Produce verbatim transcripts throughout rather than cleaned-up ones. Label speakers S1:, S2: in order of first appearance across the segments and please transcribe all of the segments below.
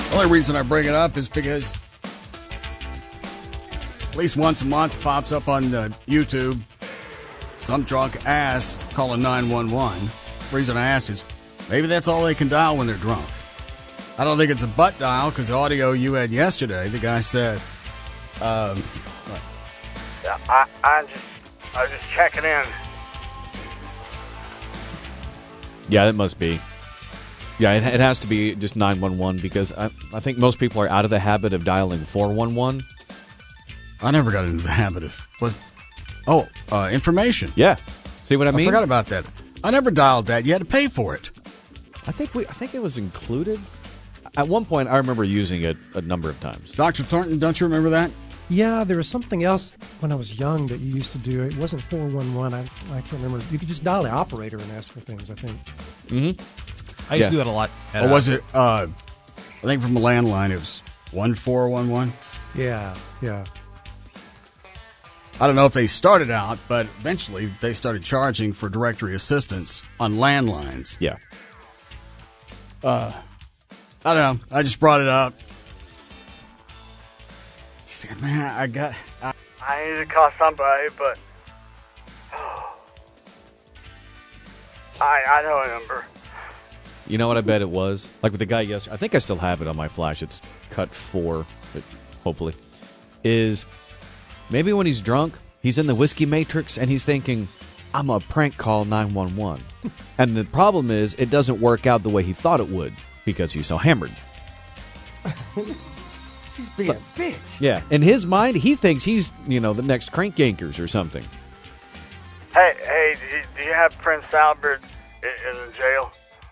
S1: The only reason I bring it up is because at least once a month pops up on uh, YouTube some drunk ass calling nine one one. The reason I ask is maybe that's all they can dial when they're drunk. I don't think it's a butt dial because the audio you had yesterday, the guy said, um,
S2: yeah, I, I just, I was just checking in.
S3: Yeah, it must be. Yeah, it, it has to be just nine one one because I, I think most people are out of the habit of dialing four one one.
S1: I never got into the habit of what? Oh, uh, information.
S3: Yeah, see what I mean?
S1: I forgot about that. I never dialed that. You had to pay for it.
S3: I think we. I think it was included. At one point, I remember using it a number of times.
S1: Doctor Thornton, don't you remember that?
S4: Yeah, there was something else when I was young that you used to do. It wasn't four one one. I, I can't remember. You could just dial the operator and ask for things, I think.
S3: Mm-hmm.
S5: I used
S3: yeah.
S5: to do that a lot. At,
S1: or was it, uh, I think from a landline, it was one four one one?
S4: Yeah, yeah.
S1: I don't know if they started out, but eventually they started charging for directory assistance on landlines.
S3: Yeah.
S1: Uh, I don't know. I just brought it up. Man, I got... I,
S2: I need to call somebody, but... I I know a number.
S3: You know what I bet it was? Like with the guy yesterday, I think I still have it on my flash. It's cut four, but hopefully. Is maybe when he's drunk, he's in the whiskey matrix, and he's thinking, I'm a prank call nine one one. And the problem is, it doesn't work out the way he thought it would, because he's so hammered.
S1: She's being so, a bitch.
S3: Yeah, in his mind, he thinks he's, you know, the next Crank Yankers or something.
S2: Hey, hey, do you, do you have Prince Albert in, in the jail?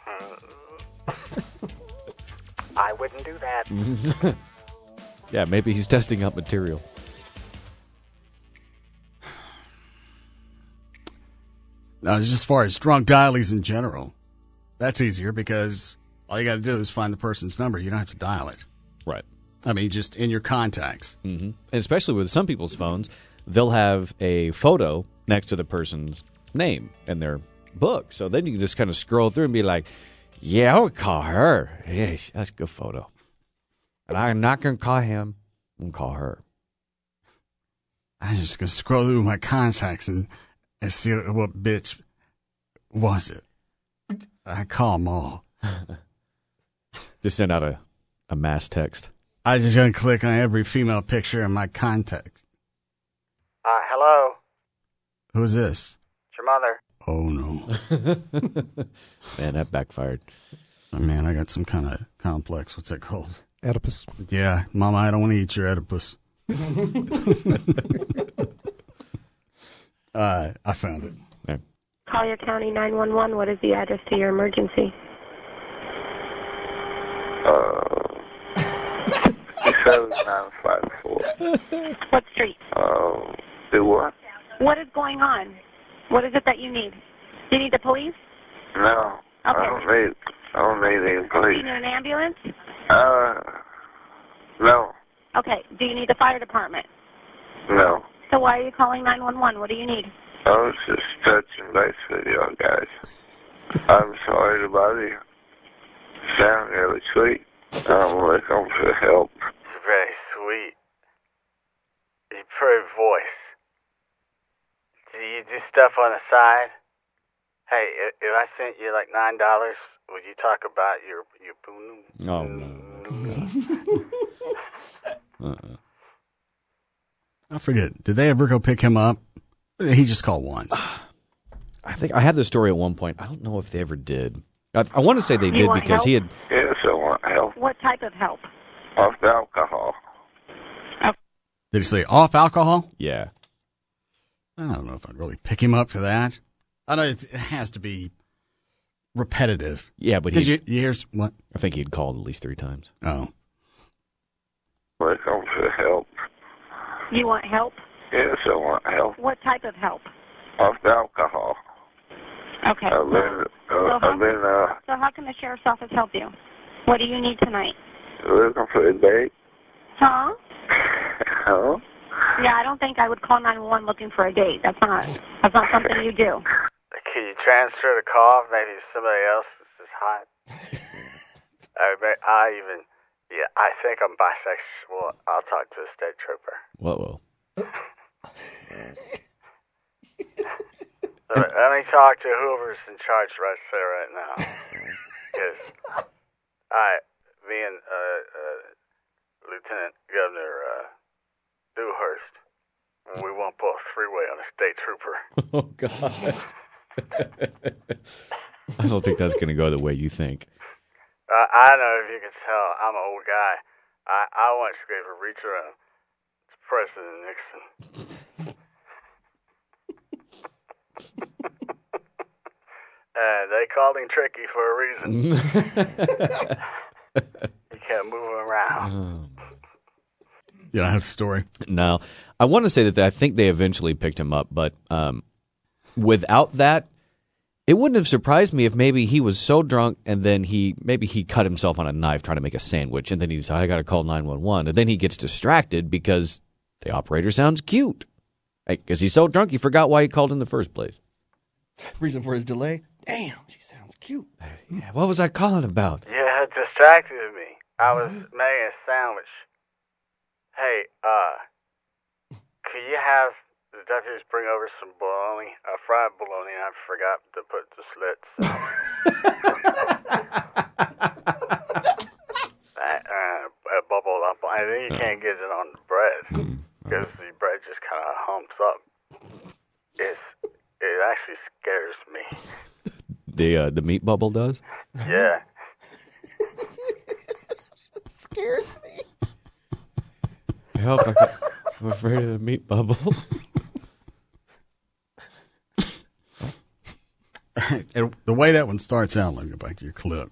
S2: Uh, I wouldn't do that.
S3: Yeah, maybe he's testing out material.
S1: Now, just as far as drunk dialies in general, that's easier because all you got to do is find the person's number. You don't have to dial it.
S3: Right.
S1: I mean, just in your contacts.
S3: Mm-hmm. And especially with some people's phones, they'll have a photo next to the person's name in their book. So then you can just kind of scroll through and be like, yeah, I'll call her. Yeah, that's a good photo. And I'm not going to call him. I'm going to call her.
S1: I'm just going to scroll through my contacts and, and see what bitch was it. I call them all.
S3: Just send out a, a mass text.
S1: I just going to click on every female picture in my contacts.
S2: Uh, hello?
S1: Who's this?
S2: It's your mother.
S1: Oh, no.
S3: Man, that backfired.
S1: Oh, man, I got some kind of complex. What's that called?
S4: Oedipus.
S1: Yeah, Mama, I don't want to eat your Oedipus. uh, I found it.
S3: Okay.
S6: Collier County nine one one. What is the address to your emergency?
S7: Uh, seven nine five four.
S6: What street?
S7: Um, do what?
S6: What is going on? What is it that you need? Do you need the police?
S7: No,
S6: Okay.
S7: I don't need. I don't need any
S6: Do
S7: police.
S6: you need an ambulance?
S7: Uh, no,
S6: Okay. Do you need the fire department?
S7: no.
S6: So why are you calling nine one one? What do you need?
S7: I was just touching base with y'all guys. I'm sorry to bother you. Sound really sweet. I'm looking for help.
S2: Very sweet. Your pretty voice. Do you do stuff on the side? Hey, if, if I sent you like nine dollars, would you talk about your your boom?
S3: Oh, no. uh-uh.
S1: I forget. Did they ever go pick him up? He just called once.
S3: I think I had this story at one point. I don't know if they ever did. I, I want to say they
S6: You
S3: did
S6: want
S3: because
S6: help?
S3: he had...
S7: Yes, I want help.
S6: What type of help?
S7: Off the alcohol.
S1: Did he say off alcohol?
S3: Yeah.
S1: I don't know if I'd really pick him up for that. I know it has to be repetitive.
S3: Yeah, but
S1: Because
S3: he...
S1: you, you hear what?
S3: I think he'd called at least three times.
S1: Oh.
S7: Looking for help.
S6: You want help?
S7: Yes, I want help.
S6: What type of help?
S7: Off the alcohol.
S6: Okay.
S7: I've been, uh,
S6: So how-
S7: I've been, uh,
S6: So how can the sheriff's office help you? What do you need tonight?
S7: looking for a date.
S6: Huh?
S7: Huh?
S6: Yeah, I don't think I would call nine one one looking for a date. That's not that's not something you do.
S2: Can you transfer the call? Maybe somebody else is just hot. I, I even Yeah, I think I'm bisexual. I'll talk to the state trooper.
S3: Whoa, whoa.
S2: Let let me talk to whoever's in charge right there right now. Because I, me and uh, uh, Lieutenant Governor uh, Dewhurst, we won't pull a three-way on a state trooper.
S3: Oh, God. I don't think that's going to go the way you think.
S2: Uh, I don't know if you can tell, I'm an old guy. I, I once gave a reach around to President Nixon. And they called him Tricky for a reason. You can't move him around.
S1: You don't have a story?
S3: No. I want to say that they, I think they eventually picked him up, but um, without that, it wouldn't have surprised me if maybe he was so drunk and then he maybe he cut himself on a knife trying to make a sandwich, and then he decided, I got to call nine one one. And then he gets distracted because the operator sounds cute. Because he's so drunk, he forgot why he called in the first place.
S5: Reason for his delay? Damn, she sounds cute.
S3: Yeah, what was I calling about?
S2: Yeah, it distracted me. I was making a sandwich. Hey, uh, could you have the deputies bring over some bologna? I fried bologna and I forgot to put the slits. uh, uh, bubble up. I think you can't get it on the bread because the bread just kind of humps up. It's, it actually scares me.
S3: The uh, the meat bubble does?
S2: Yeah.
S5: Scares me.
S3: Help, I got, I'm afraid of the meat bubble.
S1: And the way that one starts out, let me go back to your clip.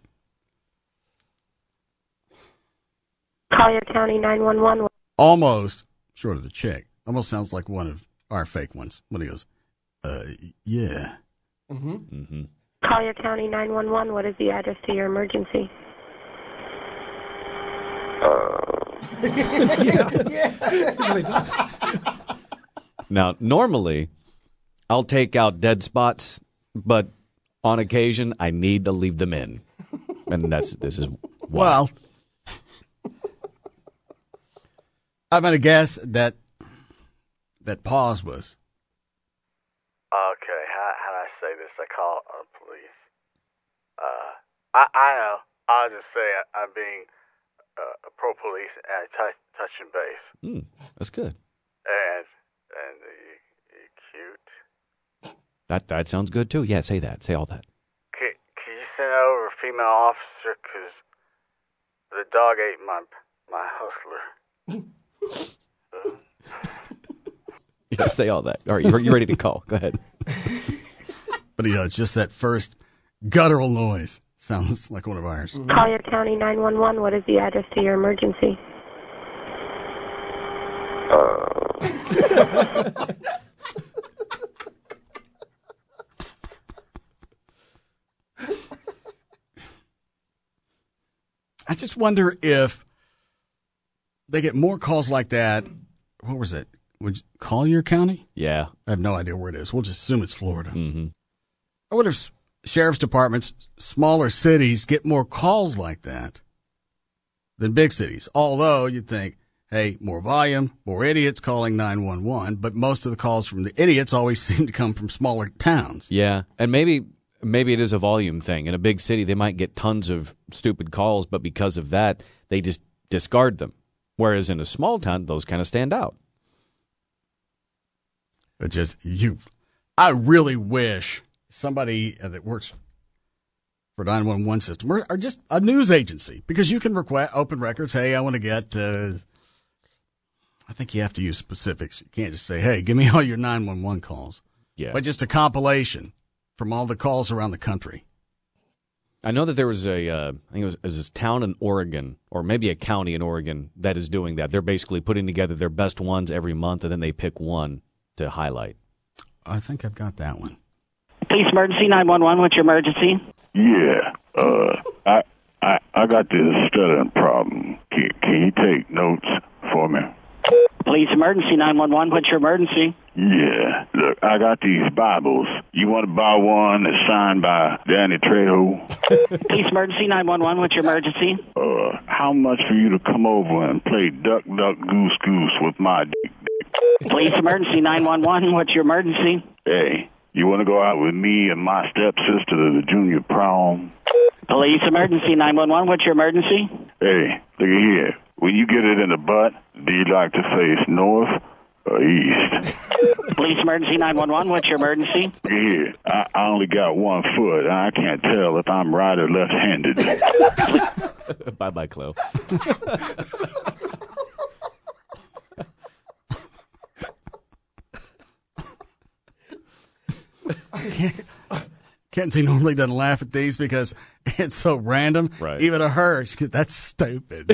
S6: Collier County nine one one.
S1: Almost, short of the chick, almost sounds like one of our fake ones when he goes, uh, yeah.
S5: Mm-hmm.
S3: Mm-hmm.
S6: Collier County nine one one, what is the address to your emergency?
S5: yeah, yeah. It really does.
S3: Now, normally, I'll take out dead spots, but on occasion, I need to leave them in. And that's this is why.
S1: Well, I'm going to guess that that pause was.
S2: Okay, how how do I say this? I call uh, police. Uh, I I know. I'll just say I, I'm being uh, pro police and touch touching base.
S3: Mm, that's good.
S2: And and you, you cute.
S3: That that sounds good too. Yeah, say that. Say all that.
S2: Can can you send over a female officer? Cause the dog ate my my hustler.
S3: Yeah, say all that. All right, you're, you're ready to call. Go ahead.
S1: But, you know, it's just that first guttural noise. Sounds like one of ours.
S6: Mm-hmm. Collier County nine one one, what is the address to your emergency?
S1: I just wonder if they get more calls like that. What was it? Would you, Collier County?
S3: Yeah.
S1: I have no idea where it is. We'll just assume it's Florida.
S3: Mm-hmm.
S1: I wonder if sheriff's departments, smaller cities, get more calls like that than big cities. Although you'd think, hey, more volume, more idiots calling nine one one, but most of the calls from the idiots always seem to come from smaller towns.
S3: Yeah, and maybe maybe it is a volume thing. In a big city, they might get tons of stupid calls, but because of that, they just discard them. Whereas in a small town, those kind of stand out.
S1: But just you, I really wish somebody that works for nine one one system or, or just a news agency, because you can request open records. Hey, I want to get. Uh, I think you have to use specifics. You can't just say, "Hey, give me all your nine one one calls."
S3: Yeah,
S1: but just a compilation from all the calls around the country.
S3: I know that there was a, uh, I think it was, it was this town in Oregon, or maybe a county in Oregon, that is doing that. They're basically putting together their best ones every month, and then they pick one to highlight.
S1: I think I've got that one.
S8: Police emergency nine one one. What's your emergency?
S9: Yeah, uh, I I I got this stuttering problem. Can, can you take notes for me?
S8: Police emergency. Emergency nine one one. What's your emergency?
S9: Yeah. Look, I got these Bibles. You want to buy one that's signed by Danny Trejo?
S8: Police Emergency nine one one. What's your emergency?
S9: Uh, how much for you to come over and play duck, duck, goose, goose with my dick?
S8: Police Emergency nine one one. What's your emergency?
S9: Hey, you want to go out with me and my stepsister to the junior prom?
S8: Police Emergency nine one one. What's your emergency?
S9: Hey, look at here. When you get it in the butt, do you like to face north or east?
S8: Police Emergency nine one one. What's your emergency?
S9: Look at here. I, I only got one foot, and I can't tell if I'm right or left-handed.
S3: Bye-bye, Chloe.
S1: Kenzie normally doesn't laugh at these because it's so random.
S3: Right.
S1: Even to her, she, that's stupid.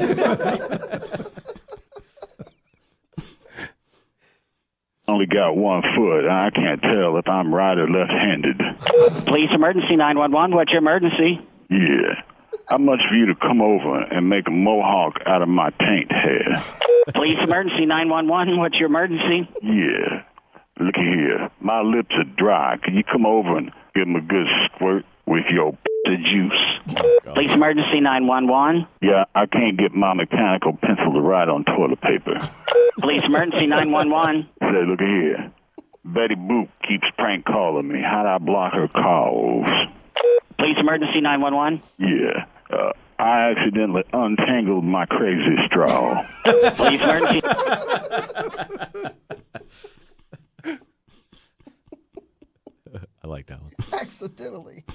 S9: Only got one foot, and I can't tell if I'm right or left-handed.
S8: Police Emergency nine one one. What's your emergency?
S9: Yeah. How much for you to come over and make a mohawk out of my taint hair?
S8: Police Emergency nine one one. What's your emergency?
S9: Yeah. Look here. My lips are dry. Can you come over and give them a good squirt with your p- juice?
S8: Police Emergency nine one one.
S9: Yeah, I can't get my mechanical pencil to write on toilet paper.
S8: Police Emergency nine one one.
S9: Say, look here. Betty Boop keeps prank calling me. How'd I block her calls?
S8: Police Emergency nine one one.
S9: Yeah. Uh, I accidentally untangled my crazy straw.
S8: Police Emergency.
S3: I like that one.
S5: Accidentally.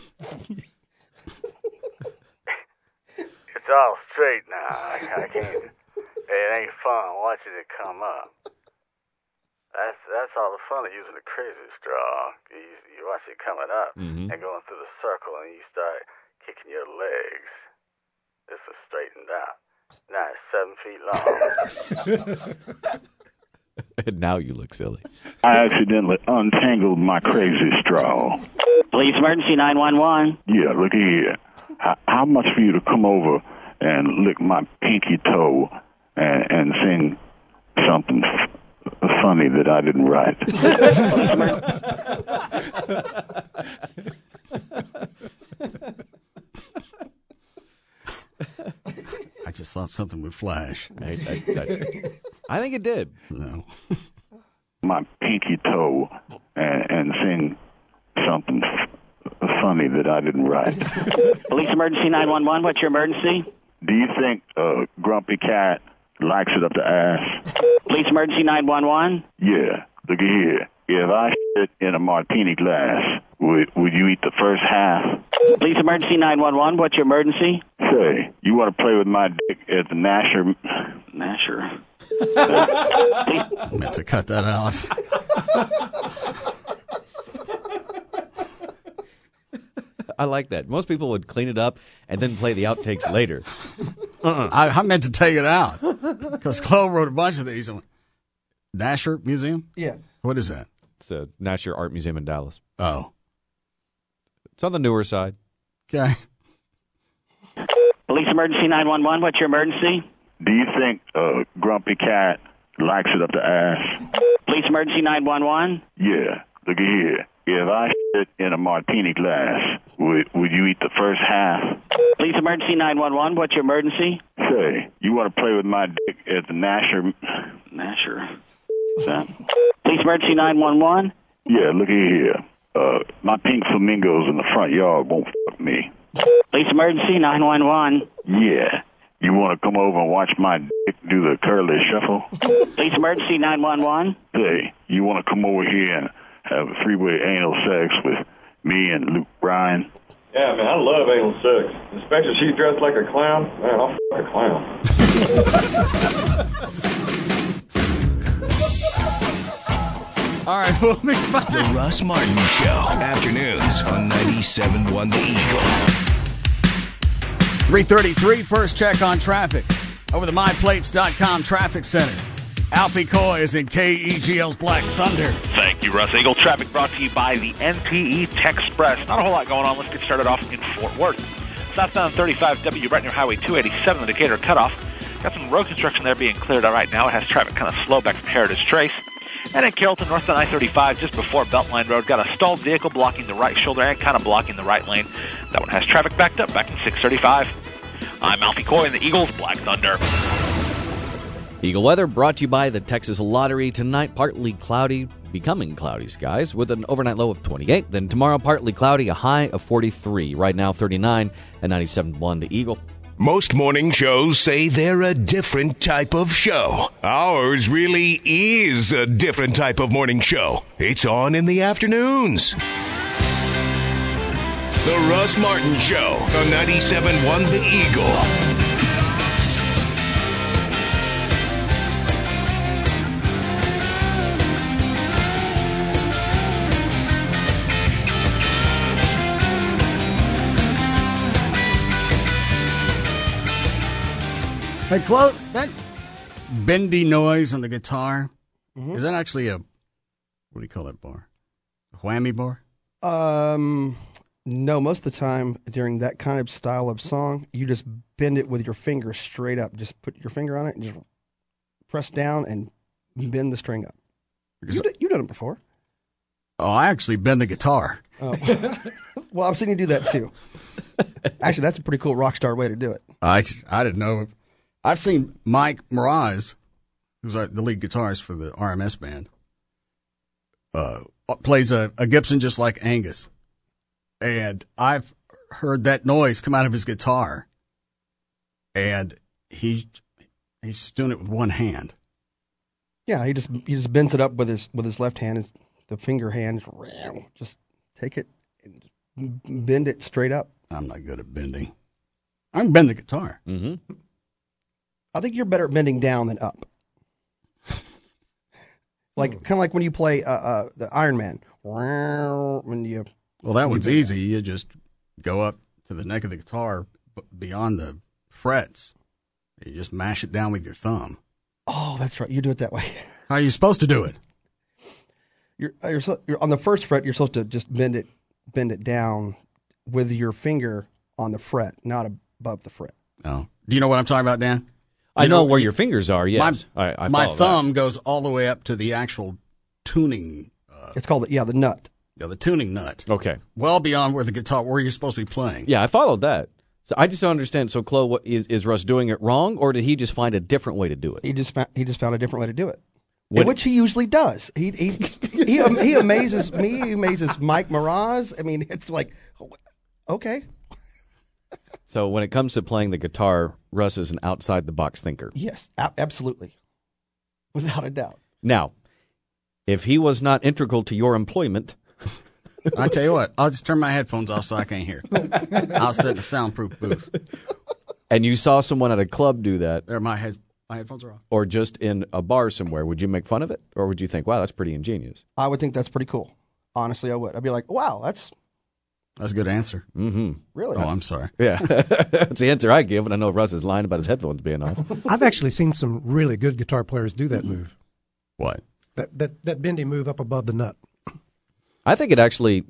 S2: It's all straight now. I, I can't. It ain't fun watching it come up. That's that's all the fun of using the crazy straw. You, you watch it coming up
S3: Mm-hmm.
S2: and going through the circle, and you start kicking your legs. This is straightened out. Now it's seven feet long.
S3: And now you look silly.
S9: I accidentally untangled my crazy straw.
S8: Police Emergency nine one one.
S9: Yeah, look here. How, how much for you to come over and lick my pinky toe and, and sing something f- funny that I didn't write?
S1: I just thought something would flash.
S3: I, I, I, I think it did.
S1: No.
S9: My pinky toe and, and sing something f- funny that I didn't write.
S8: Police Emergency nine one one. What's your emergency?
S9: Do you think uh, Grumpy Cat likes it up the ass?
S8: Police Emergency nine one one.
S9: Yeah, look at here. If I shit in a martini glass, would would you eat the first half?
S8: Police Emergency nine one one. What's your emergency?
S9: Say, you want to play with my dick at the Nasher?
S8: Nasher.
S1: I meant to cut that out.
S3: I like that. Most people would clean it up and then play the outtakes later.
S1: Uh-uh. I, I meant to take it out because Chloe wrote a bunch of these. Nasher Museum?
S5: Yeah.
S1: What is that?
S3: It's a Nasher Art Museum in Dallas.
S1: Oh.
S3: It's on the newer side.
S1: Okay.
S8: Police Emergency nine one one. What's your emergency?
S9: Do you think uh, Grumpy Cat likes it up the ass?
S8: Police Emergency nine one one.
S9: Yeah, look at here. If I shit in a martini glass, would would you eat the first half?
S8: Police Emergency nine one one. What's your emergency?
S9: Say, you want to play with my dick at the Nasher?
S8: Nasher. What's that? Police Emergency nine one one.
S9: Yeah, look at here. Uh, my pink flamingos in the front yard won't fuck me.
S8: Police Emergency nine one one.
S9: Yeah. You want to come over and watch my dick do the curly shuffle?
S8: Police Emergency nine one one.
S9: Say, you want to come over here and have a three-way anal sex with me and Luke Bryan?
S10: Yeah, man, I love anal sex. Especially if she's dressed like a clown. Man, I'll fuck a clown.
S1: All right, we'll be back.
S11: The Russ Martin Show. Afternoons on ninety-seven point one The Eagle.
S1: three thirty-three, first check on traffic. Over the my plates dot com traffic center. Alfie Coy is in K E G L's Black Thunder.
S12: Thank you, Russ. Eagle traffic brought to you by the N P E Techspress. Not a whole lot going on. Let's get started off in Fort Worth. Southbound thirty-five W right near Highway two eighty-seven, the Decatur cutoff. Got some road construction there being cleared out right now. It has traffic kind of slow back from Heritage Trace. And in Carrollton, north on I thirty-five, just before Beltline Road, got a stalled vehicle blocking the right shoulder and kind of blocking the right lane. That one has traffic backed up back in six thirty-five. I'm Alfie Coy in the Eagles Black Thunder.
S3: Eagle weather brought to you by the Texas Lottery. Tonight, partly cloudy, becoming cloudy skies with an overnight low of twenty-eight. Then tomorrow, partly cloudy, a high of forty-three. Right now, thirty-nine at ninety-seven point one The Eagle.
S11: Most morning shows say they're a different type of show. Ours really is a different type of morning show. It's on in the afternoons. The Russ Martin Show on ninety-seven point one The Eagle.
S1: Hey, Chloe, that bendy noise on the guitar,
S5: Mm-hmm.
S1: is that actually a, what do you call that bar? A whammy bar?
S5: Um, no, most of the time during that kind of style of song, you just bend it with your finger straight up. Just put your finger on it and just press down and bend the string up. You d- you've done it before.
S1: Oh, I actually bend the guitar.
S5: Oh. Well, I've seen you do that too. Actually, that's a pretty cool rock star way to do it.
S1: I, I didn't know. I've seen Mike Mraz, who's our, the lead guitarist for the R M S band, uh, plays a, a Gibson just like Angus. And I've heard that noise come out of his guitar. And he's, he's doing it with one hand.
S5: Yeah, he just he just bends it up with his with his left hand, his the finger hand. Just take it and bend it straight up.
S1: I'm not good at bending. I can bend the guitar.
S3: Mm-hmm.
S5: I think you're better at bending down than up. Like kind of like when you play uh, uh, the Iron Man. When you
S1: well, that one's easy. You just go up to the neck of the guitar beyond the frets. You just mash it down with your thumb.
S5: Oh, that's right. You do it that way.
S1: How are you supposed to do it?
S5: You're, you're, so, you're on the first fret. You're supposed to just bend it, bend it down with your finger on the fret, not above the fret.
S1: Oh, do you know what I'm talking about, Dan?
S3: I
S1: You
S3: know,
S1: know,
S3: where your fingers are, yes.
S1: My,
S3: I, I
S1: my
S3: follow
S1: thumb
S3: that.
S1: goes all the way up to the actual tuning. Uh,
S5: it's called, the, yeah, the nut.
S1: Yeah, the tuning nut.
S3: Okay.
S1: Well beyond where the guitar, where you're supposed to be playing.
S3: Yeah, I followed that. So I just don't understand. So, Chloe, what, is, is Russ doing it wrong, or did he just find a different way to do it?
S5: He just found, he just found a different way to do it,
S3: What-
S5: which he usually does. He he he, he amazes me. He amazes Mike Mraz. I mean, it's like, okay.
S3: So when it comes to playing the guitar, Russ is an outside-the-box thinker.
S5: Yes, a- absolutely. Without a doubt.
S3: Now, if he was not integral to your employment...
S1: I tell you what, I'll just turn my headphones off so I can't hear. I'll sit in a soundproof booth.
S3: And you saw someone at a club do that...
S1: There, my, head, my headphones are off.
S3: Or just in a bar somewhere, would you make fun of it? Or would you think, wow, that's pretty ingenious?
S5: I would think that's pretty cool. Honestly, I would. I'd be like, wow, that's...
S1: That's a good answer.
S3: Mm-hmm.
S5: Really?
S1: Oh, I'm sorry.
S3: Yeah. That's the answer I give, and I know Russ is lying about his headphones being off.
S4: I've actually seen some really good guitar players do that move.
S1: What?
S4: That that, that bendy move up above the nut.
S3: I think it actually...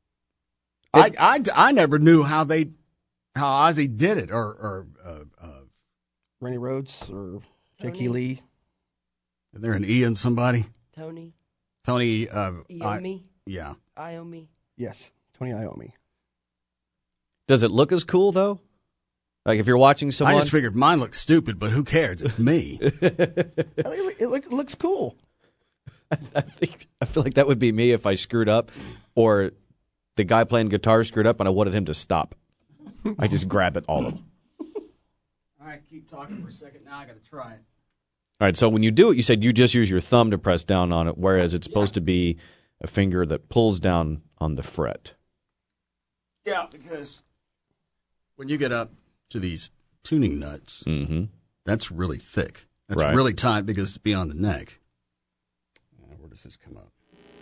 S1: I, I, I never knew how they, how Ozzy did it, or, or uh, uh,
S5: Randy Rhoads or Jakey Lee.
S1: is there an E in somebody?
S13: Tony.
S1: Tony, uh, I,
S13: Iommi.
S1: yeah.
S13: Iommi.
S5: Yes, Tony Iommi.
S3: Does it look as cool, though? Like, if you're watching someone...
S1: I just figured mine looks stupid, but who cares? It's me.
S5: I think it, it, look, it looks cool.
S3: I think I feel like that would be me if I screwed up, or the guy playing guitar screwed up and I wanted him to stop. I just grab it all of them.
S1: All right, keep talking for a second. Now I got to try it.
S3: All right, so when you do it, you said you just use your thumb to press down on it, whereas it's supposed to be a finger that pulls down on the fret.
S1: Yeah, because when you get up to these tuning nuts,
S3: mm-hmm.
S1: that's really thick. That's
S3: Right.
S1: really tight because it's beyond the neck. Uh, where does this come up?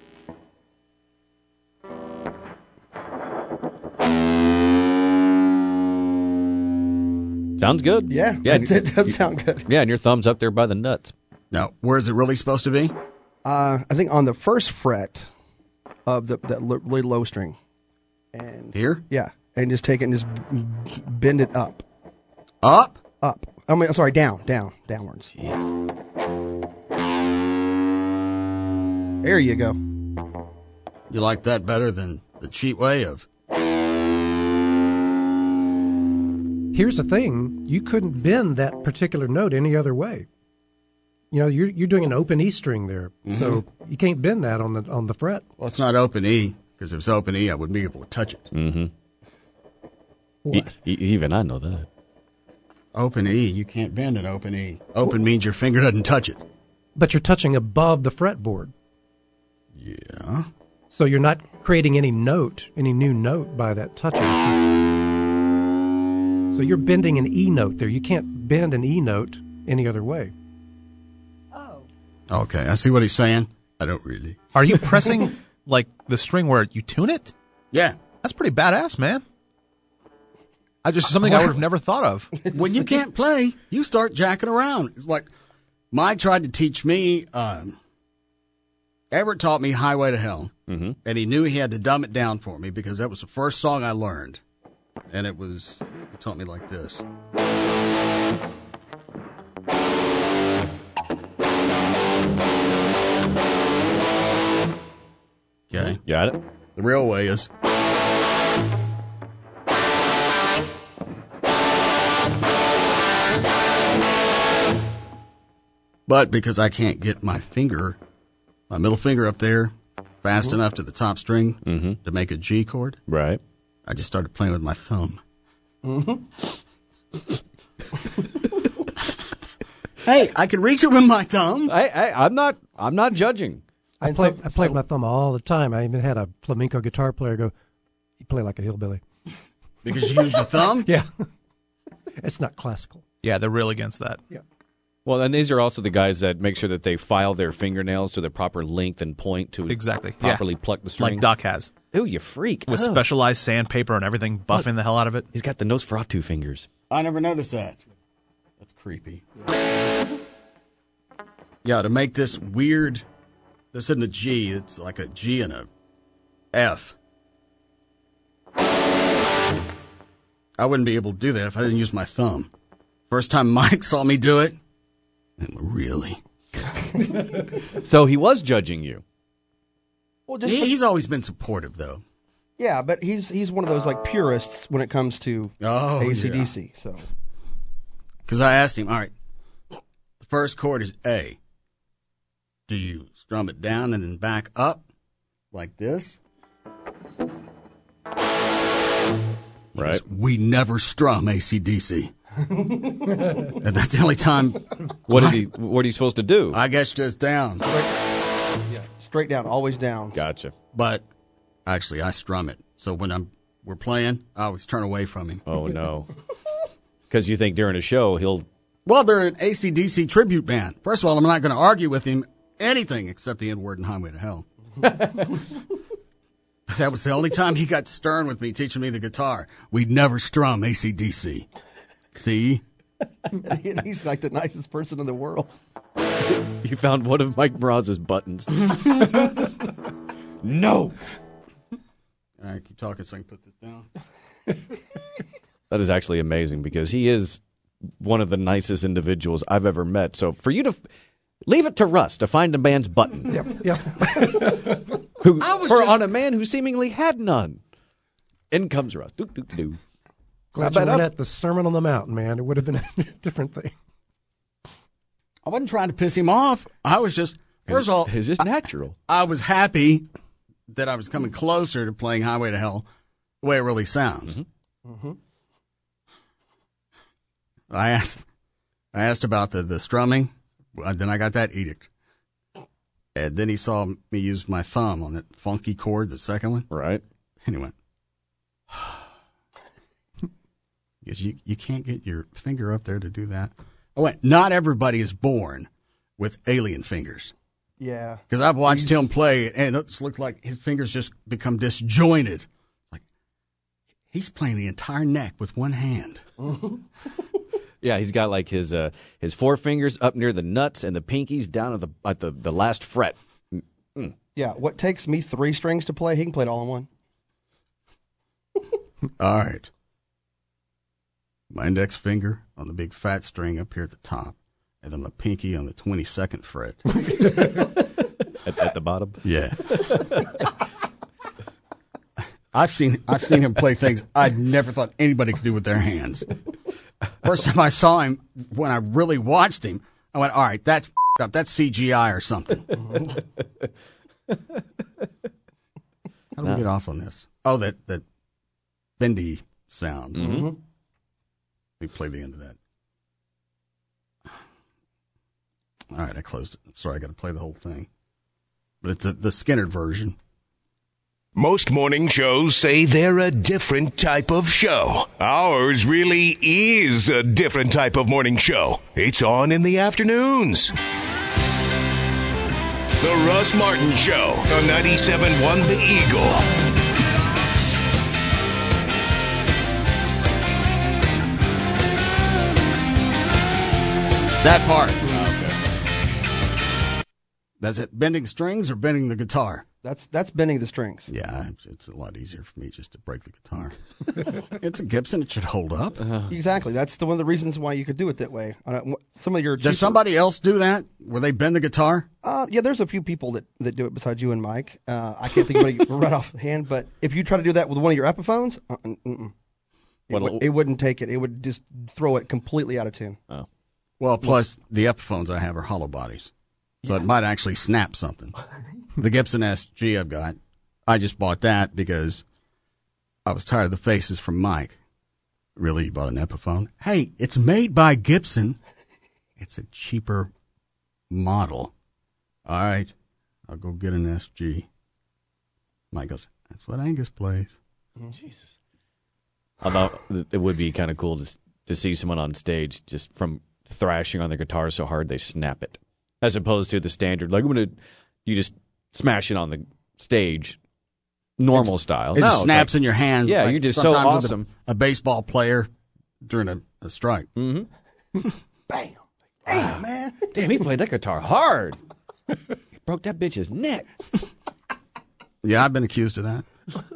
S3: Sounds good.
S5: Yeah,
S3: yeah,
S5: it, it does sound good.
S3: Yeah, and your thumb's up there by the nuts.
S1: Now, where is it really supposed to be?
S5: Uh, I think on the first fret of the that l- really low string. And
S1: Here?
S5: yeah, and just take it and just b- bend it up.
S1: Up?
S5: Up. I mean, I'm sorry, down, down, downwards.
S3: Yes.
S5: There you go.
S1: You like that better than the cheap way of?
S4: Here's the thing: you couldn't bend that particular note any other way. You know, you're you're doing an open E string there,
S1: Mm-hmm.
S4: so you can't bend that on the on the fret.
S1: Well, it's not open E, because if it's open E, I wouldn't be able to touch it.
S3: Mm-hmm.
S4: What?
S3: E- even I know that.
S1: Open E, you can't bend an open E. Open means your finger doesn't touch it.
S4: But you're touching above the fretboard.
S1: Yeah.
S4: So you're not creating any note, any new note by that touching. So, so you're bending an E note there. You can't bend an E note any other way.
S1: Okay, I see what he's saying. I don't really.
S13: Are you pressing like the string where you tune it?
S1: Yeah.
S13: That's pretty badass, man. I just something I would have never thought of.
S1: When you can't play, you start jacking around. It's like Mike tried to teach me. Um, Everett taught me Highway to Hell,
S3: mm-hmm.
S1: and he knew he had to dumb it down for me because that was the first song I learned, and it was he taught me like this. Okay,
S3: got it.
S1: The real way is. But because I can't get my finger, my middle finger up there fast
S3: Mm-hmm.
S1: enough to the top string
S3: mm-hmm.
S1: to make a G chord,
S3: right?
S1: I just started playing with my thumb.
S5: Mm-hmm.
S1: Hey, I can reach it with my thumb.
S3: I, I, I'm not. I'm not judging.
S4: I
S5: And
S4: play
S5: so-
S4: I play
S5: so-
S4: with my thumb all the time. I even had a flamenco guitar player go, "You play like a hillbilly."
S1: Because you use your thumb?
S4: Yeah. It's not classical.
S13: Yeah, they're real against that.
S4: Yeah.
S3: Well, and these are also the guys that make sure that they file their fingernails to the proper length and point to
S13: Exactly.
S3: properly
S13: Yeah.
S3: pluck the string.
S13: Like Doc has.
S3: Ooh, you freak.
S13: With
S3: Oh.
S13: specialized sandpaper and everything, buffing the hell out of it.
S3: He's got the notes for off two fingers.
S1: I never noticed that. That's creepy. Yeah, to make this weird, this isn't a G, it's like a G and a F. I wouldn't be able to do that if I didn't use my thumb. First time Mike saw me do it, really?
S3: So he was judging you.
S5: Well, just
S1: He, he's always been supportive, though.
S5: yeah, but he's he's one of those like purists when it comes to
S1: Oh,
S5: A C D C. So
S1: Because I asked him, all right, the first chord is A. Do you strum it down and then back up like this?
S3: Right.
S1: Because we never strum A C D C. And that's the only time.
S3: What did he? What are you supposed to do?
S1: I guess just down.
S5: yeah, straight down, always down.
S3: Gotcha.
S1: But actually, I strum it. So when I'm we're playing, I always turn away from him.
S3: Oh no. Because you think during a show he'll.
S1: Well, they're an A C D C tribute band. First of all, I'm not going to argue with him anything except the N word and Highway to Hell. That was the only time he got stern with me, teaching me the guitar. We'd never strum A C D C. See?
S5: And he's like the nicest person in the world.
S3: You found one of Mike Braz's buttons. No.
S1: All right, keep talking so I can put this down.
S3: That is actually amazing because he is one of the nicest individuals I've ever met. So for you to f- leave it to Russ to find a man's button.
S4: Yep. Yep.
S3: Who,
S1: I was
S3: for
S1: just-
S3: on a man who seemingly had none. In comes Russ. Doo, doo, doo.
S4: Glad
S3: How
S4: you
S3: about
S4: weren't
S3: up?
S4: at the Sermon on the Mount, man. It would have been a different thing.
S1: I wasn't trying to piss him off. I was just, first of all,
S3: It's just natural.
S1: I was happy that I was coming closer to playing Highway to Hell the way it really sounds.
S3: Mm-hmm.
S5: Mm-hmm.
S1: I asked, I asked about the, the strumming. Uh, Then I got that edict. And then he saw me use my thumb on that funky chord, the second one.
S3: Right.
S1: And he went, because you, you can't get your finger up there to do that. I went, not everybody is born with alien fingers.
S5: Yeah.
S1: Because I've watched
S5: He's-
S1: him play, and it just looked like his fingers just become disjointed. Like, he's playing the entire neck with one hand.
S3: Yeah, he's got like his uh, his forefingers up near the nuts and the pinkies down at the at the, the last fret. Mm.
S5: Yeah, what takes me three strings to play, he can play it all in one.
S1: All right. My index finger on the big fat string up here at the top, and then my pinky on the twenty-second fret.
S3: at, at the bottom?
S1: Yeah. I've seen I've seen him play things I'd never thought anybody could do with their hands. First time I saw him, when I really watched him, I went, all right, that's f***ed up. That's C G I or something. How do we get off on this? Oh, that, that bendy sound.
S3: Mm-hmm.
S1: Let me play the end of that. All right, I closed it. Sorry, I got to play the whole thing. But it's a, the Skinner version.
S11: Most morning shows say they're a different type of show. Ours really is a different type of morning show. It's on in the afternoons. The Russ Martin Show on ninety-seven point one The Eagle.
S1: That part. That's it. Bending strings or bending the guitar?
S5: That's that's bending the strings.
S1: Yeah, it's, it's a lot easier for me just to break the guitar. It's a Gibson. It should hold up.
S5: Uh, exactly. That's the, one of the reasons why you could do it that way. Uh, some of your
S1: Does
S5: cheaper,
S1: somebody else do that? Where they bend the guitar?
S5: Uh, yeah, there's a few people that, that do it besides you and Mike. Uh, I can't think of anybody right off the hand, but if you try to do that with one of your Epiphones, uh, uh, uh, it, w- it wouldn't take it. It would just throw it completely out of tune.
S3: Oh.
S1: Well, plus the Epiphones I have are hollow bodies. So yeah. It might actually snap something. The Gibson S G I've got, I just bought that because I was tired of the faces from Mike. Really, you bought an Epiphone? Hey, it's made by Gibson. It's a cheaper model. All right, I'll go get an S G. Mike goes, that's what Angus plays.
S3: Jesus. Although it would be kind of cool to to see someone on stage just from thrashing on their guitar so hard they snap it, as opposed to the standard, like, I'm gonna, you just smash it on the stage, normal
S1: it's,
S3: style.
S1: It
S3: no,
S1: snaps
S3: like,
S1: in your hand.
S3: Yeah,
S1: like
S3: you're just so awesome.
S1: A, a baseball player during a, a strike.
S3: Mm-hmm.
S5: Bam. Hey, man.
S3: Damn, he played that guitar hard. He broke that bitch's neck.
S1: Yeah, I've been accused of that.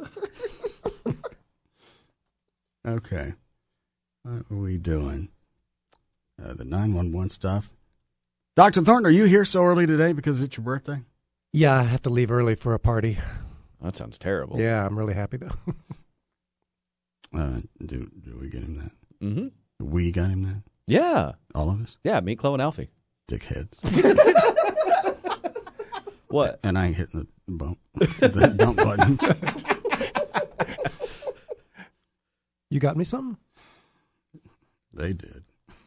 S1: Okay. What are we doing? Uh, the nine one one stuff. Doctor Thornton, are you here so early today because it's your birthday?
S4: Yeah, I have to leave early for a party.
S3: That sounds terrible.
S4: Yeah, I'm really happy, though.
S1: uh, do, do we get him that?
S3: Mm-hmm.
S1: We got him that?
S3: Yeah.
S1: All of us?
S3: Yeah, me, Chloe, and Alfie.
S1: Dickheads.
S3: What?
S1: And I ain't hitting the bump, the dump button.
S4: You got me something?
S1: They did.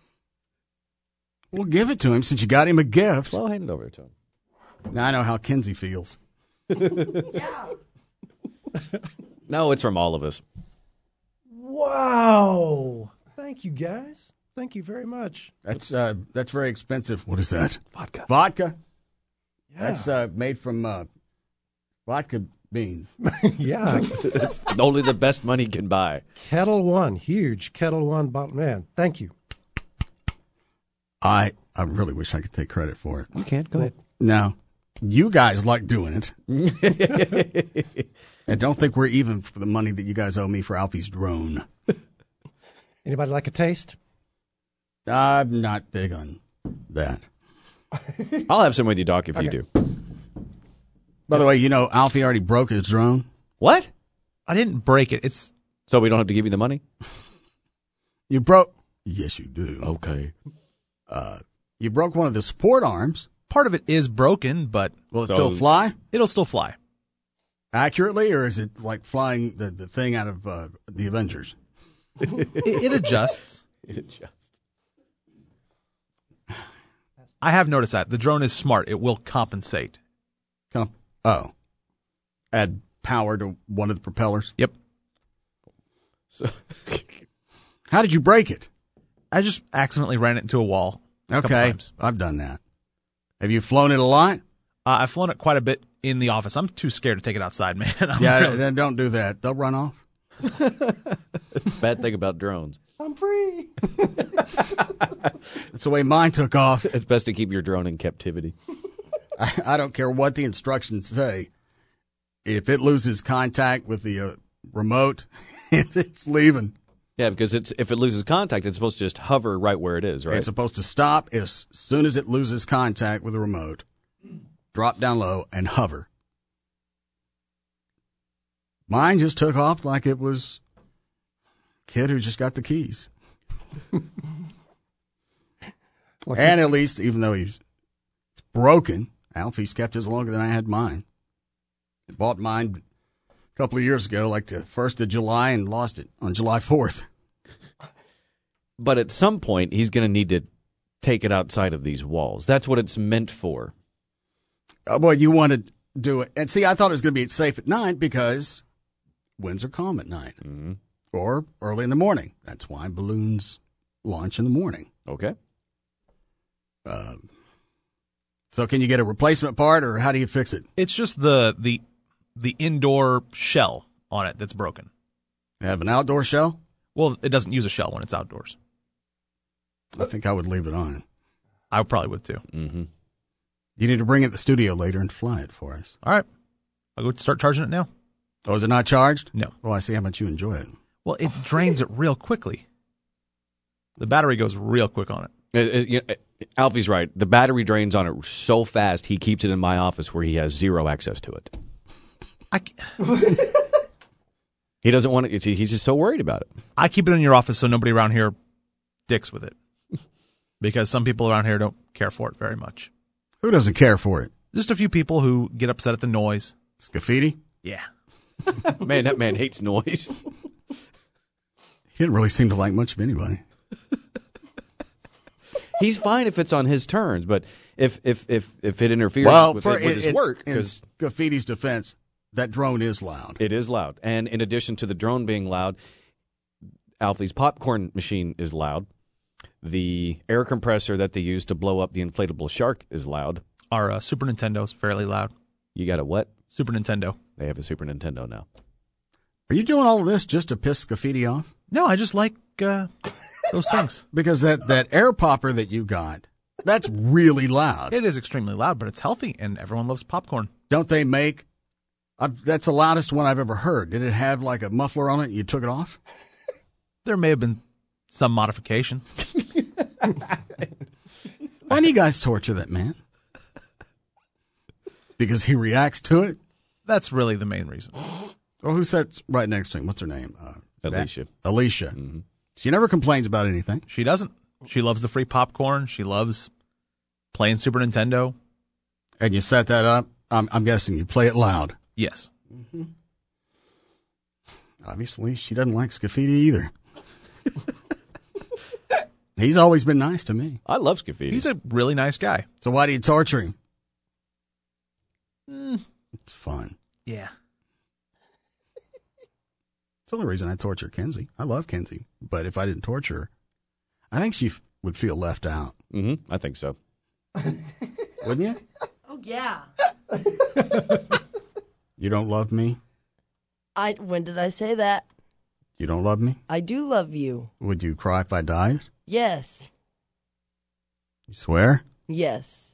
S1: Well, give it to him since you got him a gift.
S3: Well, hand it over to him.
S1: Now I know how Kinsey feels.
S3: Yeah. No, it's from all of us.
S4: Wow. Thank you, guys. Thank you very much.
S1: That's uh, that's very expensive. What is that?
S3: Vodka.
S1: Vodka?
S4: Yeah.
S1: That's uh, made from uh, vodka beans.
S4: Yeah.
S3: It's only the best money can buy.
S4: Kettle One. Huge Kettle One bottle. Man, thank you.
S1: I I really wish I could take credit for it.
S3: You can't. Go ahead.
S1: No. You guys like doing it. And don't think we're even for the money that you guys owe me for Alfie's drone.
S4: Anybody like a taste?
S1: I'm not big on that.
S3: I'll have some with you, Doc, if okay. you do.
S1: By the way, you know, Alfie already broke his drone.
S3: What?
S13: I didn't break it. It's
S3: So we don't have to give you the money?
S1: You broke... Yes, you do.
S3: Okay.
S1: Uh, you broke one of the support arms.
S13: Part of it is broken, but...
S1: Will it
S3: so
S1: still fly?
S13: It'll still fly.
S1: Accurately, or is it like flying the, the thing out of uh, the Avengers?
S13: it, it adjusts.
S3: It adjusts.
S13: I have noticed that. The drone is smart. It will compensate.
S1: Com- oh. Add power to one of the propellers?
S13: Yep.
S3: So,
S1: how did you break it?
S13: I just accidentally ran it into a wall.
S1: Okay, I've done that. Have you flown it a lot?
S13: Uh, I've flown it quite a bit in the office. I'm too scared to take it outside, man. I'm
S1: yeah,
S13: really...
S1: then don't do that. They'll run off.
S3: It's a bad thing about drones.
S5: I'm free.
S1: That's the way mine took off.
S3: It's best to keep your drone in captivity.
S1: I, I don't care what the instructions say. If it loses contact with the uh, remote, it's leaving.
S3: Yeah, because it's if it loses contact, it's supposed to just hover right where it is, right?
S1: It's supposed to stop as soon as it loses contact with the remote, drop down low, and hover. Mine just took off like it was a kid who just got the keys. And at least, even though he's it's broken, Alfie's kept his longer than I had mine. I bought mine a couple of years ago, like the first of July, and lost it on July fourth.
S3: But at some point, he's going to need to take it outside of these walls. That's what it's meant for.
S1: Oh, boy, you want to do it. And see, I thought it was going to be safe at night because winds are calm at night
S3: mm-hmm.
S1: or early in the morning. That's why balloons launch in the morning.
S3: Okay.
S1: Uh, so can you get a replacement part, or how do you fix it?
S13: It's just the the the indoor shell on it that's broken.
S1: You have an outdoor shell?
S13: Well, it doesn't use a shell when it's outdoors.
S1: I think I would leave it on.
S13: I probably would too.
S3: Mm-hmm.
S1: You need to bring it to the studio later and fly it for us.
S13: All right. I'll go start charging it now.
S1: Oh, is it not charged?
S13: No.
S1: Oh, I see how much you enjoy it.
S13: Well, it drains it real quickly. The battery goes real quick on it.
S3: It, it, you know, Alfie's right. The battery drains on it so fast, he keeps it in my office where he has zero access to it.
S13: I
S3: he doesn't want it. He's just so worried about it.
S13: I keep it in your office so nobody around here dicks with it. Because some people around here don't care for it very much.
S1: Who doesn't care for it?
S13: Just a few people who get upset at the noise.
S1: Scafidi?
S13: Yeah.
S3: Man, that man hates noise.
S1: He didn't really seem to like much of anybody.
S3: He's fine if it's on his terms, but if if if, if it interferes
S1: well,
S3: with,
S1: for
S3: it, with
S1: it,
S3: his
S1: it,
S3: work,
S1: in
S3: because
S1: Scaffidi's defense, that drone is loud.
S3: It is loud, and in addition to the drone being loud, Alfie's popcorn machine is loud. The air compressor that they use to blow up the inflatable shark is loud.
S13: Our uh, Super Nintendo's fairly loud.
S3: You got a what?
S13: Super Nintendo.
S3: They have a Super Nintendo now.
S1: Are you doing all of this just to piss Scafidi off?
S13: No, I just like uh, those things.
S1: Because that, that air popper that you got, that's really loud.
S13: It is extremely loud, but it's healthy, and everyone loves popcorn.
S1: Don't they make... Uh, that's the loudest one I've ever heard. Did it have like a muffler on it and you took it off?
S13: There may have been some modification.
S1: Why do you guys torture that man? Because he reacts to it?
S13: That's really the main reason.
S1: Well, who sits right next to him? What's her name? Uh,
S3: Alicia.
S1: That? Alicia.
S3: Mm-hmm.
S1: She never complains about anything.
S13: She doesn't. She loves the free popcorn. She loves playing Super Nintendo.
S1: And you set that up? I'm, I'm guessing you play it loud.
S13: Yes.
S1: Mm-hmm. Obviously, she doesn't like Scafidi either. He's always been nice to me.
S3: I love Scafidi.
S13: He's a really nice guy.
S1: So why do you torture him?
S13: Mm.
S1: It's fun.
S13: Yeah.
S1: It's the only reason I torture Kenzie. I love Kenzie. But if I didn't torture her, I think she f- would feel left out.
S3: Mm-hmm. I think so.
S1: Wouldn't you?
S14: Oh, yeah.
S1: You don't love me?
S14: I when did I say that?
S1: You don't love me?
S14: I do love you.
S1: Would you cry if I died?
S14: Yes.
S1: You swear?
S14: Yes.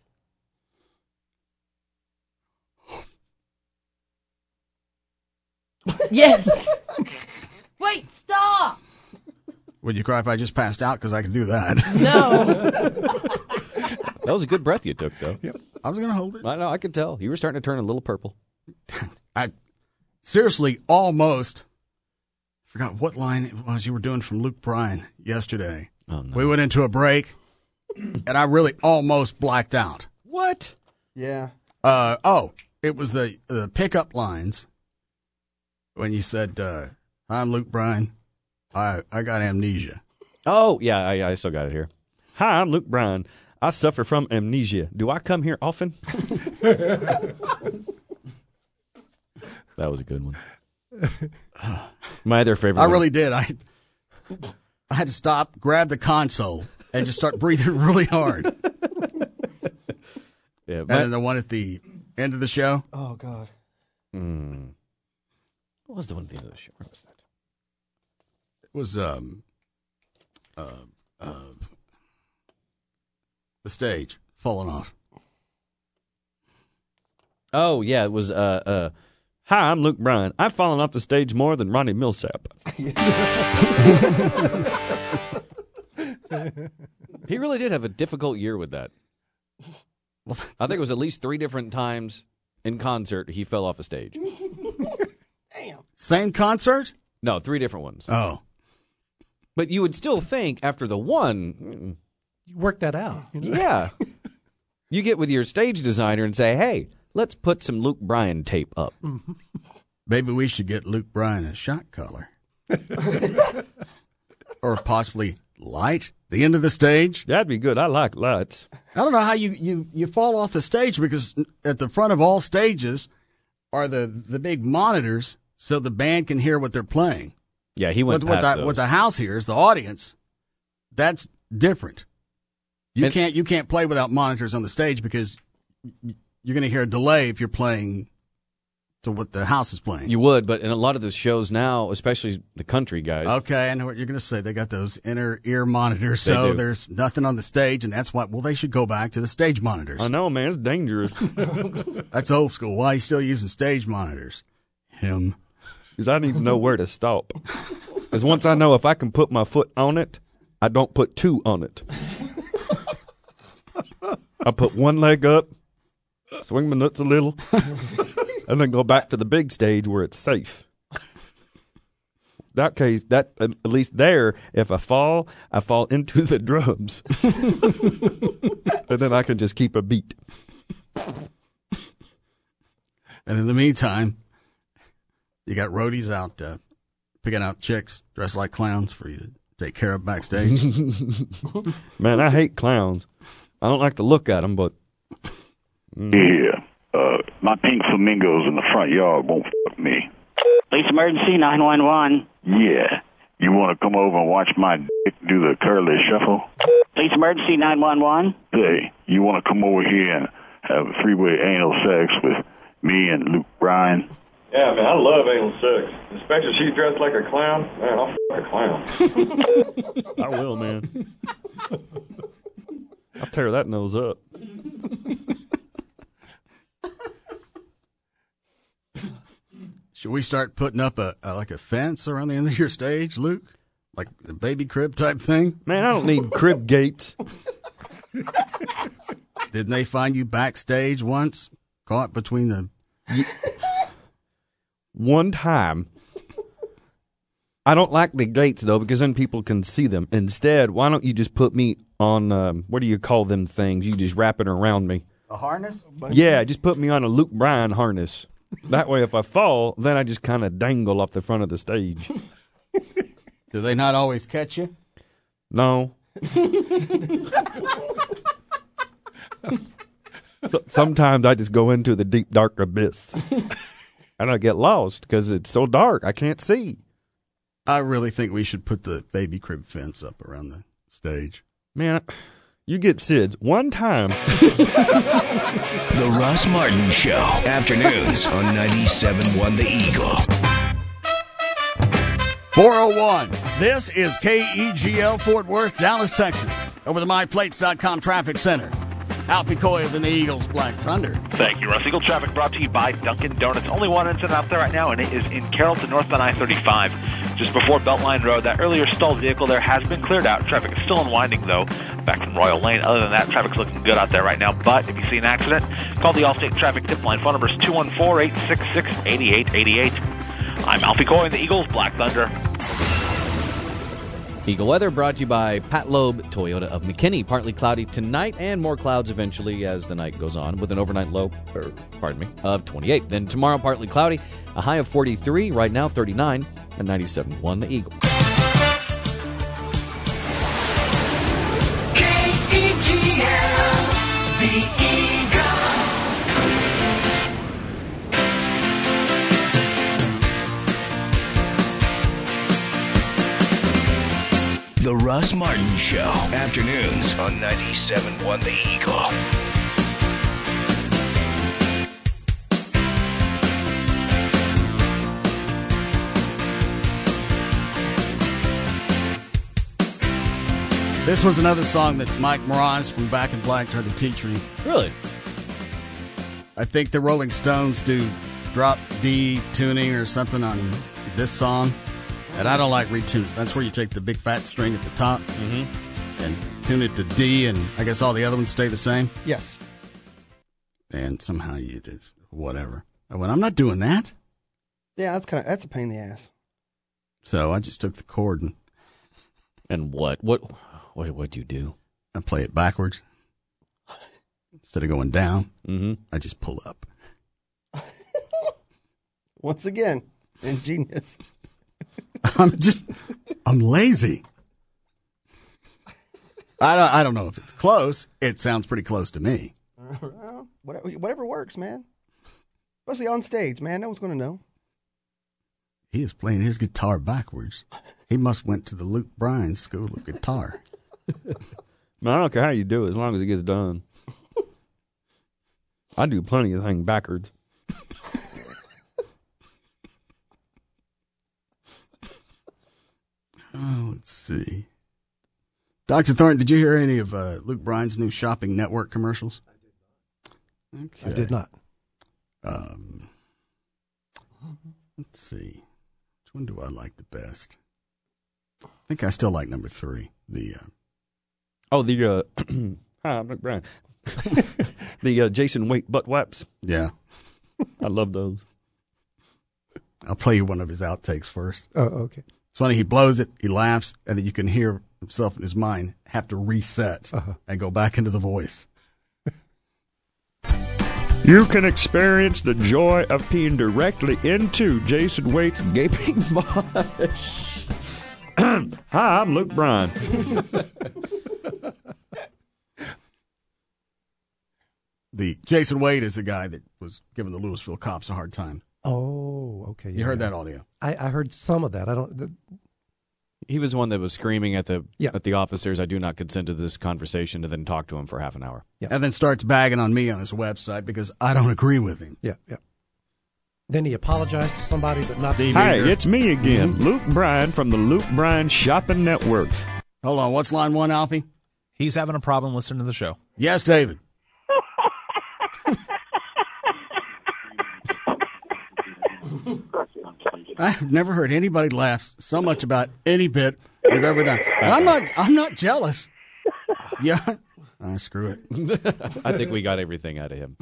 S14: Yes. Wait, stop.
S1: Would you cry if I just passed out? Because I can do that.
S14: No.
S3: That was a good breath you took, though.
S1: Yep. I was going to hold it.
S3: I know. I could tell. You were starting to turn a little purple.
S1: I seriously almost forgot what line it was you were doing from Luke Bryan yesterday.
S3: Oh, no.
S1: We went into a break, and I really almost blacked out.
S3: What?
S5: Yeah.
S1: Uh, oh, it was the, the pickup lines when you said, uh, I'm Luke Bryan. I, I got amnesia.
S3: Oh, yeah, I, I still got it here. Hi, I'm Luke Bryan. I suffer from amnesia. Do I come here often? That was a good one. My other favorite
S1: I
S3: one.
S1: really did. I I had to stop, grab the console, and just start breathing really hard.
S3: Yeah,
S1: and
S3: my-
S1: then the one at the end of the show.
S5: Oh, God.
S3: Mm. What was the one at the end of the show? Where was that?
S1: It was um, uh, uh, the stage falling off.
S3: Oh, yeah, it was uh, uh,
S15: Hi, I'm Luke Bryan. I've fallen off the stage more than Ronnie Millsap.
S3: He really did have a difficult year with that. I think it was at least three different times in concert he fell off a stage.
S1: Damn. Same concert?
S3: No, three different ones.
S1: Oh.
S3: But you would still think after the one...
S4: You work that out. You know?
S3: Yeah. You get with your stage designer and say, hey, let's put some Luke Bryan tape up.
S1: Maybe we should get Luke Bryan a shot collar. Or possibly light the end of the stage.
S15: That'd be good. I like lights.
S1: I don't know how you, you, you fall off the stage, because at the front of all stages are the, the big monitors so the band can hear what they're playing.
S3: Yeah, he went
S1: what, what
S3: past
S1: the,
S3: those.
S1: what the house hears, the audience, that's different. You
S3: And-
S1: can't you can't play without monitors on the stage, because you're going to hear a delay if you're playing to what the house is playing.
S3: You would, but in a lot of the shows now, especially the country guys.
S1: Okay, I know what you're going to say. They got those inner ear monitors,
S3: They
S1: so
S3: do.
S1: there's nothing on the stage, and that's why, well, they should go back to the stage monitors.
S15: I know, man. It's dangerous.
S1: That's old school. Why are you still using stage monitors? Him.
S15: Because I need to know where to stop. Because once I know if I can put my foot on it, I don't put two on it. I put one leg up, swing my nuts a little, and then go back to the big stage where it's safe. That case, that at least there, if I fall, I fall into the drums, and then I can just keep a beat.
S1: And in the meantime, you got roadies out uh, picking out chicks dressed like clowns for you to take care of backstage.
S15: Man, I hate clowns. I don't like to look at them, but mm.
S9: Yeah, uh, my pink flamingos in the front yard won't fuck me.
S8: Police emergency, nine one one.
S9: Yeah, you want to come over and watch my dick do the curly shuffle?
S8: Police emergency, nine one one.
S9: Hey, you want to come over here and have three-way anal sex with me and Luke Bryan?
S10: Yeah, man, I love anal sex. Especially if she's dressed like a clown. Man, I'll fuck a clown.
S15: I will, man. I'll tear that nose up.
S1: Should we start putting up a, a like a fence around the end of your stage, Luke? Like a baby crib type thing?
S15: Man, I don't need crib gates.
S1: Didn't they find you backstage once, caught between the...
S15: One time. I don't like the gates, though, because then people can see them. Instead, why don't you just put me on, um, what do you call them things? You just wrap it around me.
S1: A harness?
S15: Yeah, just put me on a Luke Bryan harness. That way, if I fall, then I just kind of dangle off the front of the stage.
S1: Do they not always catch you?
S15: No. So, sometimes I just go into the deep, dark abyss. And I get lost because it's so dark. I can't see.
S1: I really think we should put the baby crib fence up around the stage.
S15: Man, you get S I D S one time.
S11: The Russ Martin Show. Afternoons on ninety-seven point one The Eagle.
S1: four oh one. This is K E G L Fort Worth, Dallas, Texas. Over the my plates dot com traffic center. Alfie Coy is in the Eagles Black Thunder.
S12: Thank you, Russ. Eagle traffic brought to you by Dunkin' Donuts. Only one incident out there right now, and it is in Carrollton, north on I thirty-five, just before Beltline Road. That earlier stalled vehicle there has been cleared out. Traffic is still unwinding, though, back from Royal Lane. Other than that, traffic's looking good out there right now. But if you see an accident, call the Allstate Traffic Tip Line. Phone number is two one four, eight six six, eight eight eight eight. I'm Alfie Coy in the Eagles Black Thunder.
S3: Eagle weather brought to you by Pat Loeb, Toyota of McKinney. Partly cloudy tonight and more clouds eventually as the night goes on with an overnight low, or pardon me, of twenty-eight. Then tomorrow partly cloudy, a high of forty-three, right now thirty-nine, and ninety-seven point one The Eagle.
S11: K E G L, The Eagle. The Russ Martin Show. Afternoons on ninety-seven point one The Eagle.
S1: This was another song that Mike Moroz from Back in Black tried to teach me.
S3: Really?
S1: I think the Rolling Stones do drop D tuning or something on this song, and I don't like retune. That's where you take the big fat string at the top
S3: mm-hmm.
S1: and tune it to D, and I guess all the other ones stay the same?
S5: Yes.
S1: And somehow you just, whatever. I went, I'm not doing that.
S5: Yeah, that's kind of that's a pain in the ass.
S1: So I just took the chord and...
S3: And what? What What what'd you do?
S1: I play it backwards. Instead of going down,
S3: mm-hmm.
S1: I just pull up.
S5: Once again, ingenious.
S1: I'm just, I'm lazy. I don't, I don't know if it's close. It sounds pretty close to me.
S5: Uh, whatever, whatever works, man. Especially on stage, man. No one's going to know.
S1: He is playing his guitar backwards. He must went to the Luke Bryan School of Guitar.
S15: Man, I don't care how you do it, as long as it gets done. I do plenty of things backwards.
S1: Oh, let's see. Doctor Thornton, did you hear any of uh, Luke Bryan's new shopping network commercials? Okay.
S4: I did not.
S1: Um, let's see. Which one do I like the best? I think I still like number three. The uh,
S15: oh, the uh, hi, I'm Luke Bryan. the uh, Jason Waite butt wipes.
S1: Yeah,
S15: I love those.
S1: I'll play you one of his outtakes first.
S4: Oh, okay.
S1: It's funny. He blows it, he laughs, and then you can hear himself in his mind have to reset uh-huh. and go back into the voice.
S15: You can experience the joy of peeing directly into Jason Waite's gaping maw. Hi, I'm Luke Bryan.
S1: The Jason Waite is the guy that was giving the Louisville cops a hard time.
S4: Oh, okay. Yeah.
S1: You heard that audio?
S4: I, I heard some of that. I don't. The,
S3: He was the one that was screaming at the
S4: yeah.
S3: at the officers, "I do not consent to this conversation," and then talk to him for half an hour.
S4: Yeah.
S1: And then starts bagging on me on his website because I don't agree with him.
S4: Yeah, yeah. Then he apologized to somebody, but not to
S15: me. Hi, it's me again, mm-hmm. Luke Bryan from the Luke Bryan Shopping Network.
S1: Hold on, what's line one, Alfie?
S13: He's having a problem listening to the show.
S1: Yes, David. I've never heard anybody laugh so much about any bit they've ever done. And I'm not. I'm not jealous. Yeah, oh, screw it.
S3: I think we got everything out of him.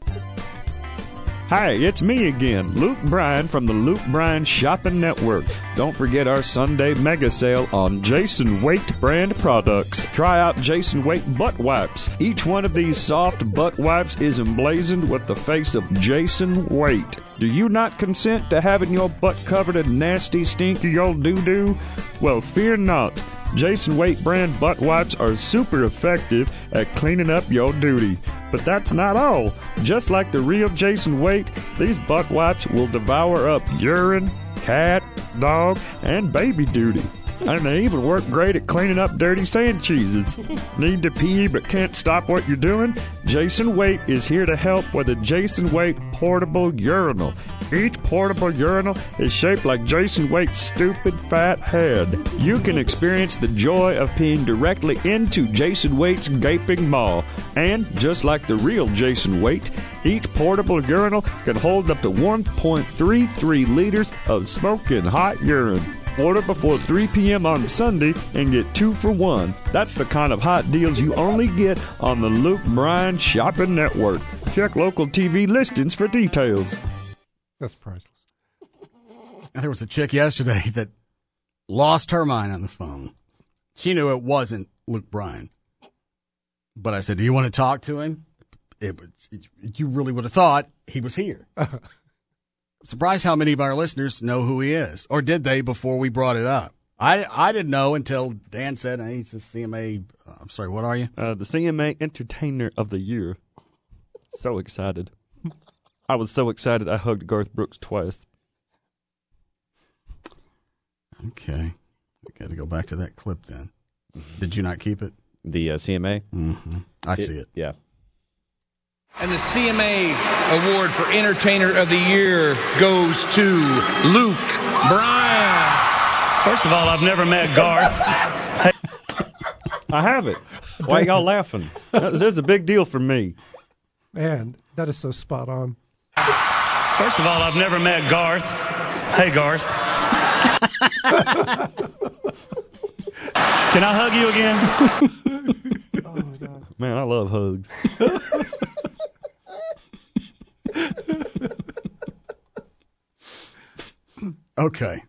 S15: Hi, it's me again, Luke Bryan from the Luke Bryan Shopping Network. Don't forget our Sunday mega sale on Jason Waite brand products. Try out Jason Waite butt wipes. Each one of these soft butt wipes is emblazoned with the face of Jason Waite. Do you not consent to having your butt covered in nasty, stinky old doo-doo? Well, fear not. Jason Waite brand butt wipes are super effective at cleaning up your duty. But that's not all. Just like the real Jason Waite, these butt wipes will devour up urine, cat, dog, and baby duty. And they even work great at cleaning up dirty sand cheeses. Need to pee but can't stop what you're doing? Jason Waite is here to help with a Jason Waite portable urinal. Each portable urinal is shaped like Jason Waite's stupid fat head. You can experience the joy of peeing directly into Jason Waite's gaping maw. And just like the real Jason Waite, each portable urinal can hold up to one point three three liters of smoking hot urine. Order before three p.m. on Sunday and get two for one. That's the kind of hot deals you only get on the Luke Bryan Shopping Network. Check local T V listings for details.
S4: That's priceless.
S1: There was a chick yesterday that lost her mind on the phone. She knew it wasn't Luke Bryan. But I said, do you want to talk to him? It was, it, you really would have thought he was here. Surprised how many of our listeners know who he is, or did they before we brought it up? I, I didn't know until Dan said hey, he's the C M A. Uh, I'm sorry, what are you?
S15: Uh, the C M A Entertainer of the Year. So excited. I was so excited I hugged Garth Brooks twice.
S1: Okay. We got to go back to that clip then. Did you not keep it?
S3: The uh, C M A?
S1: Mm-hmm. I
S3: it,
S1: see it.
S3: Yeah.
S16: And the C M A Award for Entertainer of the Year goes to Luke Bryan.
S17: First of all, I've never met Garth.
S15: I haven't. Why are y'all laughing? This is a big deal for me.
S4: Man, that is so spot on.
S17: First of all, I've never met Garth. Hey, Garth. Can I hug you again?
S15: Oh, my God. Man, I love hugs.
S1: Okay.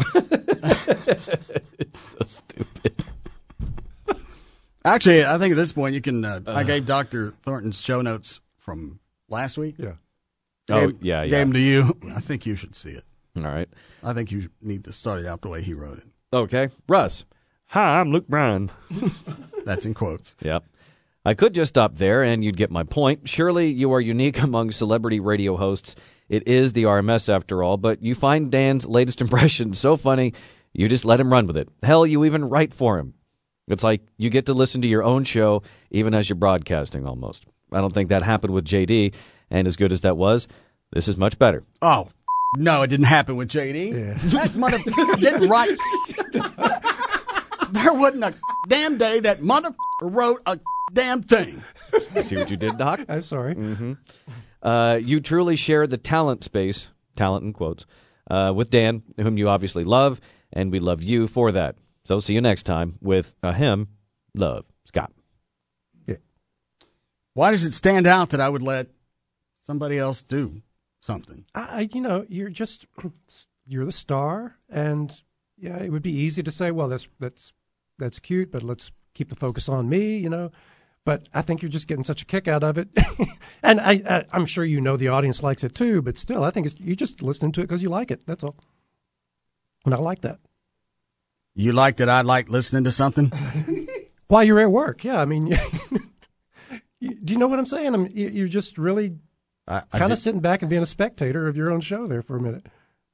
S3: It's so stupid.
S1: Actually, I think at this point you can. Uh, uh, I gave Doctor Thornton's show notes from last week.
S4: Yeah.
S3: Oh,
S1: Gave,
S3: yeah, yeah.
S1: Gave them to you. I think you should see it.
S3: All right.
S1: I think you need to start it out the way he wrote it.
S3: Okay. Russ.
S15: Hi, I'm Luke Bryan.
S1: That's in quotes.
S3: Yep. I could just stop there and you'd get my point. Surely you are unique among celebrity radio hosts. It is the R M S after all, but you find Dan's latest impression so funny, you just let him run with it. Hell, you even write for him. It's like you get to listen to your own show even as you're broadcasting almost. I don't think that happened with J D, and as good as that was, this is much better.
S1: Oh, no, it didn't happen with J D.
S4: Yeah.
S1: That mother didn't write. There wasn't a damn day that mother wrote a damn thing.
S3: See what you did, Doc?
S4: I'm sorry.
S3: Mm-hmm. Uh, you truly share the talent space, talent in quotes, uh, with Dan, whom you obviously love, and we love you for that. So see you next time with a him, love, Scott.
S4: Yeah.
S1: Why does it stand out that I would let somebody else do something?
S4: I, you know, you're just you're the star, and yeah, it would be easy to say, well, that's that's that's cute, but let's keep the focus on me, you know. But I think you're just getting such a kick out of it, and I, I I'm sure you know the audience likes it too. But still, I think it's, you're just listening to it because you like it. That's all, and I like that.
S1: You like that I like listening to something?
S4: While you're at work, yeah. I mean, you, do you know what I'm saying? I'm, you- you're just really
S1: I, I
S4: kind of
S1: did-
S4: sitting back and being a spectator of your own show there for a minute.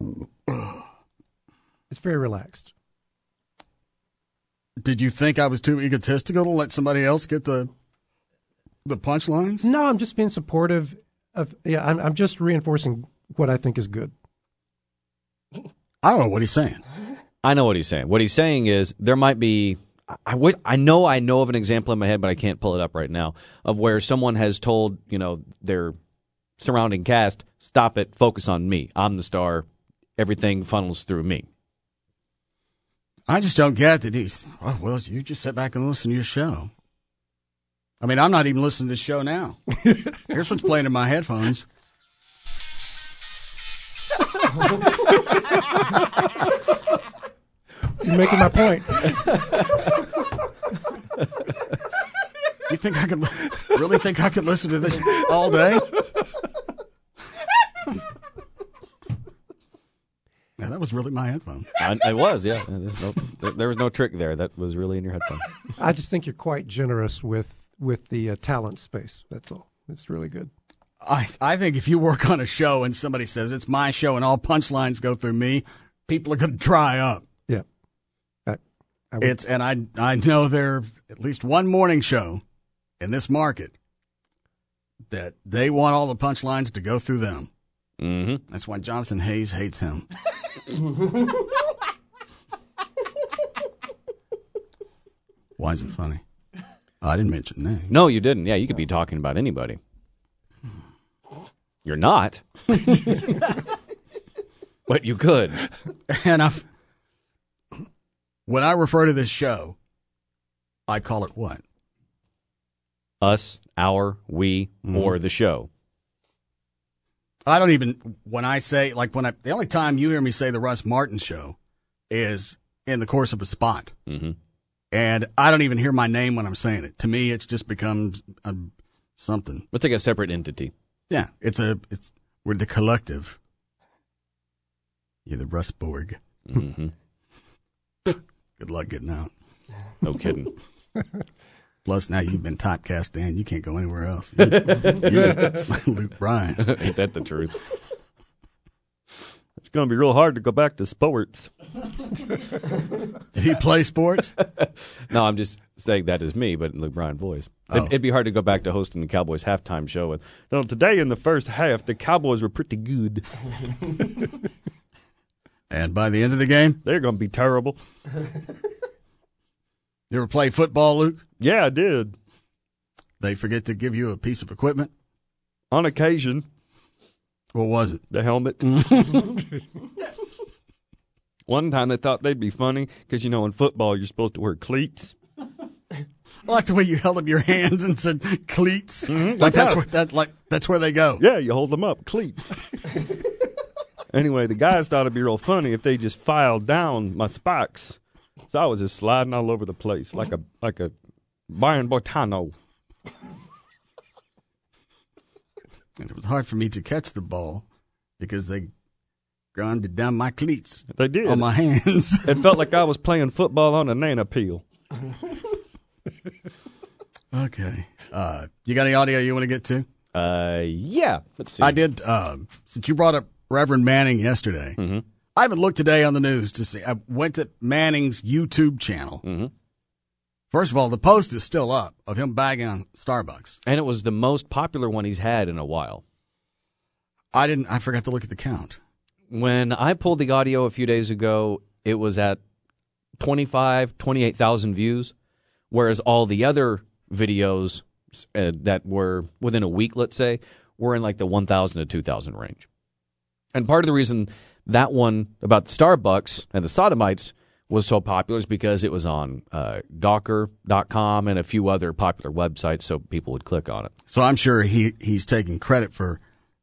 S4: It's very relaxed.
S1: Did you think I was too egotistical to let somebody else get the the punchlines?
S4: No, I'm just being supportive of. Yeah, I'm, I'm just reinforcing what I think is good.
S1: I don't know what he's saying.
S3: I know what he's saying. What he's saying is there might be. I, would, I know I know of an example in my head, but I can't pull it up right now, of where someone has told, you know, their surrounding cast, stop it, focus on me. I'm the star. Everything funnels through me.
S1: I just don't get that he's, oh, well, you just sit back and listen to your show. I mean, I'm not even listening to this show now. Here's what's playing in my headphones.
S4: You're making my point.
S1: You think I could really think I could listen to this all day? Yeah, that was really my headphone.
S3: I, I was, yeah. There's no, there, there was no trick there. That was really in your headphone.
S4: I just think you're quite generous with with the uh, talent space. That's all. It's really good.
S1: I I think if you work on a show and somebody says it's my show and all punchlines go through me, people are going to dry up.
S4: Yeah, I, I would,
S1: It's and I I know there at least one morning show in this market that they want all the punchlines to go through them.
S3: Mm-hmm.
S1: That's why Jonathan Hayes hates him. Why is it funny? Oh, I didn't mention names.
S3: No, you didn't. Yeah, you could be talking about anybody. You're not. But you could.
S1: And I've, when I refer to this show, I call it what?
S3: Us, our, we,
S1: Mm-hmm.
S3: or the show.
S1: I don't even, when I say, like, when I, the only time you hear me say the Russ Martin show is in the course of a spot.
S3: Mm-hmm.
S1: And I don't even hear my name when I'm saying it. To me, it's just becomes a, something.
S3: It's like a separate entity.
S1: Yeah, it's a, it's, we're the collective. You're the Russ Borg.
S3: Mm-hmm.
S1: Good luck getting out.
S3: No kidding.
S1: Plus, now you've been typecast, Dan. You can't go anywhere else. You, you're Luke Bryan.
S3: Ain't that the truth?
S15: It's going to be real hard to go back to sports.
S1: Did he play sports?
S3: No, I'm just saying that is me, but in Luke Bryan voice.
S1: Oh.
S3: It'd, it'd be hard to go back to hosting the Cowboys halftime show. With,
S15: No, today in the first half, the Cowboys were pretty good.
S1: And by the end of the game,
S15: they're going to be terrible.
S1: You ever play football, Luke?
S15: Yeah, I did.
S1: They forget to give you a piece of equipment?
S15: On occasion.
S1: What was it?
S15: The helmet. One time they thought they'd be funny because, you know, in football you're supposed to wear cleats.
S1: I like the way you held up your hands and said cleats.
S15: Mm-hmm.
S1: Like that's where that like that's where they go.
S15: Yeah, you hold them up, cleats. Anyway, the guys thought it'd be real funny if they just filed down my spikes. So I was just sliding all over the place like a like a Brian Boitano.
S1: And it was hard for me to catch the ball because they grounded down my cleats.
S15: They did.
S1: On my hands.
S15: It felt like I was playing football on a nana peel.
S1: Okay. Uh, you got any audio you want to get to?
S3: Uh, yeah. Let's see.
S1: I did. Uh, since you brought up Reverend Manning yesterday,
S3: mm-hmm.
S1: I haven't looked today on the news to see. I went to Manning's YouTube channel.
S3: Mm-hmm.
S1: First of all, the post is still up of him bagging on Starbucks.
S3: And it was the most popular one he's had in a while.
S1: I didn't. I forgot to look at the count.
S3: When I pulled the audio a few days ago, it was at twenty-five, twenty-eight thousand views, whereas all the other videos uh, that were within a week, let's say, were in like the one thousand to two thousand range. And part of the reason that one about Starbucks and the sodomites was so popular is because it was on uh, Gawker dot com and a few other popular websites, so people would click on it.
S1: So I'm sure he, he's taking credit for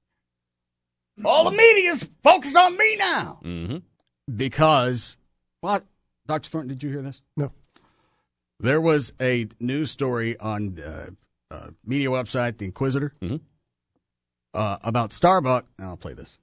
S1: all the media's focused on me now.
S3: Mm-hmm.
S1: Because, what? Doctor Thornton, did you hear this?
S4: No.
S1: There was a news story on the uh, media website, The Inquisitor,
S3: mm-hmm.
S1: uh, about Starbucks. I'll play this.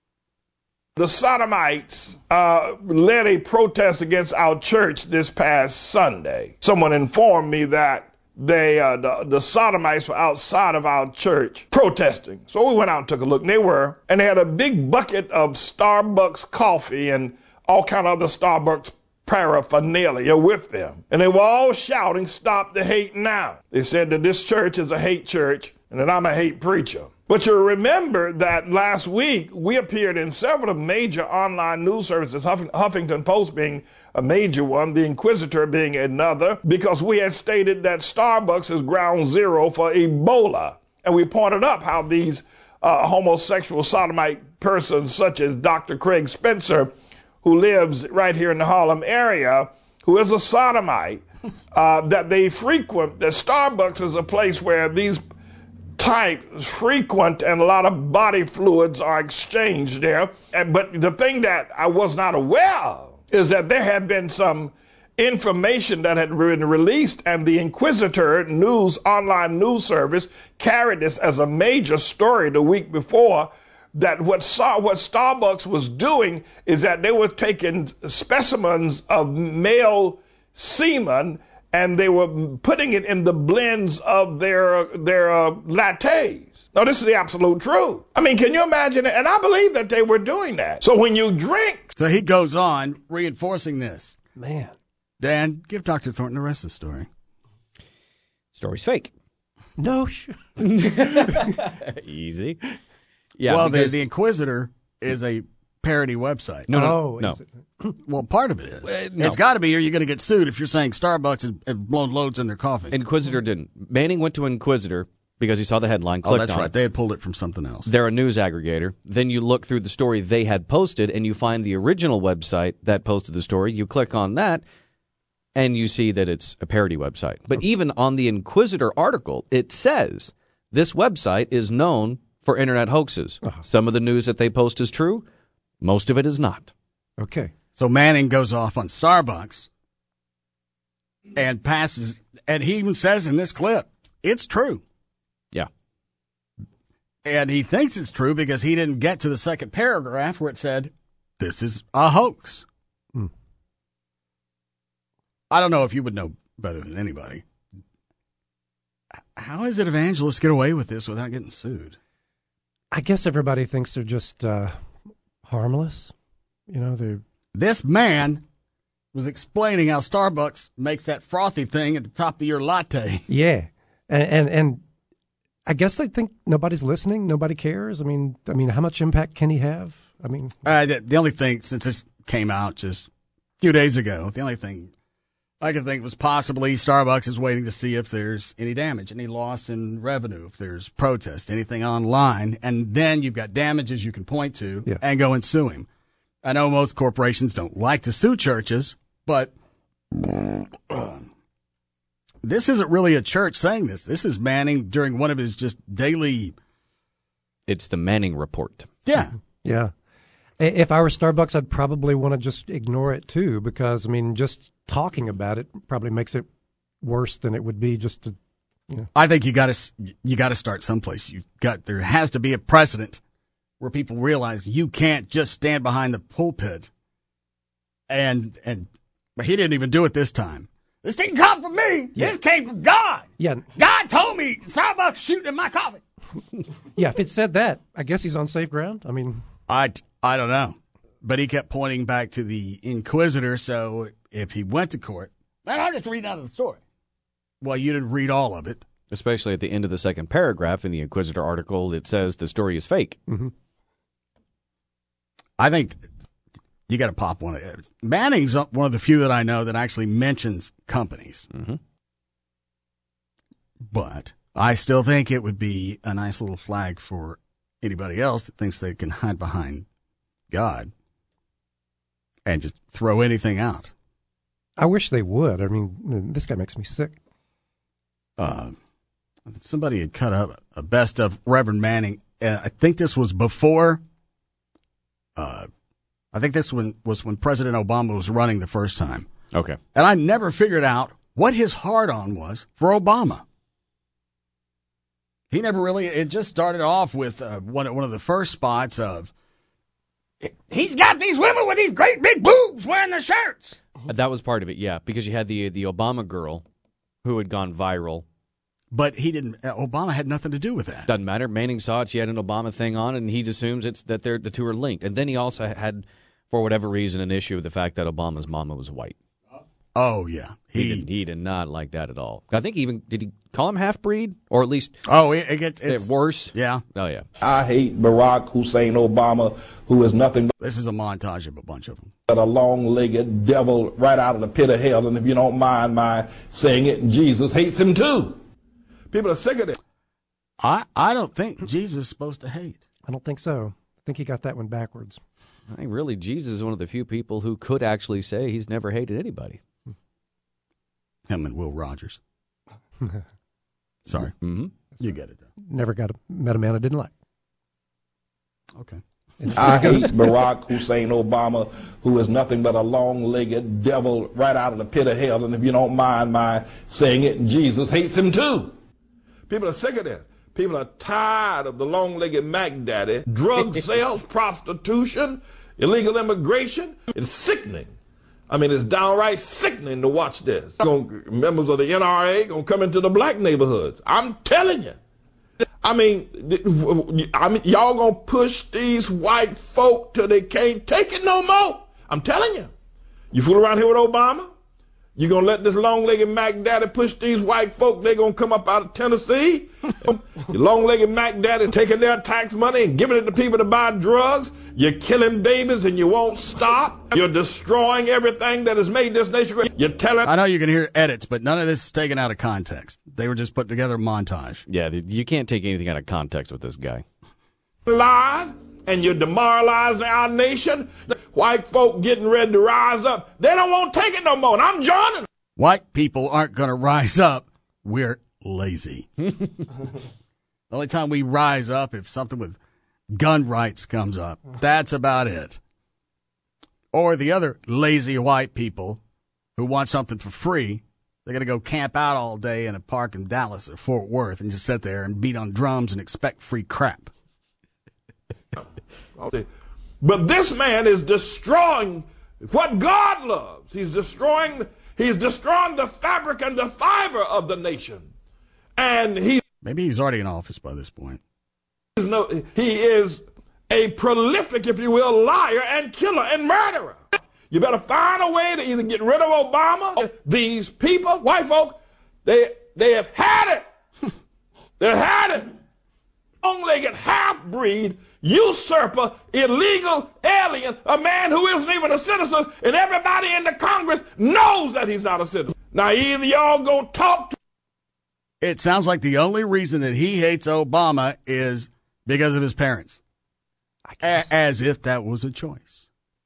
S18: The Sodomites uh, led a protest against our church this past Sunday. Someone informed me that they, uh, the, the Sodomites were outside of our church protesting. So we went out and took a look, and they were. And they had a big bucket of Starbucks coffee and all kind of other Starbucks paraphernalia with them. And they were all shouting, "Stop the hate now." They said that this church is a hate church and that I'm a hate preacher. But you remember that last week we appeared in several major online news services, Huff- Huffington Post being a major one, The Inquisitor being another, because we had stated that Starbucks is ground zero for Ebola. And we pointed up how these uh, homosexual sodomite persons such as Doctor Craig Spencer, who lives right here in the Harlem area, who is a sodomite, uh, that they frequent, that Starbucks is a place where these types frequent and a lot of body fluids are exchanged there. And, but the thing that I was not aware of is that there had been some information that had been released, and the Inquisitor news, online news service, carried this as a major story the week before, that what, saw, what Starbucks was doing is that they were taking specimens of male semen and they were putting it in the blends of their their uh, lattes. Now, this is the absolute truth. I mean, can you imagine it? And I believe that they were doing that. So when you drink...
S1: So he goes on reinforcing this.
S4: Man.
S1: Dan, give Doctor Thornton the rest of the story.
S3: Story's fake.
S4: No, sure.
S3: Easy. Yeah.
S1: Well,
S3: because...
S1: the, the Inquisitor is a parody website.
S3: No, no,
S4: oh,
S3: no.
S4: Is it?
S1: Well, part of it is.
S3: Uh, no.
S1: It's got to be, or you're going to get sued if you're saying Starbucks has, has blown loads in their coffee.
S3: Inquisitor didn't. Manning went to Inquisitor because he saw the headline, clicked
S1: Oh, that's
S3: on
S1: right.
S3: it.
S1: They had pulled it from something else.
S3: They're a news aggregator. Then you look through the story they had posted, and you find the original website that posted the story. You click on that, and you see that it's a parody website. But even on the Inquisitor article, it says this website is known for internet hoaxes. Uh-huh. Some of the news that they post is true. Most of it is not.
S4: Okay.
S1: So Manning goes off on Starbucks and passes, and he even says in this clip, it's true.
S3: Yeah.
S1: And he thinks it's true because he didn't get to the second paragraph where it said, this is a hoax.
S4: Hmm.
S1: I don't know if you would know better than anybody. How is it evangelists get away with this without getting sued?
S4: I guess everybody thinks they're just uh, harmless. You know, they're...
S1: This man was explaining how Starbucks makes that frothy thing at the top of your latte.
S4: Yeah. And, and, and I guess they think nobody's listening. Nobody cares. I mean, I mean, how much impact can he have? I mean,
S1: uh, the, the only thing, since this came out just a few days ago, the only thing I could think it was possibly Starbucks is waiting to see if there's any damage, any loss in revenue, if there's protest, anything online, and then you've got damages you can point to
S4: Yeah.
S1: and go and sue him. I know most corporations don't like to sue churches, but uh, this isn't really a church saying this. This is Manning during one of his just daily.
S3: It's the Manning report.
S1: Yeah.
S4: Yeah. I- If I were Starbucks, I'd probably want to just ignore it too, because I mean, just talking about it probably makes it worse than it would be just to. You know.
S1: I think you got to you got to start someplace. You've got there has to be a precedent where people realize you can't just stand behind the pulpit. And and but he didn't even do it this time. This didn't come from me.
S4: Yeah.
S1: This came from God.
S4: Yeah.
S1: God told me Starbucks shooting in my coffee.
S4: Yeah. If it said that, I guess he's on safe ground. I mean,
S1: I I don't know, but he kept pointing back to the Inquisitor. So if he went to court, then I'll just read out of the story. Well, you didn't read all of it.
S3: Especially at the end of the second paragraph in the Inquisitor article, it says the story is fake.
S4: Mm-hmm.
S1: I think you got to pop one of it. Manning's one of the few that I know that actually mentions companies.
S3: Mm-hmm.
S1: But I still think it would be a nice little flag for anybody else that thinks they can hide behind God and just throw anything out.
S4: I wish they would. I mean, this guy makes me sick.
S1: Uh, somebody had cut up a best of Reverend Manning. Uh, I think this was before. Uh, I think this one was when President Obama was running the first time.
S3: Okay.
S1: And I never figured out what his hard-on was for Obama. He never really. It just started off with uh, one one of the first spots of. He's got these women with these great big boobs wearing the shirts.
S3: That was part of it, yeah, because you had the the Obama girl who had gone viral.
S1: But he didn't. Uh, Obama had nothing to do with that.
S3: Doesn't matter. Manning saw it. She had an Obama thing on, and he assumes it's that they're the two are linked. And then he also had, for whatever reason, an issue with the fact that Obama's mama was white.
S1: Oh yeah,
S3: he
S1: he
S3: he did, he did not like that at all. I think he even did he call him half breed or at least
S1: oh it, it gets it's,
S3: worse.
S1: Yeah.
S3: Oh yeah.
S19: I hate Barack Hussein Obama, who is nothing.
S1: This is a montage of a bunch of them.
S19: But a long-legged devil right out of the pit of hell, and if you don't mind my saying it, Jesus hates him too. People are sick of it.
S1: I I don't think Jesus is supposed to hate.
S4: I don't think so. I think he got that one backwards.
S3: I think really Jesus is one of the few people who could actually say he's never hated anybody.
S1: Him and Will Rogers. Sorry.
S3: Mm-hmm.
S1: You get it, though.
S4: Never got a, met a man I didn't like.
S1: Okay.
S19: I hate Barack Hussein Obama, who is nothing but a long-legged devil right out of the pit of hell, and if you don't mind my saying it, Jesus hates him too. People are sick of this. People are tired of the long-legged Mac Daddy, drug sales, prostitution, illegal immigration. It's sickening. I mean, it's downright sickening to watch this. Gonna, members of the N R A going to come into the black neighborhoods. I'm telling you. I mean, I mean, y'all going to push these white folk till they can't take it no more. I'm telling you. You fool around here with Obama? You going to let this long-legged Mac Daddy push these white folk? They going to come up out of Tennessee? The long-legged Mac Daddy taking their tax money and giving it to people to buy drugs? You're killing babies and you won't stop. You're destroying everything that has made this nation great. You're telling...
S1: I know you can hear edits, but none of this is taken out of context. They were just put together a montage.
S3: Yeah, you can't take anything out of context with this guy.
S19: Lies, and you're demoralizing our nation. White folk getting ready to rise up. They don't want to take it no more, and I'm joining them.
S1: White people aren't going to rise up. We're lazy. The only time we rise up if something with gun rights comes up. That's about it. Or the other lazy white people who want something for free. They're going to go camp out all day in a park in Dallas or Fort Worth and just sit there and beat on drums and expect free crap.
S19: But this man is destroying what God loves. He's destroying, he's destroying the fabric and the fiber of the nation. And he...
S1: Maybe he's already in office by this point.
S19: No, he is a prolific, if you will, liar and killer and murderer. You better find a way to either get rid of Obama. These people, white folk, they they have had it. They've had it. Long-legged half-breed.
S18: half-breed, usurper, illegal alien, a man who isn't even a citizen, and everybody in the Congress knows that he's not a citizen. Now, either y'all go talk to...
S1: It sounds like the only reason that he hates Obama is because of his parents. A- as if that was a choice.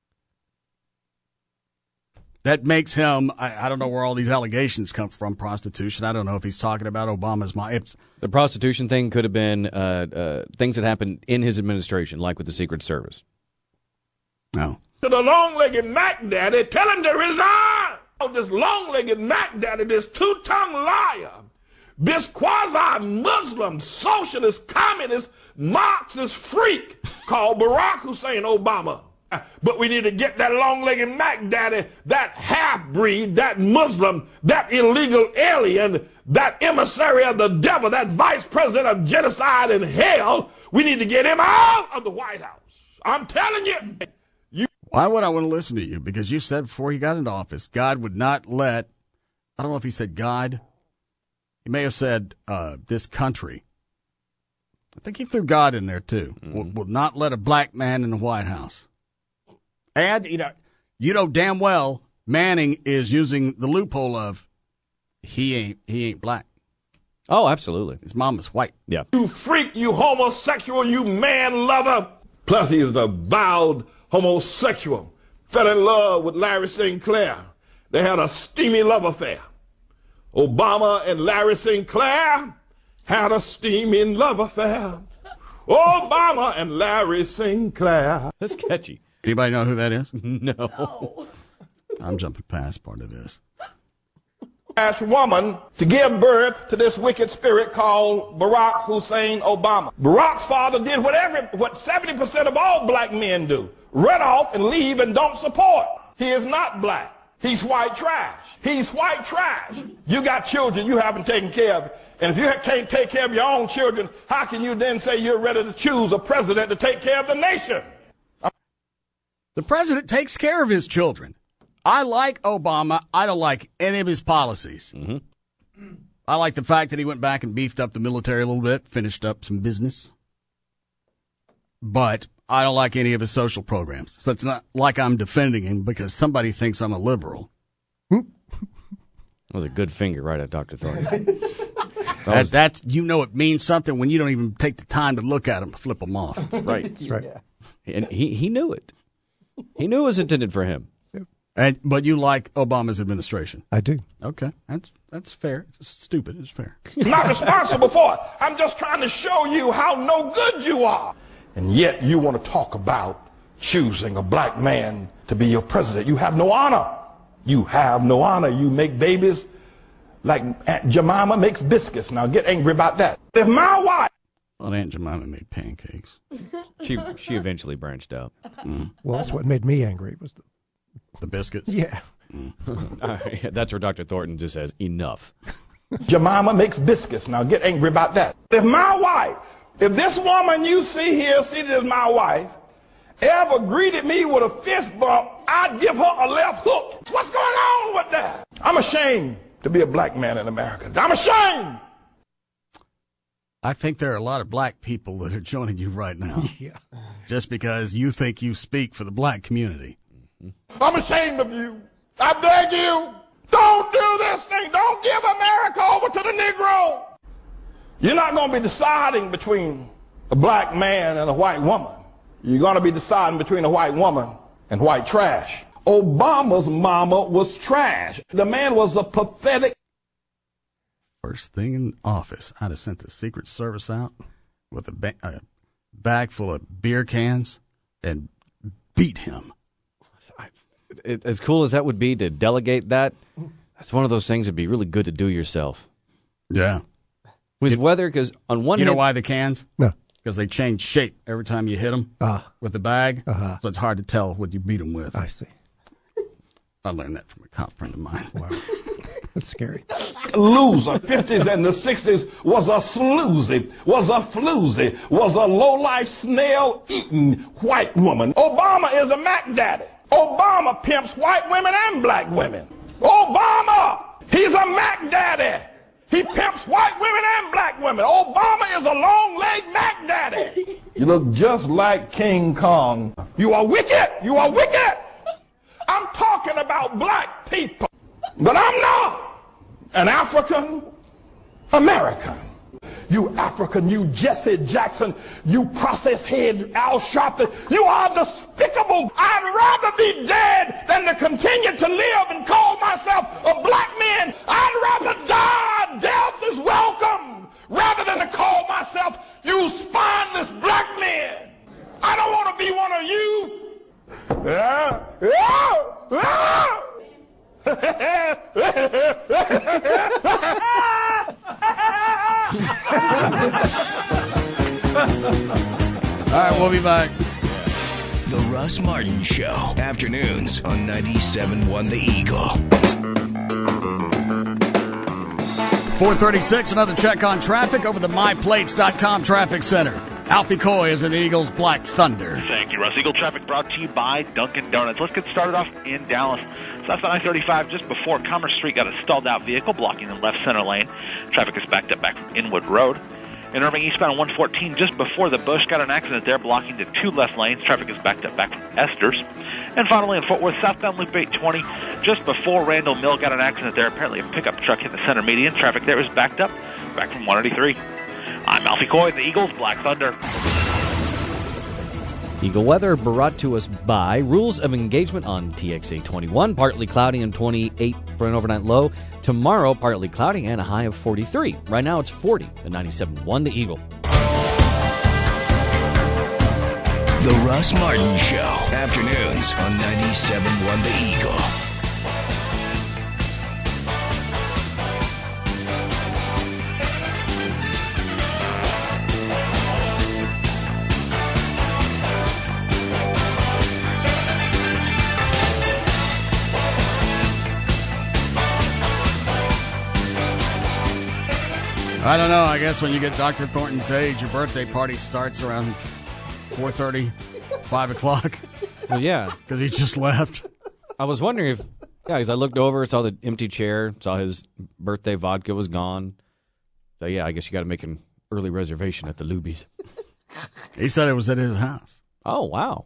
S1: That makes him, I, I don't know where all these allegations come from, prostitution. I don't know if he's talking about Obama's mom. It's,
S3: The prostitution thing could have been uh, uh, things that happened in his administration, like with the Secret Service.
S1: No.
S18: To the long-legged Mac Daddy, tell him to resign. Oh, this long-legged Mac Daddy, this two-tongued liar, this quasi-Muslim, socialist, communist, Marxist freak called Barack Hussein Obama. But we need to get that long-legged Mac Daddy, that half-breed, that Muslim, that illegal alien, that emissary of the devil, that vice president of genocide and hell. We need to get him out of the White House. I'm telling you. you
S1: Why would I want to listen to you? Because you said before he got into office, God would not let, I don't know if he said God. He may have said uh, this country. I think he threw God in there, too. Mm-hmm. Will, will not let a black man in the White House. And, you know, you know damn well Manning is using the loophole of he ain't he ain't black.
S3: Oh, absolutely.
S1: His mom is white.
S3: Yeah.
S18: You freak, you homosexual, you man lover. Plus, he is a vowed homosexual. Fell in love with Larry Sinclair. They had a steamy love affair. Obama and Larry Sinclair had a steaming love affair. Obama and Larry Sinclair.
S3: That's catchy.
S1: Anybody know who that is?
S3: No.
S14: No.
S1: I'm jumping past part of this.
S18: Ash woman to give birth to this wicked spirit called Barack Hussein Obama. Barack's father did what every, what seventy percent of all black men do. Run off and leave and don't support. He is not black. He's white trash. He's white trash. You got children you haven't taken care of. And if you can't take care of your own children, how can you then say you're ready to choose a president to take care of the nation?
S1: The president takes care of his children. I like Obama. I don't like any of his policies.
S3: Mm-hmm.
S1: I like the fact that he went back and beefed up the military a little bit, finished up some business. But I don't like any of his social programs. So it's not like I'm defending him because somebody thinks I'm a liberal.
S3: That was a good finger right at Doctor Thornton.
S1: That was, that's, you know, it means something when you don't even take the time to look at them, flip them off.
S3: That's right.
S4: That's right.
S3: Yeah. And he, he knew it. He knew it was intended for him.
S1: And, but you like Obama's administration?
S4: I do.
S1: Okay, that's that's fair. It's stupid. It's fair.
S18: I'm not responsible for it. I'm just trying to show you how no good you are. And yet you want to talk about choosing a black man to be your president. You have no honor. You have no honor. You make babies like Aunt Jemima makes biscuits. Now get angry about that. If my wife...
S1: I thought Aunt Jemima made pancakes.
S3: She she eventually branched out.
S1: Mm.
S4: Well, that's what made me angry was the
S1: The biscuits?
S4: Yeah.
S1: Mm.
S3: Uh, yeah, that's where Doctor Thornton just says, enough.
S18: Jemima makes biscuits. Now get angry about that. If my wife, if this woman you see here, seated as my wife, ever greeted me with a fist bump, I'd give her a left hook. What's going on with that? I'm ashamed to be a black man in America. I'm ashamed.
S1: I think there are a lot of black people that are joining you right now.
S4: Yeah.
S1: Just because you think you speak for the black community.
S18: I'm ashamed of you. I beg you, don't do this thing. Don't give America over to the Negro. You're not going to be deciding between a black man and a white woman. You're going to be deciding between a white woman and white trash. Obama's mama was trash. The man was a pathetic.
S1: First thing in office, I'd have sent the Secret Service out with a, ba- a bag full of beer cans and beat him.
S3: As cool as that would be to delegate that, that's one of those things that'd be really good to do yourself.
S1: Yeah.
S3: With weather, because on one
S1: You
S3: hand,
S1: know why the cans?
S4: No.
S1: Because they change shape every time you hit them
S4: Ah.
S1: with the bag.
S4: Uh-huh.
S1: So it's hard to tell what you beat them with.
S4: I see.
S1: I learned that from a cop friend of mine.
S4: Wow. That's scary.
S18: Loser. fifties and the sixties was a sloozy, was a floozy, was a low-life snail-eating white woman. Obama is a Mac Daddy. Obama pimps white women and black women. Obama, he's a Mac Daddy. He pimps white women and black women. Obama is a long-legged Mac Daddy.
S19: You look just like King Kong.
S18: You are wicked. You are wicked. I'm talking about black people. But I'm not an African American. You African, you Jesse Jackson, you process head Al Sharpton, you are despicable. I'd rather be dead than to continue to live and call myself a black man. I'd rather die. Death is welcome rather than to call myself you spineless black man. I don't want to be one of you. Yeah, yeah, yeah.
S1: All right, we'll be back.
S11: The Russ Martin Show. Afternoons on ninety-seven point one The Eagle.
S1: four thirty-six, another check on traffic over the my plates dot com traffic center. Alfie Coy is in the Eagles Black Thunder.
S12: Thank you, Russ. Eagle traffic brought to you by Dunkin' Donuts. Let's get started off in Dallas. South on I thirty-five, just before Commerce Street, got a stalled-out vehicle blocking the left center lane. Traffic is backed up back from Inwood Road. In Irving, eastbound one fourteen, just before the Bush, got an accident there, blocking the two left lanes. Traffic is backed up back from Esther's. And finally, in Fort Worth, southbound Loop eight twenty, just before Randall Mill, got an accident there. Apparently, a pickup truck hit the center median. Traffic there is backed up back from one eighty-three. I'm Alfie Coy, the Eagles Black Thunder.
S3: Eagle weather brought to us by Rules of Engagement on T X A twenty-one. Partly cloudy and twenty-eight for an overnight low. Tomorrow, partly cloudy and a high of forty-three. Right now, it's forty at ninety-seven point one The Eagle.
S11: The Russ Martin Show. Afternoons on ninety-seven point one The Eagle.
S1: I don't know. I guess when you get Doctor Thornton's age, your birthday party starts around four thirty, five o'clock.
S3: Well, yeah.
S1: Because he just left.
S3: I was wondering if, yeah, because I looked over, saw the empty chair, saw his birthday vodka was gone. So, yeah, I guess you got to make an early reservation at the Luby's.
S1: He said it was at his house.
S3: Oh, wow.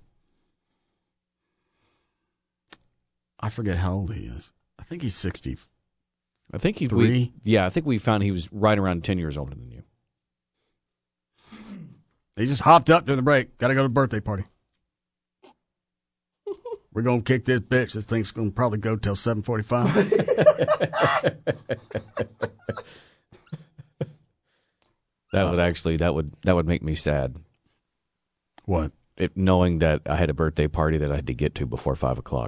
S1: I forget how old he is. I think he's sixty.
S3: I think he,
S1: Three?
S3: we, yeah, I think we found he was right around ten years older than you.
S1: He just hopped up during the break. Got to go to the birthday party. We're going to kick this bitch. This thing's going to probably go till seven forty-five.
S3: That would actually, that would, that would make me sad.
S1: What?
S3: It, knowing that I had a birthday party that I had to get to before five o'clock.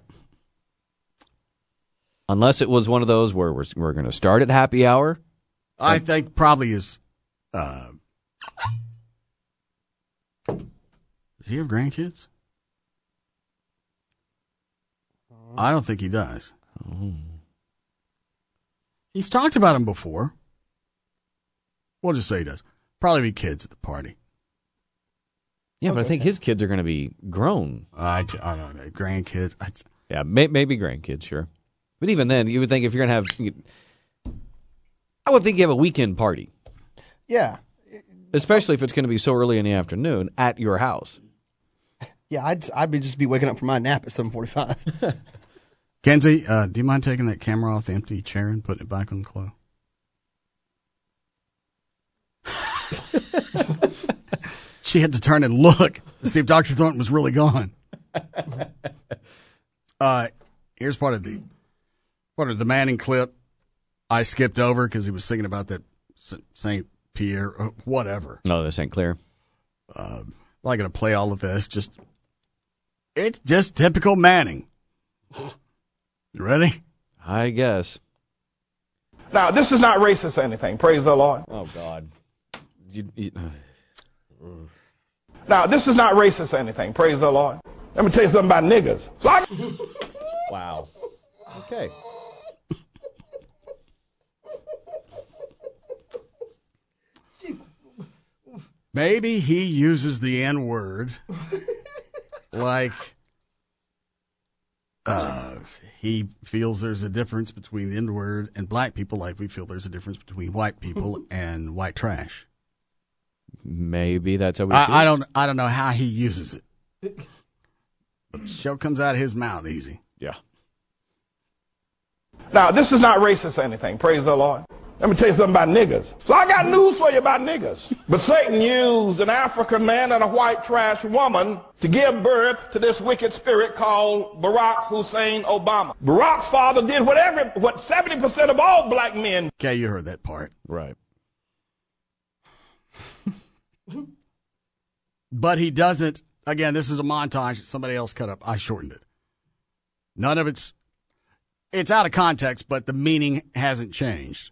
S3: Unless it was one of those where we're, we're going to start at happy hour.
S1: I and, think probably is. Uh, does he have grandkids? I don't think he does.
S3: Oh.
S1: He's talked about them before. We'll just say he does. Probably be kids at the party.
S3: Yeah,
S1: okay.
S3: But I think his kids are going to be grown.
S1: I, I don't know. Grandkids. I'd...
S3: Yeah, may, maybe grandkids, sure. But even then, you would think if you're going to have... I would think you have a weekend party.
S5: Yeah.
S3: Especially if it's going to be so early in the afternoon at your house.
S5: Yeah, I'd I'd be just be waking up from my nap at seven forty-five.
S1: Kenzie, uh, do you mind taking that camera off the empty chair and putting it back on the clothes? She had to turn and look to see if Doctor Thornton was really gone. Uh, here's part of the part of the Manning clip I skipped over because he was singing about that Saint Pierre, or whatever.
S3: No, the Saint Clair.
S1: Uh, I'm not going to play all of this. Just it's just typical Manning. You ready?
S3: I guess.
S18: Now, this is not racist or anything. Praise the Lord.
S3: Oh, God. You, you,
S18: now, this is not racist or anything. Praise the Lord. Let me tell you something about niggas. So I...
S3: Wow. Okay.
S1: Maybe he uses the N-word like Uh, he feels there's a difference between the N-word and black people, like we feel there's a difference between white people and white trash.
S3: Maybe that's how we.
S1: I, I don't. I don't know how he uses it. But the show comes out of his mouth easy.
S3: Yeah.
S19: Now, this is not racist or anything. Praise the Lord. Let me tell you something about niggas. So I got news for you about niggas. But Satan used an African man and a white trash woman to give birth to this wicked spirit called Barack Hussein Obama. Barack's father did whatever, what seventy percent of all black men.
S1: Okay, you heard that part.
S3: Right.
S1: But he doesn't. Again, this is a montage that somebody else cut up. I shortened it. None of it's, it's out of context, but the meaning hasn't changed.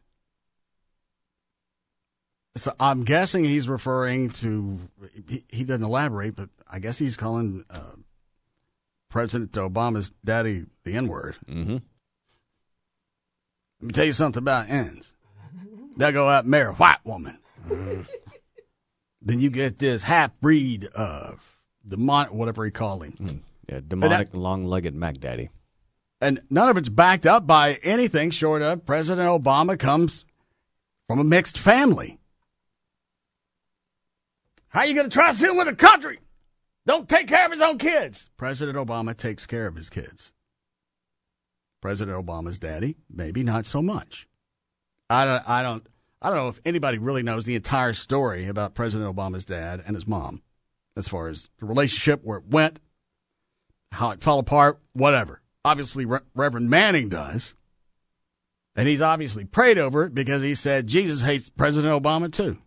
S1: So I'm guessing he's referring to, he, he doesn't elaborate, but I guess he's calling uh, President Obama's daddy the N-word.
S3: Mm-hmm.
S1: Let me tell you something about N's. They'll go out and marry a white woman. Then you get this half-breed, uh, demonic, whatever he called him.
S3: Mm. Yeah, demonic, that, long-legged Mac Daddy.
S1: And none of it's backed up by anything short of President Obama comes from a mixed family. How you going to trust him with a country? Don't take care of his own kids. President Obama takes care of his kids. President Obama's daddy, maybe not so much. I don't, I don't, I don't know if anybody really knows the entire story about President Obama's dad and his mom, as far as the relationship, where it went, how it fell apart, whatever. Obviously, Re- Reverend Manning does. And he's obviously prayed over it because he said Jesus hates President Obama, too.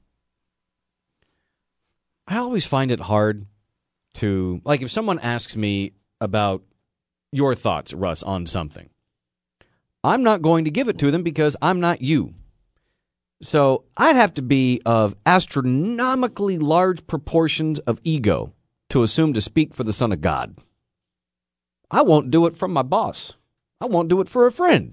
S3: I always find it hard to, like, if someone asks me about your thoughts, Russ, on something, I'm not going to give it to them because I'm not you. So I'd have to be of astronomically large proportions of ego to assume to speak for the Son of God. I won't do it from my boss. I won't do it for a friend.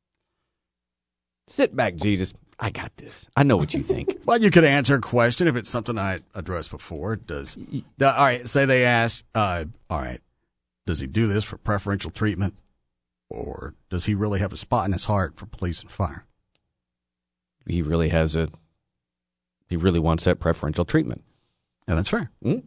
S3: Sit back, Jesus. I got this. I know what you think.
S1: Well, you could answer a question if it's something I addressed before. Does all right? Say they ask, uh, all right, does he do this for preferential treatment, or does he really have a spot in his heart for police and fire?
S3: He really has a. He really wants that preferential treatment.
S1: Yeah, that's fair.
S3: Mm?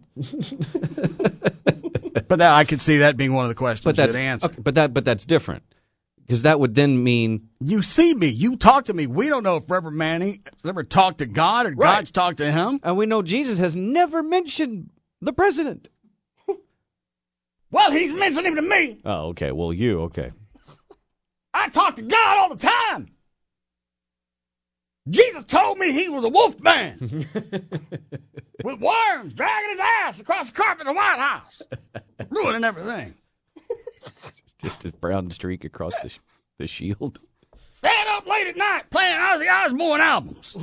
S1: But that, I could see that being one of the questions
S3: but that's,
S1: you'd answer.
S3: Okay, but that, but that's different. Because that would then mean...
S1: You see me. You talk to me. We don't know if Reverend Manning has ever talked to God or right. God's talked to him.
S3: And we know Jesus has never mentioned the president.
S1: Well, he's mentioned him to me.
S3: Oh, okay. Well, you, okay.
S1: I talk to God all the time. Jesus told me he was a wolf man. With worms dragging his ass across the carpet of the White House. Ruining everything.
S3: Just a brown streak across the, sh- the shield.
S1: Staying up late at night playing Ozzy Osbourne albums.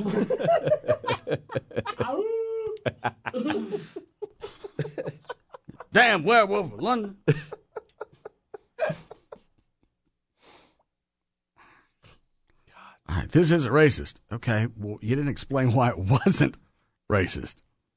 S1: Damn werewolf of London. All right, this isn't racist. Okay, well, you didn't explain why it wasn't racist.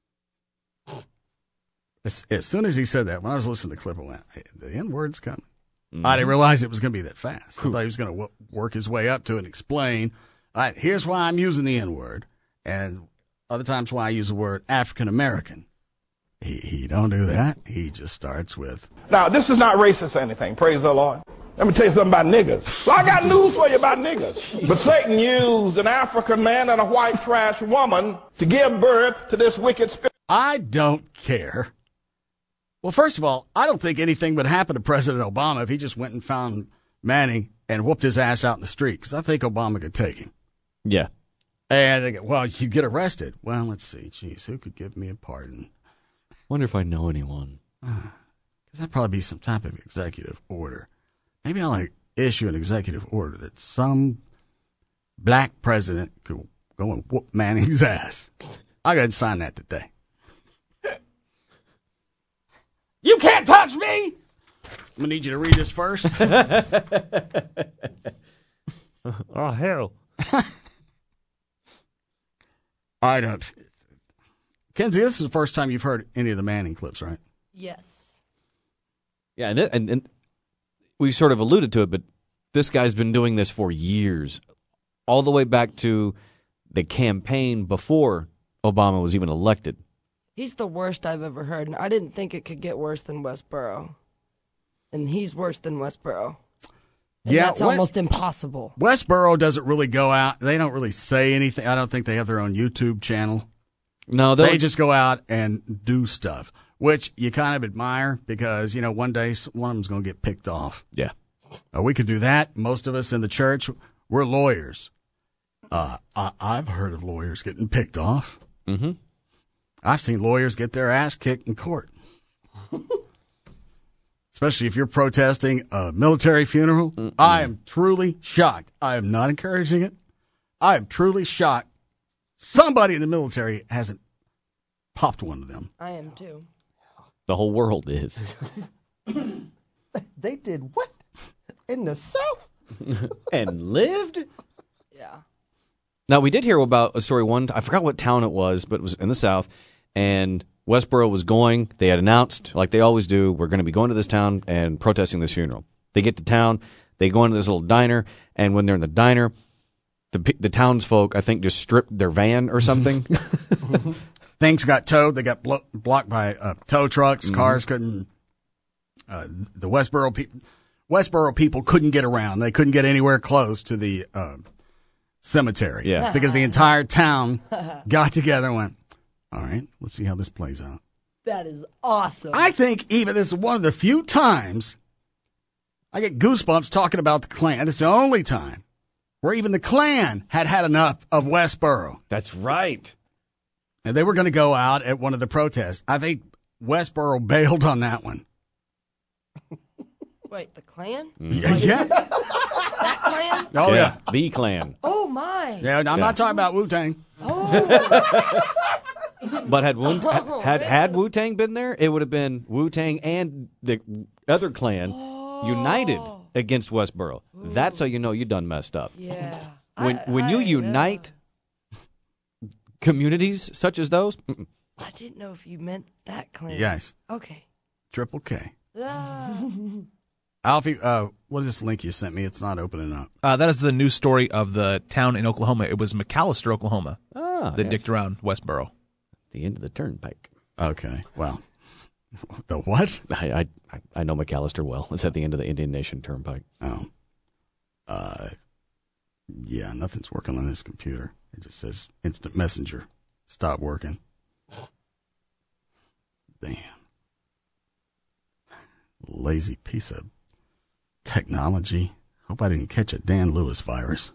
S1: As, as soon as he said that, when I was listening to the clip, I went, hey, the N-word's coming. Mm-hmm. I didn't realize it was going to be that fast. I thought he was going to w- work his way up to it and explain, all right, here's why I'm using the N-word, and other times why I use the word African-American. He, he don't do that. He just starts with...
S19: Now, this is not racist or anything. Praise the Lord. Let me tell you something about niggas. So I got news for you about niggas. Jesus. But Satan used an African man and a white trash woman to give birth to this wicked spirit.
S1: I don't care. Well, first of all, I don't think anything would happen to President Obama if he just went and found Manning and whooped his ass out in the street, because I think Obama could take him.
S3: Yeah.
S1: And they go, well, you get arrested. Well, let's see. Geez, who could give me a pardon?
S3: Wonder if I know anyone.
S1: Because that'd probably be some type of executive order. Maybe I'll like, issue an executive order that some black president could go and whoop Manning's ass. I got to sign that today. You can't touch me! I'm going to need you to read this first.
S15: Oh, hell.
S1: I don't. Kenzie, this is the first time you've heard any of the Manning clips, right?
S14: Yes.
S3: Yeah, and, and, and we sort of alluded to it, but this guy's been doing this for years, all the way back to the campaign before Obama was even elected.
S14: He's the worst I've ever heard, and I didn't think it could get worse than Westboro. And he's worse than Westboro. And
S1: Yeah,
S14: that's
S1: what-
S14: almost impossible.
S1: Westboro doesn't really go out. They don't really say anything. I don't think they have their own YouTube channel.
S3: No,
S1: they
S3: they'll-
S1: just go out and do stuff, which you kind of admire because, you know, one day s- one of them's going to get picked off.
S3: Yeah.
S1: Uh, we could do that. Most of us in the church, we're lawyers. Uh, I, I've heard of lawyers getting picked off.
S3: Mm-hmm.
S1: I've seen lawyers get their ass kicked in court. Especially if you're protesting a military funeral. Mm-mm. I am truly shocked. I am not encouraging it. I am truly shocked. Somebody in the military hasn't popped one of them.
S14: I am too.
S3: The whole world is.
S5: They did what? In the South?
S3: And lived?
S14: Yeah.
S3: Now, we did hear about a story one, I forgot what town it was, but it was in the South, and Westboro was going, they had announced, like they always do, we're going to be going to this town and protesting this funeral. They get to town, they go into this little diner, and when they're in the diner, the pe- the townsfolk, I think, just stripped their van or something.
S1: Things got towed. They got blo- blocked by uh, tow trucks.
S3: Mhm.
S1: Cars couldn't. Uh, the Westboro people, Westboro people couldn't get around. They couldn't get anywhere close to the uh, cemetery.
S3: Yeah.
S1: because the entire town got together and went, "All right, let's see how this plays out."
S14: That is awesome.
S1: I think even this is one of the few times I get goosebumps talking about the Klan. It's the only time where even the Klan had had enough of Westboro.
S3: That's right.
S1: And they were going to go out at one of the protests. I think Westboro bailed on that one.
S14: Wait, the Klan?
S1: Yeah. yeah.
S14: That Klan?
S1: Oh, yeah.
S3: The Klan.
S14: Oh, my.
S1: Yeah, I'm
S3: Yeah.
S1: not talking about Wu-Tang.
S14: Oh.
S3: But had Wu- had had Wu Tang been there, it would have been Wu Tang and the other clan united against Westboro. That's how you know you done messed up.
S14: Yeah.
S3: When
S14: I-
S3: when you
S14: I-
S3: unite communities such as those, mm-mm.
S14: I didn't know if you meant that Klan.
S1: Yes.
S14: Okay.
S1: Triple K.
S14: Ah.
S1: Alfie, uh, what is this link you sent me? It's not opening up.
S13: Uh, that is the news story of the town in Oklahoma. It was McAllister, Oklahoma,
S3: Ah,
S13: that
S3: yes.
S13: dicked around Westboro.
S3: The end of the turnpike.
S1: Okay. Well, the what?
S3: I, I I know McAllister well. It's at the end of the Indian Nation Turnpike.
S1: Oh. Uh, yeah, nothing's working on this computer. It just says instant messenger. Stop working. Damn. Lazy piece of technology. Hope I didn't catch a Dan Lewis virus.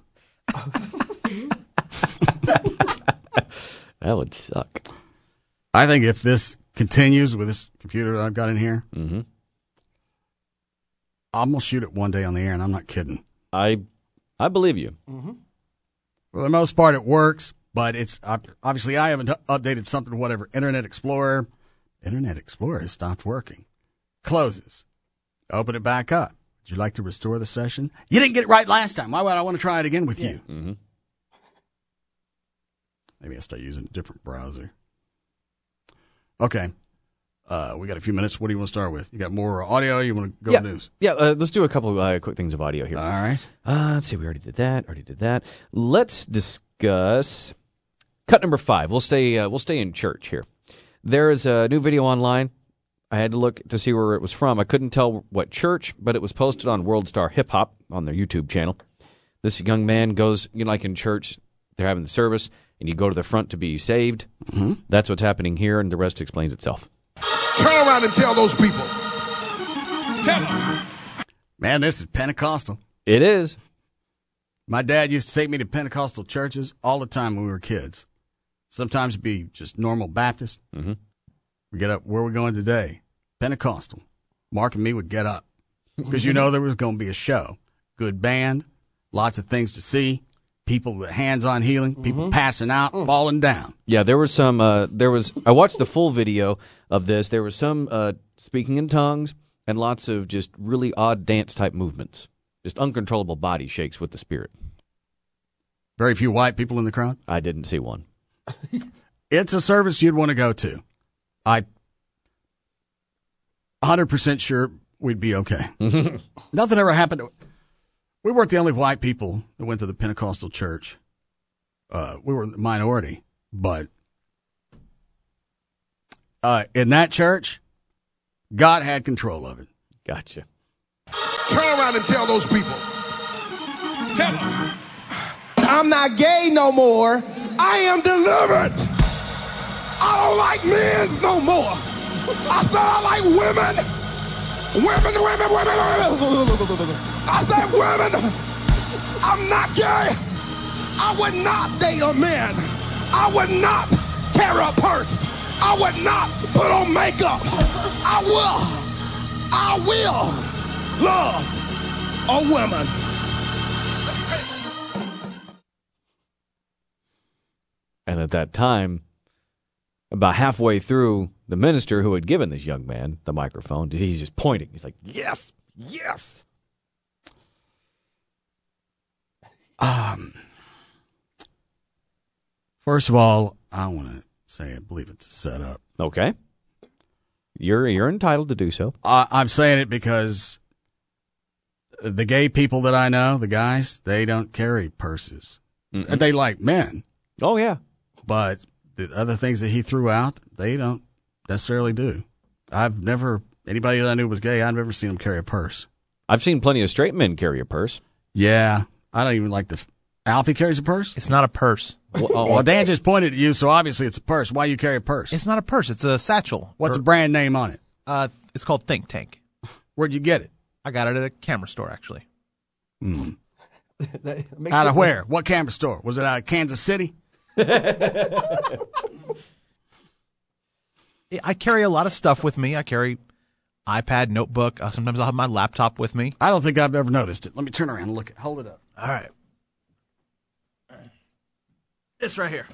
S3: That would suck.
S1: I think if this continues with this computer that I've got in here,
S3: mm-hmm.
S1: I'm going to shoot it one day on the air, and I'm not kidding.
S3: I I believe you.
S1: Mm-hmm. For the most part, it works, but it's obviously I haven't updated something, whatever. Internet Explorer. Internet Explorer has stopped working. Closes. Open it back up. Would you like to restore the session? You didn't get it right last time. Why would I want to try it again with
S14: Yeah.
S1: you?
S3: Mm-hmm.
S1: Maybe I'll start using a different browser. Okay. Uh, we got a few minutes. What do you want to start with? You got more audio? You want to go
S3: yeah.
S1: news?
S3: Yeah, uh, let's do a couple of uh, quick things of audio here.
S1: All right.
S3: Uh, let's see. We already did that. Already did that. Let's discuss cut number five. We'll stay. Uh, we'll stay in church here. There is a new video online. I had to look to see where it was from. I couldn't tell what church, but it was posted on World Star Hip Hop on their YouTube channel. This young man goes, you know, like in church, they're having the service, and you go to the front to be saved.
S1: Mm-hmm.
S3: That's what's happening here, and the rest explains itself.
S20: Turn around and tell those people. Tell them.
S1: Man, this is Pentecostal.
S3: It is.
S1: My dad used to take me to Pentecostal churches all the time when we were kids. Sometimes it'd be just normal Baptist.
S3: Mm-hmm.
S1: We get up, where are we going today? Pentecostal. Mark and me would get up because you know there was going to be a show. Good band, lots of things to see, people with hands-on healing, people
S3: Mm-hmm.
S1: passing out, falling down.
S3: Yeah, there was some, uh, there was, I watched the full video of this. There was some uh, speaking in tongues and lots of just really odd dance-type movements. Just uncontrollable body shakes with the Spirit.
S1: Very few white people in the crowd?
S3: I didn't see one.
S1: It's a service you'd want to go to. I one hundred percent sure we'd be okay. Nothing ever happened. We weren't the only white people that went to the Pentecostal church. Uh, we were the minority, but uh, in that church, God had control of it.
S3: Gotcha.
S20: Turn around and tell those people. Tell them.
S21: I'm not gay no more.
S20: I am delivered. I don't like men no more. I said I like women. Women, women, women, women. I said women. I'm not gay. I would not date a man. I would not carry a purse. I would not put on makeup. I will. I will love a woman.
S3: And at that time, about halfway through, the minister who had given this young man the microphone, he's just pointing. He's like, yes, yes.
S1: Um. First of all, I want to say I believe it's a setup.
S3: Okay. You're you're entitled to do so.
S1: I, I'm saying it because the gay people that I know, the guys, they don't carry purses.
S3: Mm-mm.
S1: They like men.
S3: Oh, yeah.
S1: But the other things that he threw out, they don't necessarily do. I've never, anybody that I knew was gay, I've never seen them carry a purse.
S3: I've seen plenty of straight men carry a purse.
S1: Yeah. I don't even like the, Alfie carries a purse?
S13: It's not a purse.
S1: Well, oh, well, Dan just pointed at you, so obviously it's a purse. Why you carry a purse?
S13: It's not a purse. It's a satchel.
S1: What's
S13: or,
S1: the brand name on it?
S13: Uh, it's called Think Tank.
S1: Where'd you get it?
S13: I got it at a camera store, actually.
S1: Mm. Out of where? What camera store? Was it out of Kansas City?
S13: I carry a lot of stuff with me. I carry iPad, notebook. Uh, sometimes I'll have my laptop with me.
S1: I don't think I've ever noticed it. Let me turn around and look at. Hold it up.
S13: All right. This right here.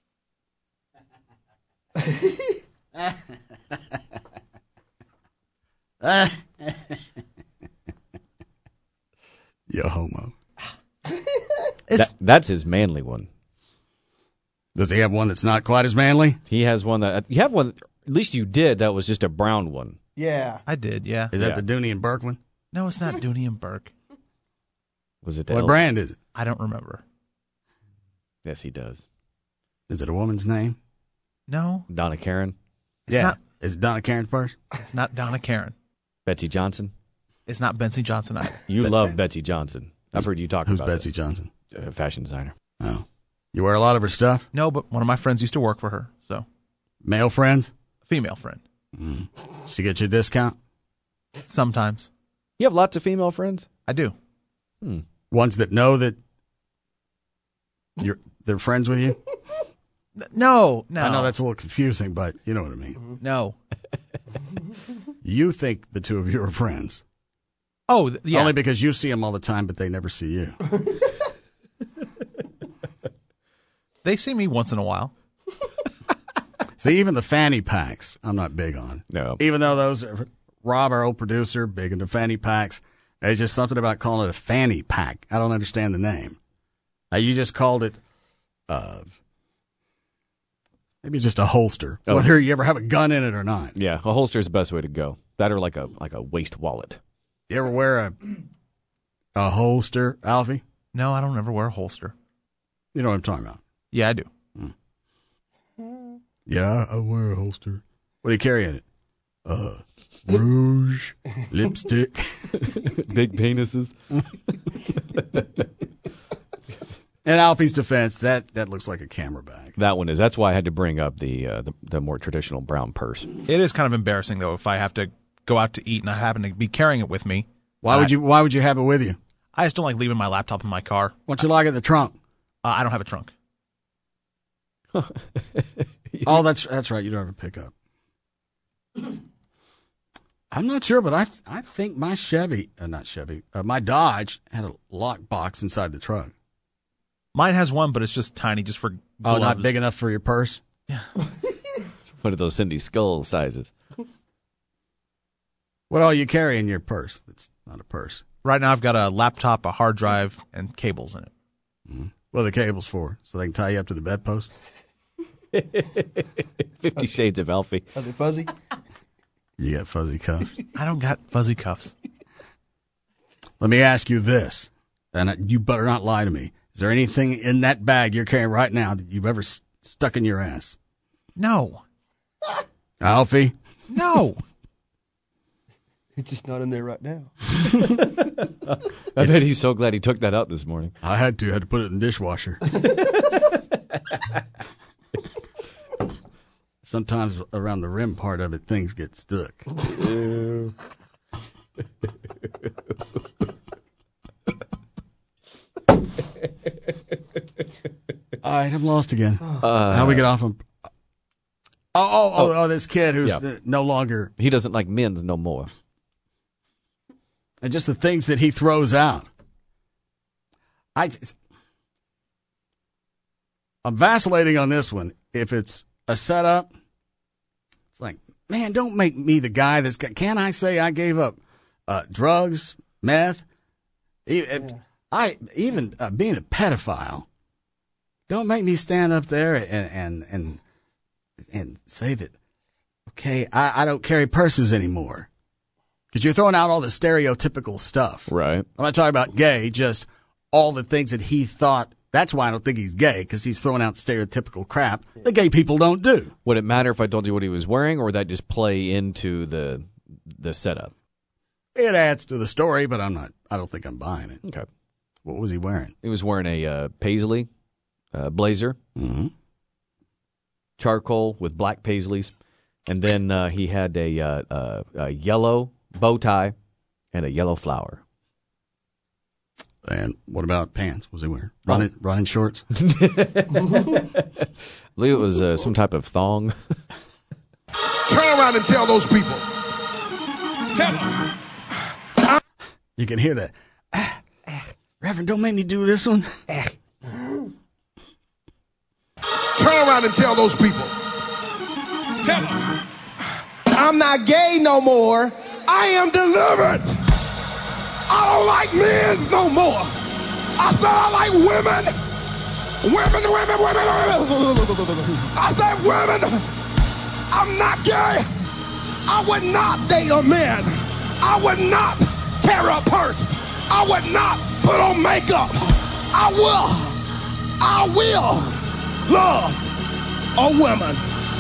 S1: You homo.
S3: That, that's his manly one.
S1: Does he have one that's not quite as manly?
S3: He has one that you have one. At least you did. That was just a brown one.
S13: Yeah, I did. Yeah.
S1: Is that
S3: Yeah.
S1: the Dooney and Burke one?
S13: No, it's not Dooney and Burke.
S3: Was it the
S1: What
S3: L-
S1: brand is it?
S13: I don't remember.
S3: Yes, he does.
S1: Is it a woman's name?
S13: No,
S3: Donna Karen,
S13: it's
S1: yeah.
S13: not.
S1: Is it Donna Karen's purse?
S13: It's not Donna Karen.
S3: Betsy Johnson.
S13: It's not Betsy Johnson either.
S3: You love Betsy Johnson. I've heard you talk
S1: Who's
S3: about
S1: Betsy
S3: it.
S1: Johnson?
S3: Uh, fashion designer.
S1: Oh. You wear a lot of her stuff?
S13: No, but one of my friends used to work for her. So,
S1: Male friends?
S13: female friend.
S1: Mm. She get you a discount?
S13: Sometimes
S3: You have lots of female friends?
S13: I do.
S3: Hmm.
S1: Ones that know that you're they're friends with you?
S13: No, no.
S1: I know that's a little confusing, but you know what I mean.
S13: No.
S1: You think the two of you are friends.
S13: Oh, th- yeah.
S1: Only because you see them all the time, but they never see you.
S13: They see me once in a while.
S1: See, even the fanny packs, I'm not big on.
S3: No.
S1: Even though those are, Rob, our old producer, big into fanny packs. There's just something about calling it a fanny pack. I don't understand the name. Uh, you just called it, uh, maybe just a holster,
S3: Oh.
S1: whether you ever have a gun in it or not.
S3: Yeah, a holster is the best way to go. That or like a like a waist wallet.
S1: You ever wear a a holster, Alfie?
S13: No, I don't ever wear a holster.
S1: You know what I'm talking about.
S13: Yeah, I do.
S1: Yeah, I wear a holster. What do you carry in it? Uh, rouge, lipstick.
S3: Big penises.
S1: In Alfie's defense, that, that looks like a camera bag.
S3: That one is. That's why I had to bring up the, uh, the the more traditional brown purse.
S13: It is kind of embarrassing though if I have to go out to eat and I happen to be carrying it with me.
S1: Why would you Why would you have it with you?
S13: I just don't like leaving my laptop in my car.
S1: Why don't you lock it in the trunk?
S13: Uh, I don't have a trunk.
S1: Oh, that's that's right. You don't have a pickup. I'm not sure, but I th- I think my Chevy, uh, not Chevy, uh, my Dodge had a lock box inside the truck.
S13: Mine has one, but it's just tiny, just for gloves.
S1: Oh, not big enough for your purse?
S3: One of those Cindy Skull sizes.
S1: What all you carry in your purse? That's not a purse.
S13: Right now, I've got a laptop, a hard drive, and cables in it.
S1: Mm-hmm. What are the cables for? So they can tie you up to the bedpost?
S3: Fifty Shades of Alfie.
S5: Are they fuzzy?
S1: You got fuzzy cuffs?
S13: I don't got fuzzy cuffs.
S1: Let me ask you this, and you better not lie to me. Is there anything in that bag you're carrying right now that you've ever s- stuck in your ass?
S13: No.
S1: Alfie?
S13: No.
S5: It's just not in there right now.
S3: I bet he's so glad he took that out this morning.
S1: I had to. I had to put it in the dishwasher. Sometimes around the rim part of it, things get stuck.
S3: Ew.
S1: All right, I'm lost again.
S3: Uh,
S1: How we get off him? Oh, oh, oh, oh, this kid who's
S3: Yeah.
S1: uh, no longer.
S3: He doesn't like men's no more.
S1: And just the things that he throws out. I just, I'm vacillating on this one. If it's a setup, it's like, man, don't make me the guy that's got. Can I say I gave up uh, drugs, meth? Even, yeah. I even uh, being a pedophile. Don't make me stand up there and and and and say that. Okay, I, I don't carry purses anymore. Because you're throwing out all the stereotypical stuff.
S3: Right.
S1: I'm not talking about gay, just all the things that he thought. That's why I don't think he's gay, because he's throwing out stereotypical crap that gay people don't do.
S3: Would it matter if I told you what he was wearing, or would that just play into the the setup?
S1: It adds to the story, but I'm not. I don't think I'm buying it.
S3: Okay.
S1: What was he wearing?
S3: He was wearing a uh, paisley uh, blazer,
S1: mm-hmm.
S3: charcoal with black paisleys, and then uh, he had a, uh, uh, a yellow bow tie and a yellow flower.
S1: And what about pants? Was he wearing running oh. running shorts?
S3: I believe it was uh, some type of thong.
S20: Turn around and tell those people. Tell them.
S1: You can hear that. Ah, ah, Reverend, don't make me do this one. Ah.
S20: Turn around and tell those people. Tell them. I'm not gay no more. I am delivered. I don't like men no more. I said I like women. Women, women, women, women. I said women. I'm not gay. I would not date a man. I would not carry a purse. I would not put on makeup. I will. I will love a woman.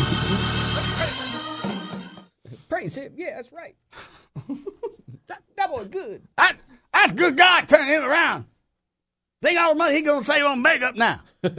S3: Praise him. Yeah, that's right. that, that was good.
S1: That, that's good God turning him around. Think all the money he gonna save on makeup now.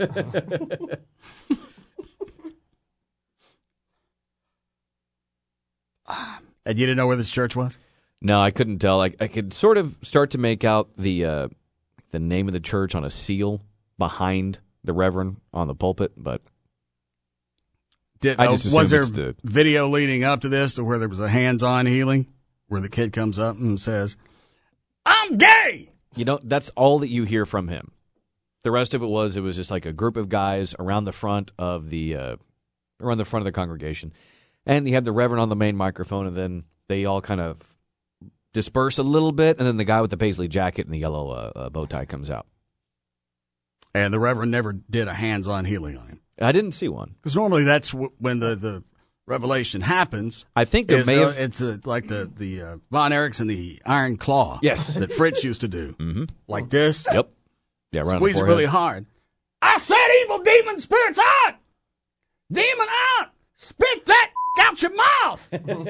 S1: And you didn't know where this church was?
S3: No, I couldn't tell. I, I could sort of start to make out the uh, the name of the church on a seal behind the reverend on the pulpit, but
S1: Did,
S3: I
S1: uh,
S3: just
S1: was there
S3: it's the,
S1: video leading up to this to where there was a hands-on healing, where the kid comes up and says, "I'm gay."
S3: You know, that's all that you hear from him. The rest of it was it was just like a group of guys around the front of the uh, around the front of the congregation, and you have the reverend on the main microphone, and then they all kind of disperse a little bit, and then the guy with the paisley jacket and the yellow uh, uh, bow tie comes out.
S1: And the reverend never did a hands-on healing on him.
S3: I didn't see one.
S1: Because normally that's w- when the, the revelation happens.
S3: I think there
S1: is,
S3: may
S1: uh,
S3: have...
S1: It's uh, like the, the uh, Von Erichs and the Iron Claw.
S3: Yes.
S1: That Fritz used to do.
S3: Mm-hmm.
S1: Like this.
S3: Yep. Yeah, right.
S1: Squeeze it really hard. I said evil demon spirits out! Demon out! Spit that out your mouth!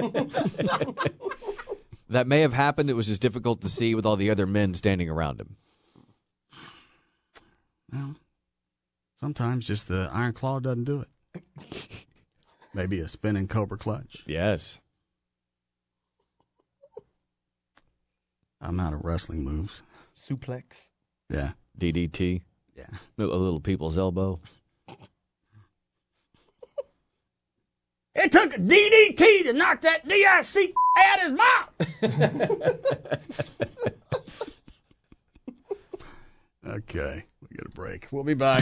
S3: That may have happened. It was just difficult to see with all the other men standing around him.
S1: Well, sometimes just the Iron Claw doesn't do it. Maybe a spinning Cobra Clutch.
S3: Yes.
S1: I'm out of wrestling moves.
S5: Suplex.
S1: Yeah.
S3: D D T.
S1: Yeah.
S3: A little people's elbow.
S1: It took a D D T to knock that D I C out of his mouth. Okay, we get a break. We'll be back.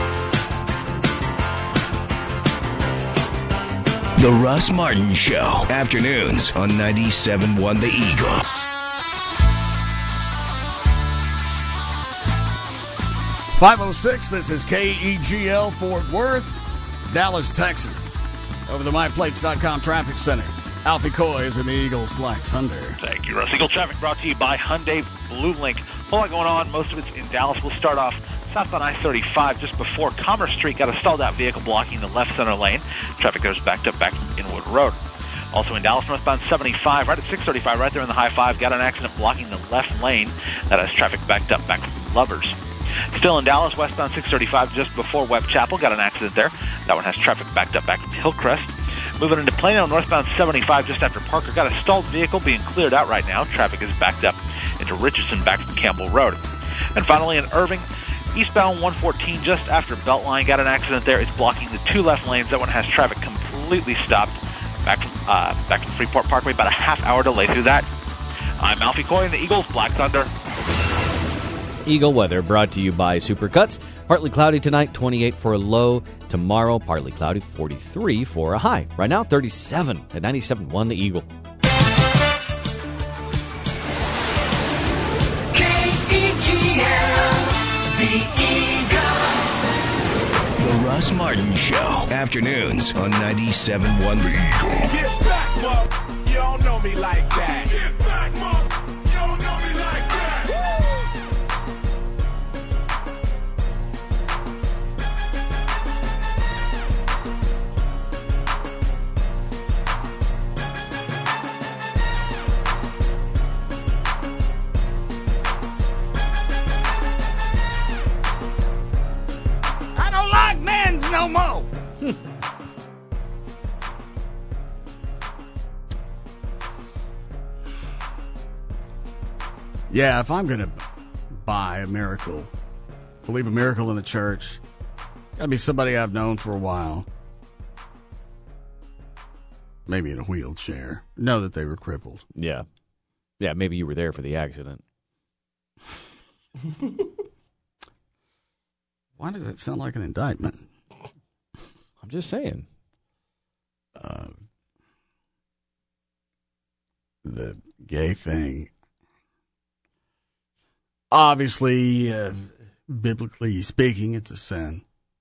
S11: The Russ Martin Show. Afternoons on ninety-seven point one The Eagle.
S1: five oh six, this is K E G L Fort Worth, Dallas, Texas. Over the my plates dot com traffic center. Alfie Coy is in the Eagles Black Thunder.
S12: Thank you, Russ. Eagle traffic brought to you by Hyundai Blue Link. A whole lot going on. Most of it's in Dallas. We'll start off south on I thirty-five just before Commerce Street. Got a stalled out vehicle blocking the left center lane. Traffic goes backed up back from Inwood Road. Also in Dallas, northbound seventy-five, right at six thirty-five, right there in the high five. Got an accident blocking the left lane. That has traffic backed up back from Lovers. Still in Dallas, westbound six thirty-five just before Webb Chapel. Got an accident there. That one has traffic backed up back from Hillcrest. Moving into Plano, northbound seventy-five just after Parker. Got a stalled vehicle being cleared out right now. Traffic is backed up into Richardson back from Campbell Road. And finally in Irving, eastbound one fourteen just after Beltline. Got an accident there. It's blocking the two left lanes. That one has traffic completely stopped back from, uh, back from Freeport Parkway. About a half hour delay through that. I'm Alfie Coy in the Eagles Black Thunder.
S3: Eagle weather brought to you by Supercuts. Partly cloudy tonight, twenty-eight for a low. Tomorrow, partly cloudy, forty-three for a high. Right now, thirty-seven at ninety-seven point one the Eagle.
S20: K E G L, the Eagle.
S11: The Russ Martin Show. Afternoons on ninety-seven point one the Eagle.
S20: Get back, Mom. You don't know me like that. Get back, Mom. You don't know me like that. I don't like men's no more.
S1: Yeah, if I'm going to buy a miracle, believe a miracle in the church, got to be somebody I've known for a while. Maybe in a wheelchair. Know that they were crippled.
S3: Yeah. Yeah, maybe you were there for the accident.
S1: Why does that sound like an indictment?
S3: I'm just saying.
S1: Uh, the gay thing. Obviously, uh, biblically speaking, it's a sin.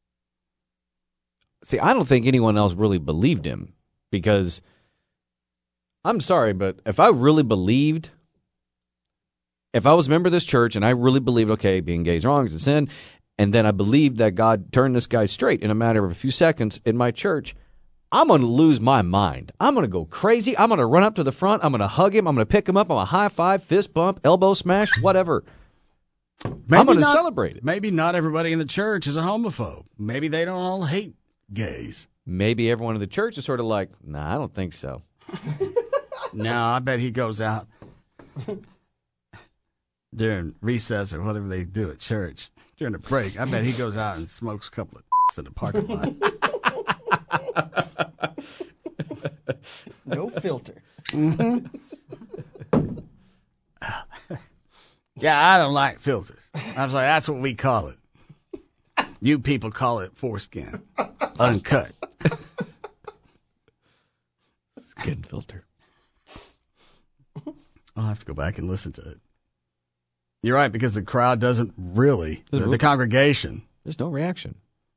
S3: See, I don't think anyone else really believed him because, I'm sorry, but if I really believed, if I was a member of this church and I really believed, okay, being gay is wrong, it's a sin, and then I believed that God turned this guy straight in a matter of a few seconds in my church, I'm going to lose my mind. I'm going to go crazy. I'm going to run up to the front. I'm going to hug him. I'm going to pick him up. I'm going to high five, fist bump, elbow smash, whatever.
S1: Maybe
S3: I'm going to
S1: not-
S3: celebrate it.
S1: Maybe not everybody in the church is a homophobe. Maybe they don't all hate gays.
S3: Maybe everyone in the church is sort of like, nah, I don't think so.
S1: No, I bet he goes out during recess or whatever they do at church. During the break, I bet he goes out and smokes a couple of in the parking lot.
S5: No filter.
S1: Mm-hmm. Yeah, I don't like filters. I was like, that's what we call it. You people call it foreskin. Uncut.
S3: Skin filter.
S1: I'll have to go back and listen to it. You're right, because the crowd doesn't really, the,
S3: There's
S1: the congregation.
S3: There's no reaction.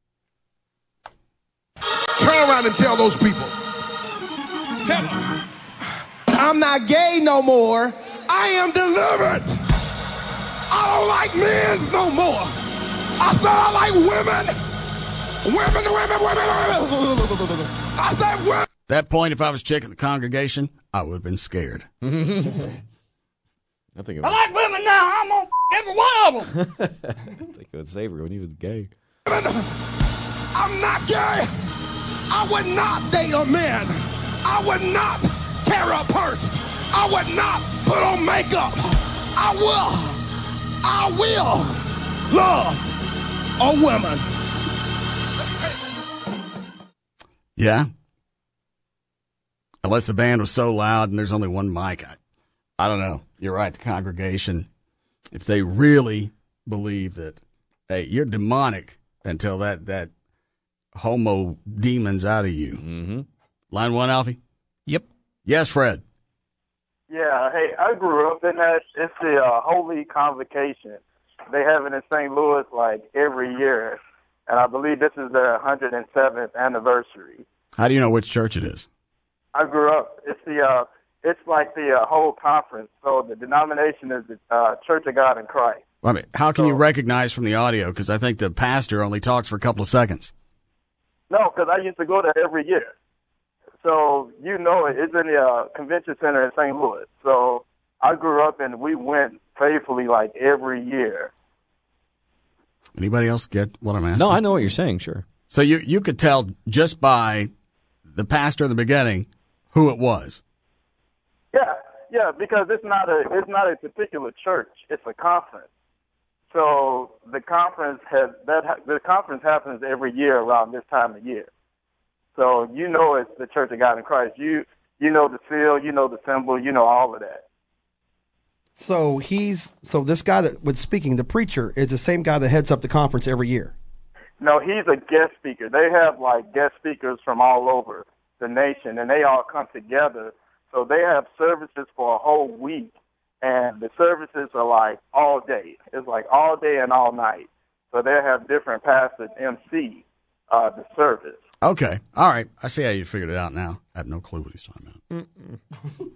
S21: Turn around and tell those people. Tell them. I'm not gay no more. I am delivered. I don't like men no more. I said I like women. Women, women, women, women. I said women.
S1: That point, if I was checking the congregation, I would have been scared.
S3: I think it
S20: I
S3: was,
S20: like women now. I'm on every one of them.
S3: I think it was Saver when he was gay.
S21: I'm not gay. I would not date a man. I would not carry a purse. I would not put on makeup. I will. I will love a woman.
S1: Yeah. Unless the band was so loud and there's only one mic. I, I don't know. You're right. The congregation, if they really believe that, hey, you're demonic until that, that homo demon's out of you.
S3: Mm-hmm.
S1: Line one, Alfie?
S13: Yep.
S1: Yes, Fred.
S7: Yeah, hey, I grew up in that. It's the uh, Holy Convocation. They have it in Saint Louis like every year, and I believe this is their one hundred seventh anniversary.
S1: How do you know which church it is?
S7: I grew up. It's the uh, it's like the uh, whole conference. So the denomination is the uh, Church of God in Christ.
S1: I mean, how can you recognize from the audio? Because I think the pastor only talks for a couple of seconds.
S7: No, because I used to go there every year. So you know it. It's in the uh, convention center in Saint Louis. So I grew up and we went faithfully like every year.
S1: Anybody else get what I'm asking?
S3: No, I know what you're saying, sure.
S1: So you you could tell just by the pastor in the beginning who it was.
S7: Yeah, yeah, because it's not a it's not a particular church. It's a conference. So the conference has that the conference happens every year around this time of year. So you know it's the Church of God in Christ. You you know the seal, you know the symbol, you know all of that.
S5: So he's so this guy that was speaking, the preacher, is the same guy that heads up the conference every year.
S7: No, he's a guest speaker. They have like guest speakers from all over the nation, and they all come together. So they have services for a whole week, and the services are like all day. It's like all day and all night. So they have different pastors M C uh, the service.
S1: Okay, all right. I see how you figured it out now. I have no clue what he's talking about.
S14: Mm-mm.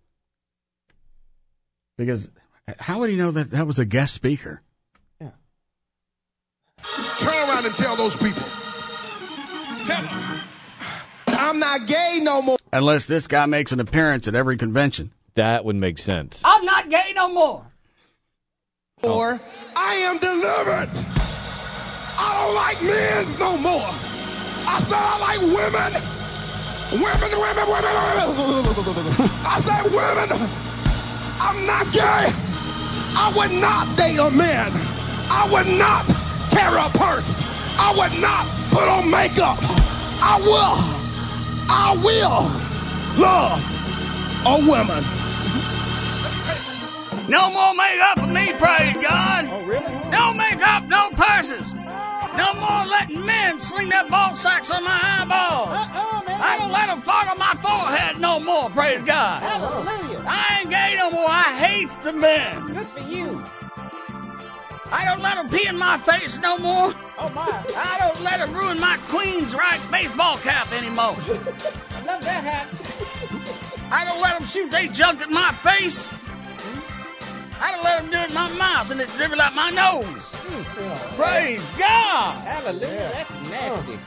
S1: Because how would he know that that was a guest speaker?
S20: Yeah. Turn around and tell those people. Tell them. I'm not gay no more.
S1: Unless this guy makes an appearance at every convention.
S3: That would make sense.
S20: I'm not gay no more. Or I am delivered. I don't like men no more. I said I like women. Women, women, women, women. I said women. I'm not gay. I would not date a man. I would not carry a purse. I would not put on makeup. I will. I will love a woman.
S6: No more makeup for me, praise God. Oh, really? No makeup, no purses. No more letting men sling their ball sacks on my eyeballs. Uh-uh, I don't let them fog on my forehead no more, praise God. Hallelujah. I ain't gay no more. I hate the men. Good for you. I don't let them pee in my face no more. Oh, my. I don't let them ruin my Queen's right baseball cap anymore. I love that hat. I don't let them shoot they junk at my face. I don't let them do it in my mouth and it dribble out my nose. Mm. Praise God. Hallelujah. That's nasty.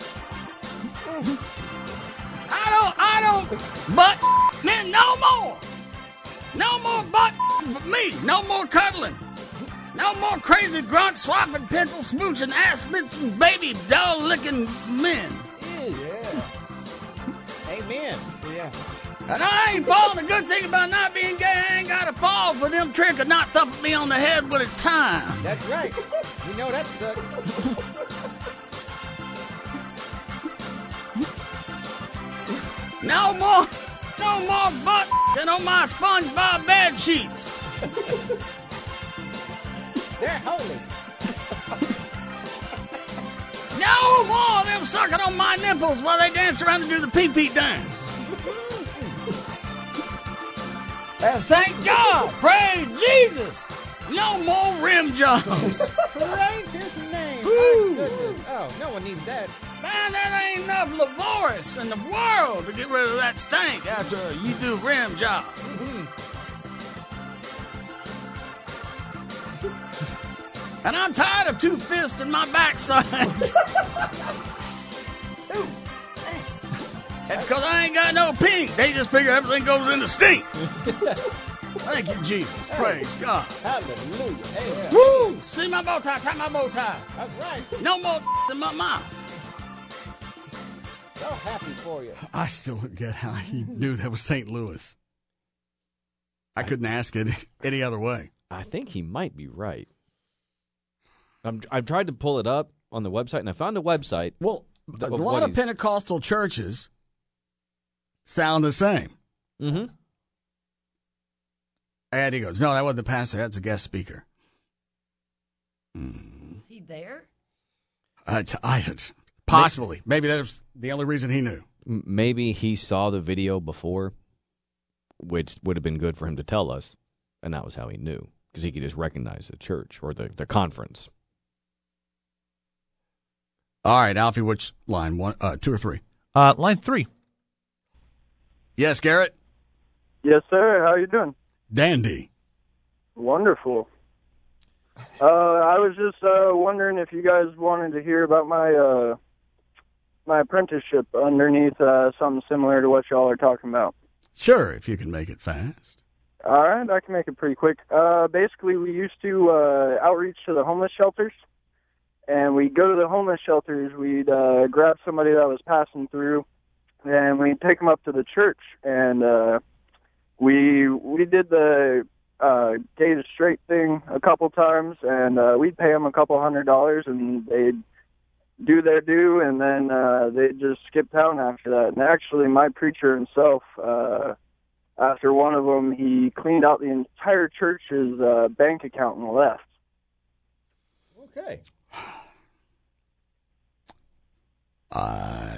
S6: I don't, I don't butt men no more. No more butt for me. No more cuddling. No more crazy grunt swapping, pencil smooching, ass lifting, baby doll licking men.
S22: Yeah. Amen. Yeah.
S6: And I ain't falling. The good thing about not being gay, I ain't got to fall for them trick of not thumping me on the head with a time.
S22: That's right. You know that sucks.
S6: No more, no more butt than on my SpongeBob bed sheets.
S22: They're holy.
S6: No more of them sucking on my nipples while they dance around and do the pee-pee dance. And thank God, praise Jesus, no more rim jobs.
S22: Praise his name. My goodness. Oh, no one needs that.
S6: Man, that ain't enough Lavoris in the world to get rid of that stank after you do rim job. Mm-hmm. And I'm tired of two fists in my backside. Two. That's because I ain't got no pink. They just figure everything goes into stink. Thank you, Jesus. Praise God.
S22: Hallelujah. Hey,
S6: woo! See my bow tie. Tie my bow tie.
S22: That's right.
S6: No more in my mouth.
S22: So happy for you.
S1: I still don't get how he knew that was Saint Louis. I couldn't ask it any other way.
S3: I think he might be right. I'm, I've tried to pull it up on the website, and I found a website.
S1: Well, a lot of Pentecostal churches sound the same.
S3: Mm-hmm.
S1: And he goes, no, that wasn't the pastor. That's a guest speaker.
S14: Mm. Is he there?
S1: Uh, I, possibly. Maybe that's the only reason he knew.
S3: Maybe he saw the video before, which would have been good for him to tell us, and that was how he knew, because he could just recognize the church or the, the conference.
S1: All right, Alfie, which line? One, uh, two or three?
S13: Uh, line three.
S1: Yes, Garrett?
S2: Yes, sir. How you doing?
S1: Dandy.
S2: Wonderful. Uh, I was just uh, wondering if you guys wanted to hear about my uh, my apprenticeship underneath uh, something similar to what y'all are talking about.
S1: Sure, if you can make it fast.
S2: All right, I can make it pretty quick. Uh, basically, we used to uh, outreach to the homeless shelters, and we'd go to the homeless shelters. We'd uh, grab somebody that was passing through, and we'd take them up to the church, and uh, we we did the uh, gated straight thing a couple times, and uh, we'd pay them a couple hundred dollars, and they'd do their due, and then uh, they'd just skip town after that. And actually, my preacher himself, uh, after one of them, he cleaned out the entire church's uh, bank account and left.
S3: Okay.
S1: Uh,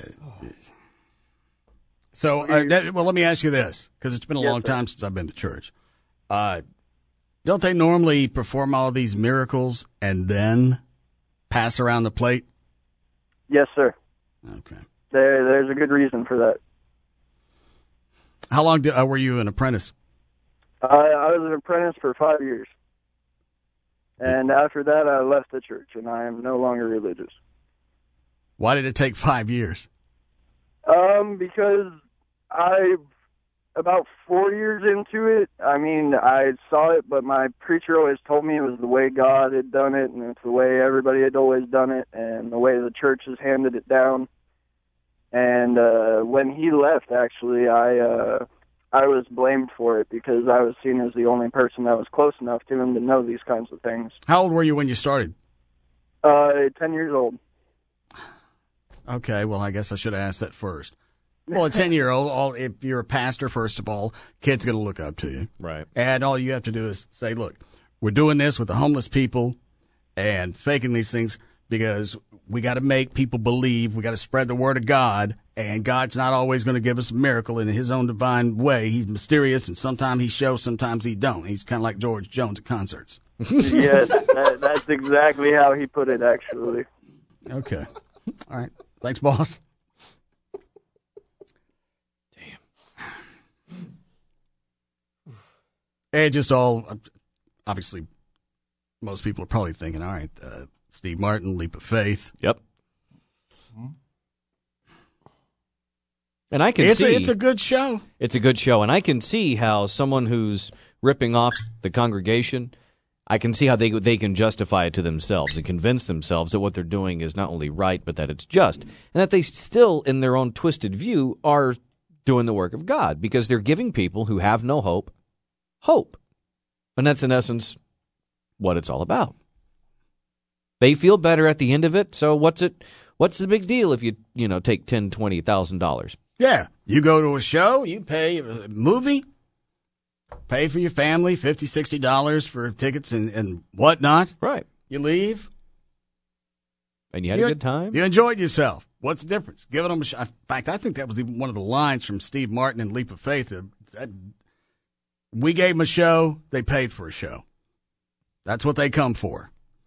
S1: so, uh, that, well, let me ask you this, because it's been a
S2: Yes,
S1: long
S2: sir.
S1: time since I've been to church. Uh, don't they normally perform all these miracles and then pass around the plate?
S2: Yes, sir.
S1: Okay.
S2: There, there's a good reason for that.
S1: How long did, uh, were you an apprentice?
S2: I, I was an apprentice for five years. And after that, I left the church, and I am no longer religious.
S1: Why did it take five years?
S2: Um, because I, about four years into it, I mean, I saw it, but my preacher always told me it was the way God had done it, and it's the way everybody had always done it, and the way the church has handed it down. And uh, when he left, actually, I uh, I was blamed for it because I was seen as the only person that was close enough to him to know these kinds of things.
S1: How old were you when you started?
S2: Uh, ten years old.
S1: Okay, well, I guess I should have asked that first. Well, a ten-year-old, all, if you're a pastor, first of all, kid's going to look up to you.
S3: Right.
S1: And all you have to do is say, look, we're doing this with the homeless people and faking these things because we got to make people believe. We got to spread the word of God, and God's not always going to give us a miracle in his own divine way. He's mysterious, and sometimes he shows, sometimes he don't. He's kind of like George Jones at concerts.
S2: Yes, that, that's exactly how he put it, actually.
S1: Okay. All right. Thanks, boss. And just all, obviously, most people are probably thinking, all right, uh, Steve Martin, Leap of Faith.
S3: Yep. And I can
S1: it's
S3: see
S1: a, it's a good show.
S3: It's a good show, and I can see how someone who's ripping off the congregation, I can see how they they can justify it to themselves and convince themselves that what they're doing is not only right, but that it's just, and that they still, in their own twisted view, are doing the work of God because they're giving people who have no hope hope, and that's in essence what it's all about. They feel better at the end of it, so what's it? What's the big deal if you you know take ten, twenty thousand dollars?
S1: Yeah, you go to a show, you pay a movie, pay for your family fifty, sixty dollars for tickets and, and whatnot.
S3: Right.
S1: You leave,
S3: and you had
S1: you,
S3: a good time.
S1: You enjoyed yourself. What's the difference? Give it them a shot. In fact, I think that was even one of the lines from Steve Martin in Leap of Faith. That, that we gave them a show, they paid for a show. That's what they come for.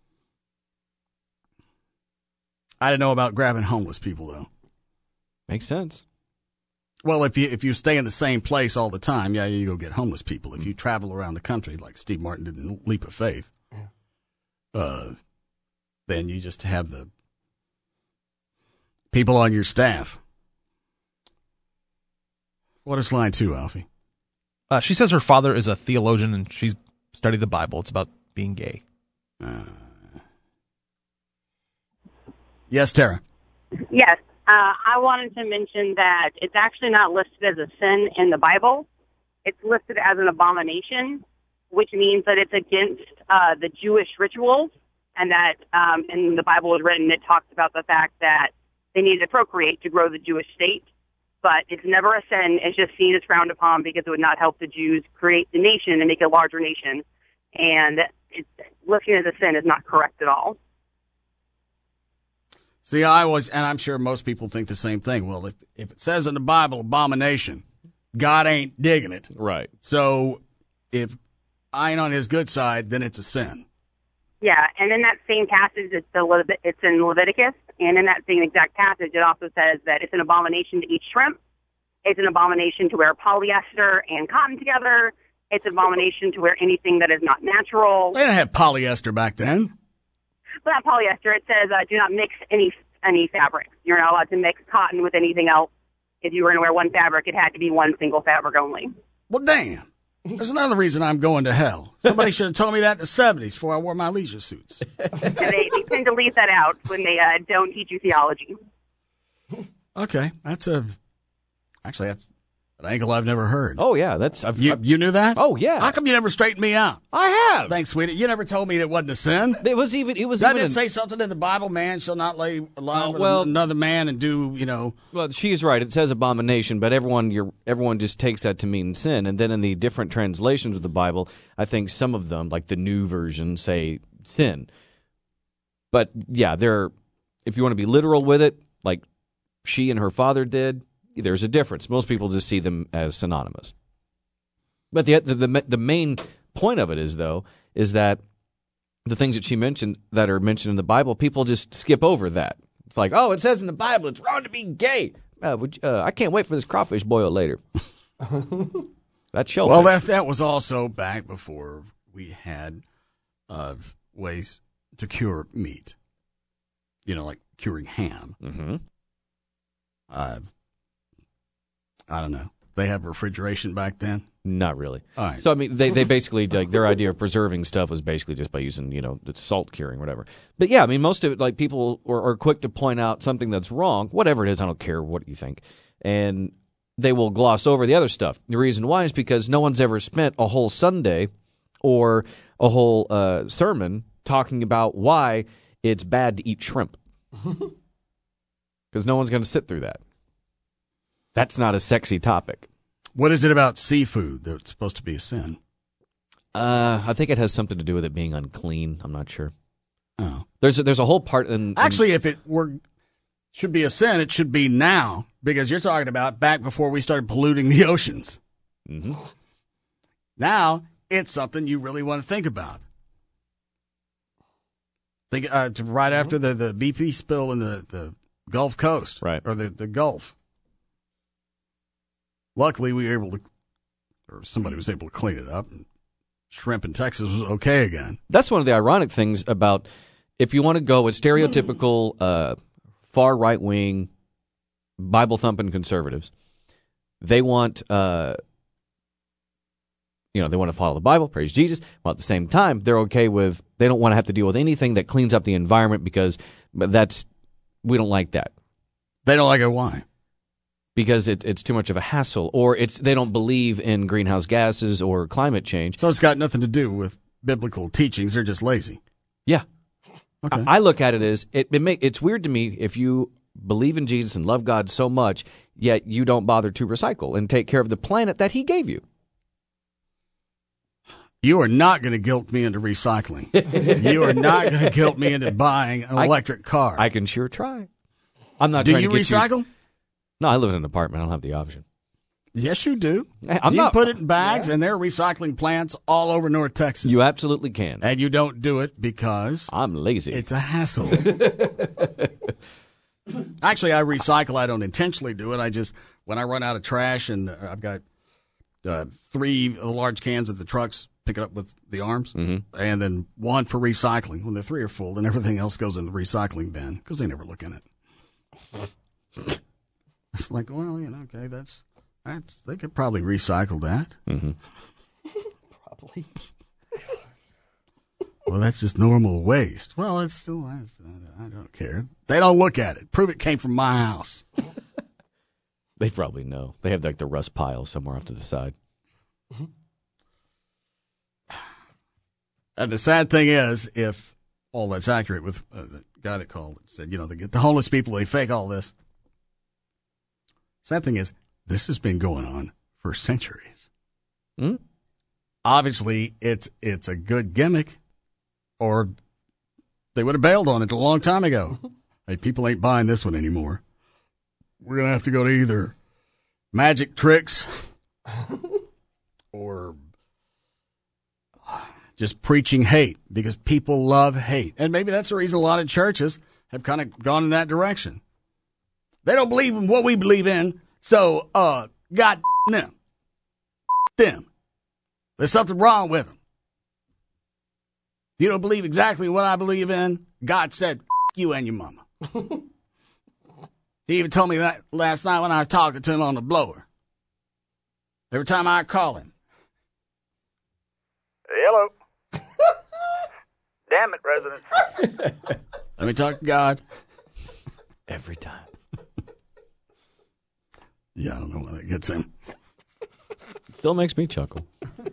S1: I didn't know about grabbing homeless people, though.
S3: Makes sense.
S1: Well, if you if you stay in the same place all the time, yeah, you go get homeless people. If you travel around the country like Steve Martin did in Leap of Faith, uh, then you just have the people on your staff. What is line two, Alfie?
S13: Uh, she says her father is a theologian and she's studied the Bible. It's about being gay.
S1: Uh, yes, Tara.
S8: Yes. Uh, I wanted to mention that it's actually not listed as a sin in the Bible. It's listed as an abomination, which means that it's against uh, the Jewish rituals, and that um, in the Bible was written, it talks about the fact that they needed to procreate to grow the Jewish state. But it's never a sin. It's just seen as frowned upon because it would not help the Jews create the nation and make a larger nation. And it's, listing it as a sin is not correct at all.
S1: See, I was, and I'm sure most people think the same thing. Well, if, if it says in the Bible, abomination, God ain't digging it.
S3: Right.
S1: So if I ain't on his good side, then it's a sin.
S8: Yeah, and in that same passage, it's, the Levit- it's in Leviticus, and in that same exact passage, it also says that it's an abomination to eat shrimp, It's an abomination to wear polyester and cotton together. It's an abomination to wear anything that is not natural.
S1: They didn't have polyester back then.
S8: But not polyester. It says uh, do not mix any any fabric. You're not allowed to mix cotton with anything else. If you were going to wear one fabric, it had to be one single fabric only.
S1: Well, damn. There's another reason I'm going to hell. Somebody should have told me that in the seventies before I wore my leisure suits.
S8: And they, they tend to leave that out when they uh, don't teach you theology.
S1: Okay, that's a... Actually, that's an angle I've never heard.
S3: Oh, yeah. that's I've,
S1: you,
S3: I've,
S1: you knew that?
S3: Oh, yeah.
S1: How come you never straightened me out?
S3: I have.
S1: Thanks, sweetie. You never told me it wasn't a sin.
S3: It was even... It was
S1: Doesn't
S3: even
S1: it
S3: an,
S1: say something in the Bible, man shall not lay alive
S3: uh,
S1: with
S3: well,
S1: another man and do, you know...
S3: Well, she is right. It says abomination, but everyone you're, everyone just takes that to mean sin. And then in the different translations of the Bible, I think some of them, like the New Version, say sin. But, yeah, they're... If you want to be literal with it, like she and her father did... There's a difference. Most people just see them as synonymous. But the, the the the main point of it is, though, is that the things that she mentioned that are mentioned in the Bible, people just skip over that. It's like, oh, it says in the Bible it's wrong to be gay. Uh, would, uh, I can't wait for this crawfish boil later. That show.
S1: Well, that that was also back before we had uh, ways to cure meat. You know, like curing ham.
S3: Mm-hmm.
S1: Uh, I don't know. They have refrigeration back then?
S3: Not really.
S1: All right.
S3: So, I mean, they, they basically, like, their idea of preserving stuff was basically just by using, you know, the salt curing, whatever. But, yeah, I mean, most of it, like, people are, are quick to point out something that's wrong, whatever it is, I don't care what you think, and they will gloss over the other stuff. The reason why is because no one's ever spent a whole Sunday or a whole uh, sermon talking about why it's bad to eat shrimp. Because no one's going to sit through that. That's not a sexy topic.
S1: What is it about seafood that's supposed to be a sin?
S3: Uh, I think it has something to do with it being unclean. I'm not sure.
S1: Oh,
S3: there's a, there's a whole part in, in
S1: actually, if it were should be a sin, it should be now, because you're talking about back before we started polluting the oceans.
S3: Mm-hmm.
S1: Now it's something you really want to think about. Think uh, right after the, the B P spill in the, the Gulf Coast,
S3: right,
S1: or the, the Gulf. Luckily, we were able to, or somebody was able to clean it up, and shrimp in Texas was okay again.
S3: That's one of the ironic things about, if you want to go with stereotypical uh, far right-wing, Bible-thumping conservatives, they want, uh, you know, they want to follow the Bible, praise Jesus, while at the same time, they're okay with, they don't want to have to deal with anything that cleans up the environment because that's, we don't like that.
S1: They don't like it, why?
S3: Because it, it's too much of a hassle, or it's they don't believe in greenhouse gases or climate change.
S1: So it's got nothing to do with biblical teachings. They're just lazy.
S3: Yeah.
S1: Okay.
S3: I, I look at it as, it, it make, it's weird to me if you believe in Jesus and love God so much, yet you don't bother to recycle and take care of the planet that he gave you.
S1: You are not going to guilt me into recycling. You are not going to guilt me into buying an
S3: I,
S1: electric car.
S3: I can sure try. I'm not
S1: do
S3: trying
S1: you
S3: to get
S1: recycle?
S3: You... No, I live in an apartment. I don't have the option.
S1: Yes, you do.
S3: I'm
S1: you
S3: not...
S1: put it in bags, yeah. And there are recycling plants all over North Texas.
S3: You absolutely can.
S1: And you don't do it because...
S3: I'm lazy.
S1: It's a hassle. Actually, I recycle. I don't intentionally do it. I just, when I run out of trash, and I've got uh, three large cans at the trucks, pick it up with the arms,
S3: mm-hmm.
S1: and then one for recycling. When the three are full, then everything else goes in the recycling bin because they never look in it. It's like, well, you know, okay, that's, that's, they could probably recycle that.
S3: Mm-hmm.
S5: Probably.
S1: Well, that's just normal waste. Well, it's still, I don't care. They don't look at it. Prove it came from my house.
S3: They probably know. They have like the rust pile somewhere off to the side.
S1: Mm-hmm. And the sad thing is, if all that's accurate with uh, the guy that called and said, you know, they get the homeless people, they fake all this. Sad thing is, this has been going on for centuries.
S3: Mm?
S1: Obviously, it's it's a good gimmick, or they would have bailed on it a long time ago. Hey, people ain't buying this one anymore. We're going to have to go to either magic tricks or just preaching hate, because people love hate. And maybe that's the reason a lot of churches have kind of gone in that direction. They don't believe in what we believe in, so uh, God them. Them. There's something wrong with them. You don't believe exactly what I believe in? God said, you and your mama. He even told me that last night when I was talking to him on the blower. Every time I call him.
S9: Hello. Damn it, residents.
S1: Let me talk to God.
S3: Every time.
S1: Yeah, I don't know why that gets him.
S3: It still makes me chuckle.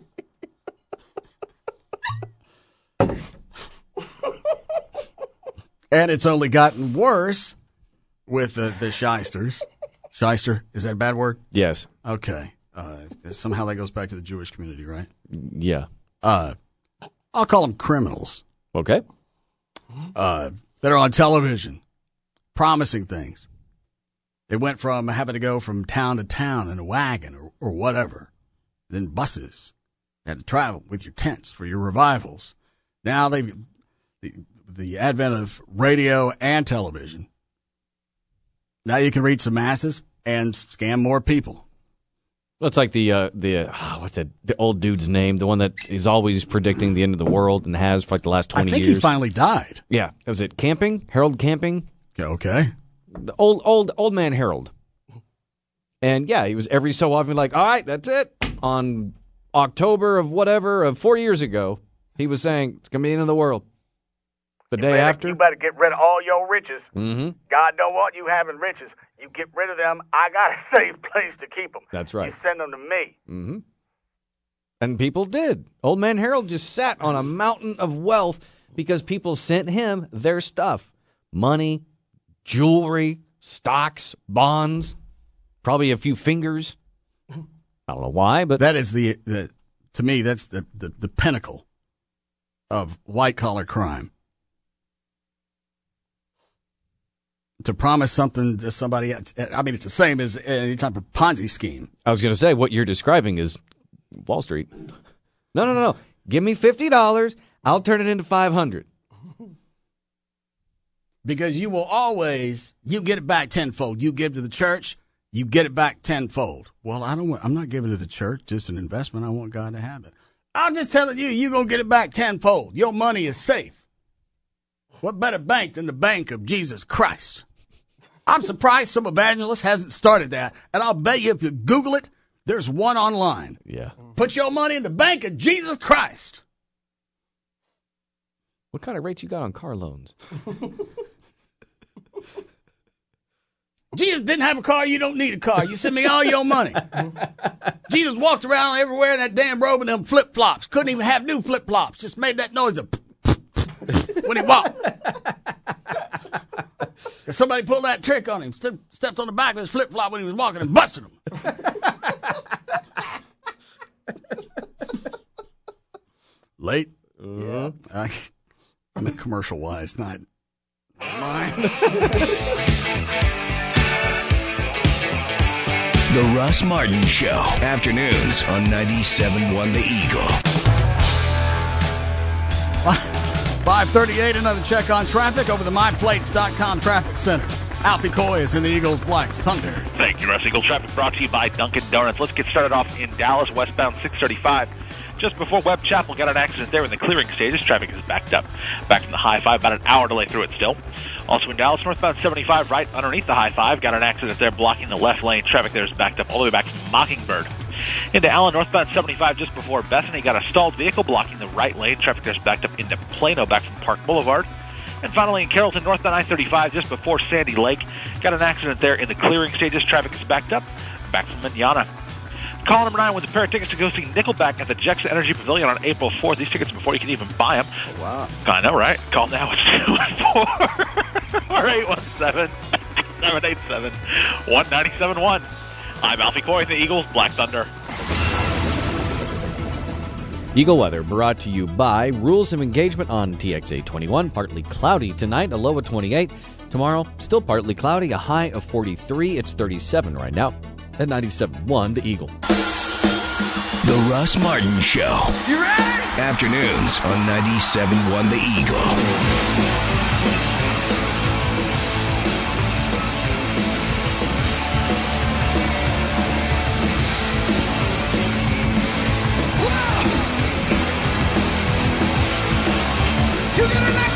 S1: And it's only gotten worse with the, the shysters. Shyster, is that a bad word?
S3: Yes.
S1: Okay. Uh, somehow that goes back to the Jewish community, right?
S3: Yeah.
S1: Uh, I'll call them criminals.
S3: Okay.
S1: Uh, that are on television, promising things. They went from having to go from town to town in a wagon or, or whatever, then buses. They had to travel with your tents for your revivals. Now they, the, the advent of radio and television. Now you can reach the masses and scam more people.
S3: Well, it's like the uh, the uh, oh, what's that? The old dude's name, the one that is always predicting the end of the world and has for like the last twenty
S1: I think
S3: years.
S1: he finally died.
S3: Yeah, was it Camping? Harold Camping?
S1: Okay.
S3: The old old old man Harold. And yeah, he was every so often like, all right, that's it. On October of whatever of four years ago, he was saying it's gonna be the end of the world. The day
S9: better,
S3: after,
S9: you better get rid of all your riches.
S3: mm-hmm.
S9: God don't want you having riches. You get rid of them. I got a safe place to keep them.
S3: That's right.
S9: You send them to me.
S3: Mm-hmm. And people did. Old man Harold just sat on a mountain of wealth because people sent him their stuff. Money, jewelry, stocks, bonds, probably a few fingers. I don't know why, but
S1: that is the, the to me, that's the, the, the pinnacle of white-collar crime. To promise something to somebody, I mean, it's the same as any type of Ponzi scheme.
S3: I was going to say, what you're describing is Wall Street. No, no, no, no. Give me fifty dollars. I'll turn it into five hundred dollars.
S1: Because you will always, you get it back tenfold. You give to the church, you get it back tenfold. Well, I don't want, I'm not giving to the church, just an investment. I want God to have it. I'm just telling you, you're going to get it back tenfold. Your money is safe. What better bank than the bank of Jesus Christ? I'm surprised some evangelist hasn't started that. And I'll bet you if you Google it, there's one online.
S3: Yeah.
S1: Put your money in the bank of Jesus Christ.
S3: What kind of rate you got on car loans?
S1: Jesus didn't have a car. You don't need a car. You send me all your money. Jesus walked around everywhere in that damn robe and them flip-flops. Couldn't even have new flip-flops. Just made that noise of when he walked. Somebody pulled that trick on him. Ste- stepped on the back of his flip-flop when he was walking and busted him. Late?
S3: Uh-huh.
S1: I, I meant commercial-wise, not mine.
S11: The Russ Martin Show. Afternoons on ninety-seven point one The Eagle.
S1: five thirty-eight, another check on traffic over the my plates dot com traffic center. Alfie Coy is in the Eagles Black Thunder.
S12: Thank you, Russ. Eagle traffic brought to you by Dunkin' Donuts. Let's get started off in Dallas, westbound six thirty-five. Just before Webb Chapel, got an accident there in the clearing stages. Traffic is backed up. Back from the high five, about an hour delay through it still. Also in Dallas, northbound seventy-five, right underneath the high five, got an accident there blocking the left lane. Traffic there is backed up all the way back from Mockingbird. Into Allen, northbound seventy-five, just before Bethany, got a stalled vehicle blocking the right lane. Traffic there is backed up into Plano, back from Park Boulevard. And finally in Carrollton, northbound I thirty-five, just before Sandy Lake, got an accident there in the clearing stages. Traffic is backed up, back from Manana. Call number nine with a pair of tickets to go see Nickelback at the Jexa Energy Pavilion on April fourth. These tickets before you can even buy them.
S1: Oh, wow.
S12: I know, right? Call now at two one four, or eight one seven, seven eight seven, one nine seven one. I'm Alfie Coy, the Eagles, Black Thunder.
S3: Eagle weather brought to you by Rules of Engagement on T X A twenty-one. Partly cloudy tonight, a low of twenty-eight. Tomorrow, still partly cloudy, a high of forty-three. It's thirty-seven right now at ninety-seven point one The Eagle.
S11: The Russ Martin Show.
S6: You ready?
S11: Afternoons on ninety-seven point one The Eagle.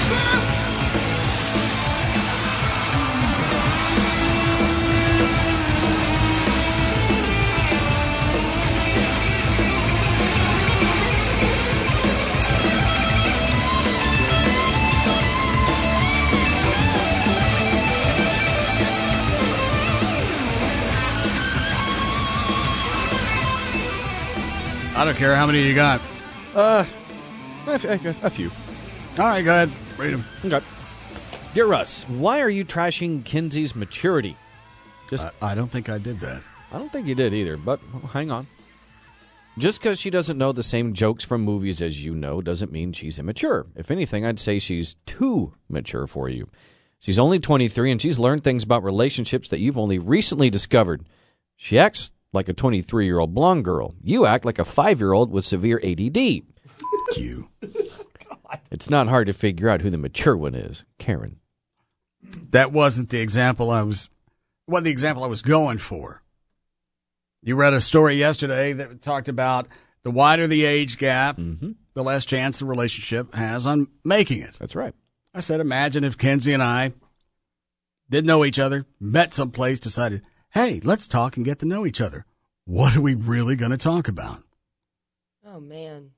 S1: I don't care how many you got.
S3: Uh, a, a, a few.
S1: All right, go ahead. Read them.
S3: Okay. Dear Russ, why are you trashing Kinsey's maturity? Just,
S1: I, I don't think I did that.
S3: I don't think you did either, but well, hang on. Just because she doesn't know the same jokes from movies as you know doesn't mean she's immature. If anything, I'd say she's too mature for you. She's only twenty-three, and she's learned things about relationships that you've only recently discovered. She acts like a twenty-three-year-old blonde girl. You act like a five-year-old with severe A D D.
S1: You.
S3: It's not hard to figure out who the mature one is. Karen.
S1: That wasn't the example I was, wasn't the example I was going for. You read a story yesterday that talked about the wider the age gap,
S3: mm-hmm.
S1: the less chance the relationship has on making it.
S3: That's right.
S1: I said, imagine if Kinsey and I didn't know each other, met someplace, decided, hey, let's talk and get to know each other. What are we really going to talk about?
S14: Oh, man.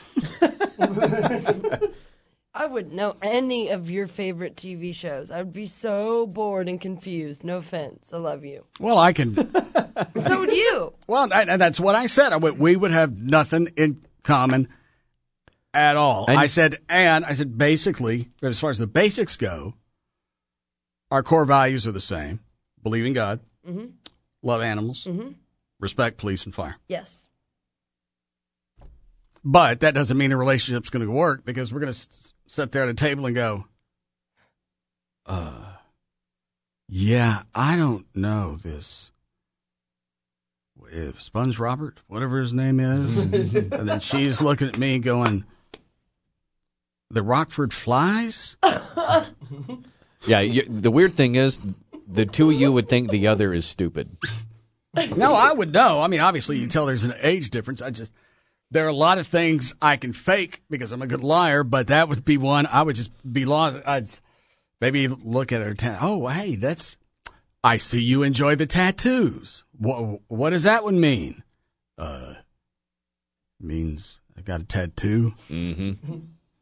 S14: I wouldn't know any of your favorite T V shows. I would be so bored and confused. No offense. I love you.
S1: Well, I can.
S14: So would you.
S1: Well, and that's what I said. I went, we would have nothing in common at all.
S3: And-
S1: I said, and I said, basically, as far as the basics go, our core values are the same. Believe in God,
S14: Mm-hmm.
S1: love animals,
S14: Mm-hmm.
S1: respect police and fire.
S14: Yes.
S1: But that doesn't mean the relationship's going to work, because we're going to s- sit there at a table and go, uh, yeah, I don't know this. If Sponge Robert, whatever his name is. And then she's looking at me going, the Rockford Flies?
S3: Yeah, you, the weird thing is, the two of you would think the other is stupid.
S1: No, I would know. I mean, obviously, you can tell there's an age difference. I just, there are a lot of things I can fake because I'm a good liar, but that would be one. I would just be lost. I'd maybe look at her. Ta- oh, hey, that's, I see you enjoy the tattoos. What, what does that one mean? Uh, means I got a tattoo.
S3: Mm-hmm.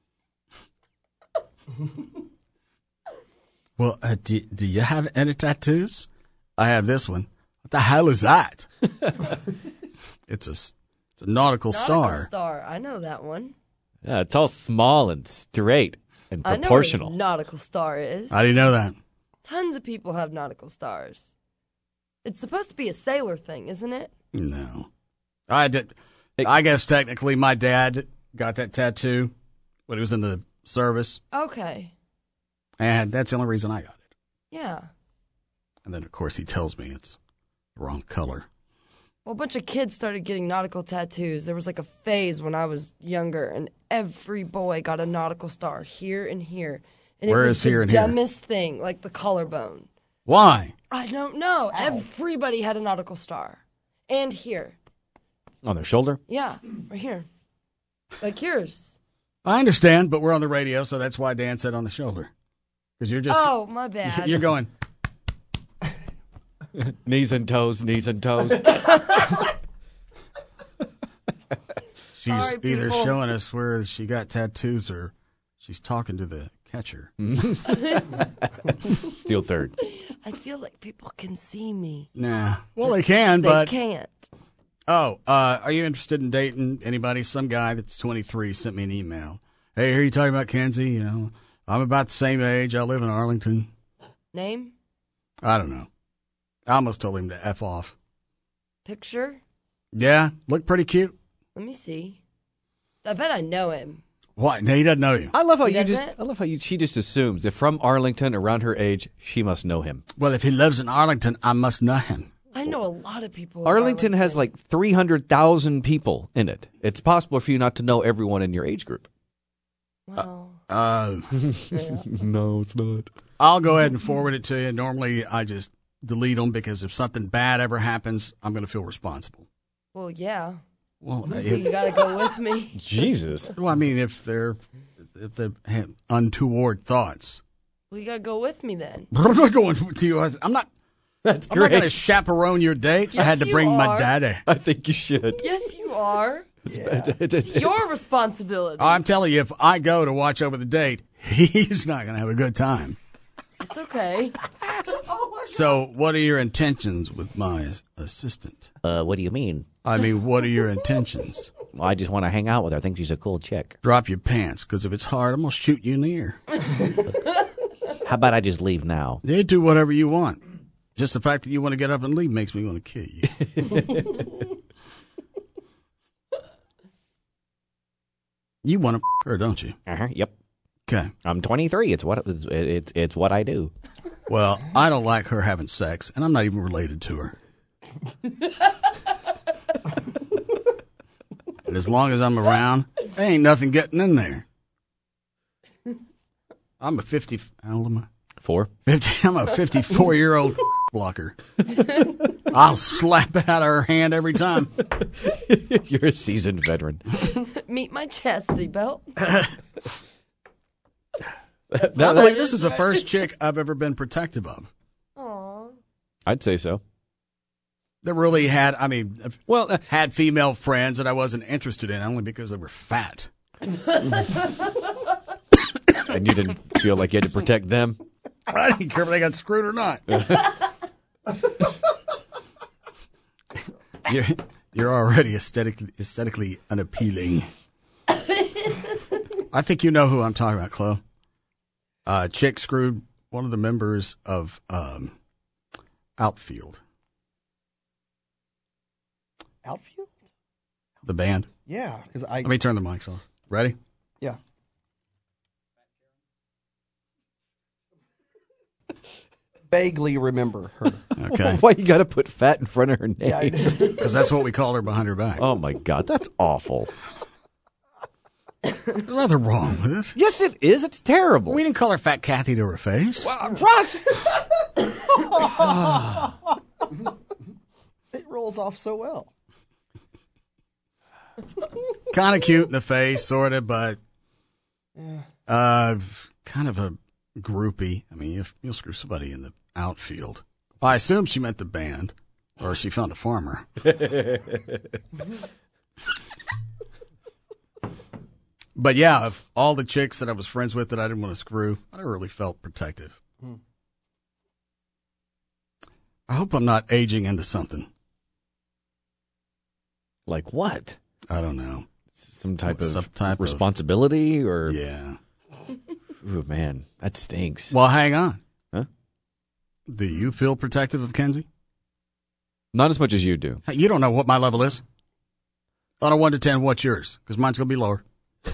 S1: Well, uh, do, do you have any tattoos? I have this one. What the hell is that? It's a, it's a nautical,
S14: Nautical
S1: star.
S14: star. I know that one.
S3: Yeah, it's all small and straight and
S14: I know what
S3: proportional.
S14: a nautical star is.
S1: How do you know that?
S14: Tons of people have nautical stars. It's supposed to be a sailor thing, isn't it?
S1: No. I did. I guess technically my dad got that tattoo when he was in the service.
S14: Okay.
S1: And that's the only reason I got it.
S14: Yeah.
S1: And then, of course, he tells me it's the wrong color.
S14: Well, a bunch of kids started getting nautical tattoos. There was like a phase when I was younger, and every boy got a nautical star here and here. And
S1: Where
S14: it was
S1: is here
S14: the
S1: and here?
S14: dumbest thing, like the collarbone.
S1: Why?
S14: I don't know. Everybody had a nautical star. And here.
S3: On their shoulder?
S14: Yeah, right here. Like yours.
S1: I understand, but we're on the radio, so that's why Dan said on the shoulder. Because you're just.
S14: Oh, my bad.
S1: You're going.
S3: Knees and toes, knees and toes.
S1: She's
S14: Sorry,
S1: either
S14: people.
S1: showing us where she got tattoos or she's talking to the catcher.
S3: Steal third.
S14: I feel like people can see me.
S1: Nah. Well, they can,
S14: They
S1: but.
S14: can't.
S1: Oh, uh, are you interested in dating anybody? Some guy that's twenty-three sent me an email. Hey, here you talking about Kenzie? You know, I'm about the same age. I live in Arlington.
S14: Name?
S1: I don't know. I almost told him to F off.
S14: Picture?
S1: Yeah, look pretty cute.
S14: Let me see. I bet I know him.
S1: What? No, he doesn't know you.
S3: I love how
S14: He
S3: you just.
S14: doesn't?
S3: I love how you. She just assumes if from Arlington, around her age, she must know him.
S1: Well, if he lives in Arlington, I must know him.
S14: I know a lot of people. in
S3: Arlington has like three hundred thousand people in it. It's possible for you not to know everyone in your age group.
S14: Wow.
S1: Uh,
S3: No, it's not.
S1: I'll go ahead and forward it to you. Normally, I just delete them because if something bad ever happens, I'm going to feel responsible.
S14: Well, yeah.
S1: Well,
S14: So you got to go with me.
S3: Jesus.
S1: Well, I mean, if they're if they have untoward thoughts.
S14: Well, you gotta go with me then.
S1: I'm not going to you. I'm not.
S3: That's
S1: I'm
S3: great.
S1: not going to chaperone your dates. I
S14: Yes,
S1: had to
S14: you
S1: bring my
S14: are.
S1: daddy.
S3: I think you should.
S14: Yes, you are.
S3: Yeah.
S14: It's your responsibility.
S1: I'm telling you, if I go to watch over the date, he's not going to have a good time.
S14: It's okay.
S1: So, what are your intentions with my assistant?
S10: Uh, what do you mean?
S1: I mean, what are your intentions?
S10: Well, I just want to hang out with her. I think she's a cool chick.
S1: Drop your pants, because if it's hard, I'm going to shoot you in the ear.
S10: How about I just leave now?
S1: You do whatever you want. Just the fact that you want to get up and leave makes me want to kill you. You want to f her, don't you?
S10: Uh huh. Yep.
S1: Okay.
S10: I'm twenty-three. It's what it's it's it's what I do.
S1: Well, I don't like her having sex, and I'm not even related to her. And as long as I'm around, there ain't nothing getting in there. I'm a fifty. How old am I?
S3: Four.
S1: Fifty. I'm a fifty-four-year-old blocker. I'll slap it out of her hand every time.
S3: You're a seasoned veteran.
S14: Meet my chastity belt.
S1: I believe this is the first chick I've ever been protective of.
S14: Aw.
S3: I'd say so.
S1: That really had, I mean,
S3: well, uh,
S1: had female friends that I wasn't interested in only because they were fat.
S3: And you didn't feel like you had to protect them?
S1: I didn't care if they got screwed or not. you're, you're already aesthetically, aesthetically unappealing. I think you know who I'm talking about, Chloe. Uh, chick screwed one of the members of um, Outfield.
S5: Outfield?
S1: The band.
S5: Yeah, because I.
S1: Let me turn the mics off. Ready?
S5: Yeah. Vaguely remember her.
S1: Okay.
S3: Why you got to put fat in front of her name?
S5: Yeah, I do.
S1: Because that's what we called her behind her back.
S3: Oh, my God. That's awful.
S1: There's nothing wrong with it.
S3: Yes, it is. It's terrible.
S1: We didn't call her Fat Kathy to her face.
S5: Well, Ross! It rolls off so well.
S1: Kind of cute in the face, sort of, but uh, kind of a groupie. I mean, if you'll screw somebody in the outfield. I assume she meant the band, or she found a farmer. But yeah, of all the chicks that I was friends with that I didn't want to screw, I really felt protective.
S5: Hmm.
S1: I hope I'm not aging into something.
S3: Like what?
S1: I don't know.
S3: Some type of
S1: Some type of-
S3: responsibility or?
S1: Yeah.
S3: Ooh, man, that stinks.
S1: Well, hang on.
S3: Huh?
S1: Do you feel protective of Kenzie?
S3: Not as much as you do.
S1: Hey, you don't know what my level is. On a one to ten, what's yours? Because mine's going to be lower.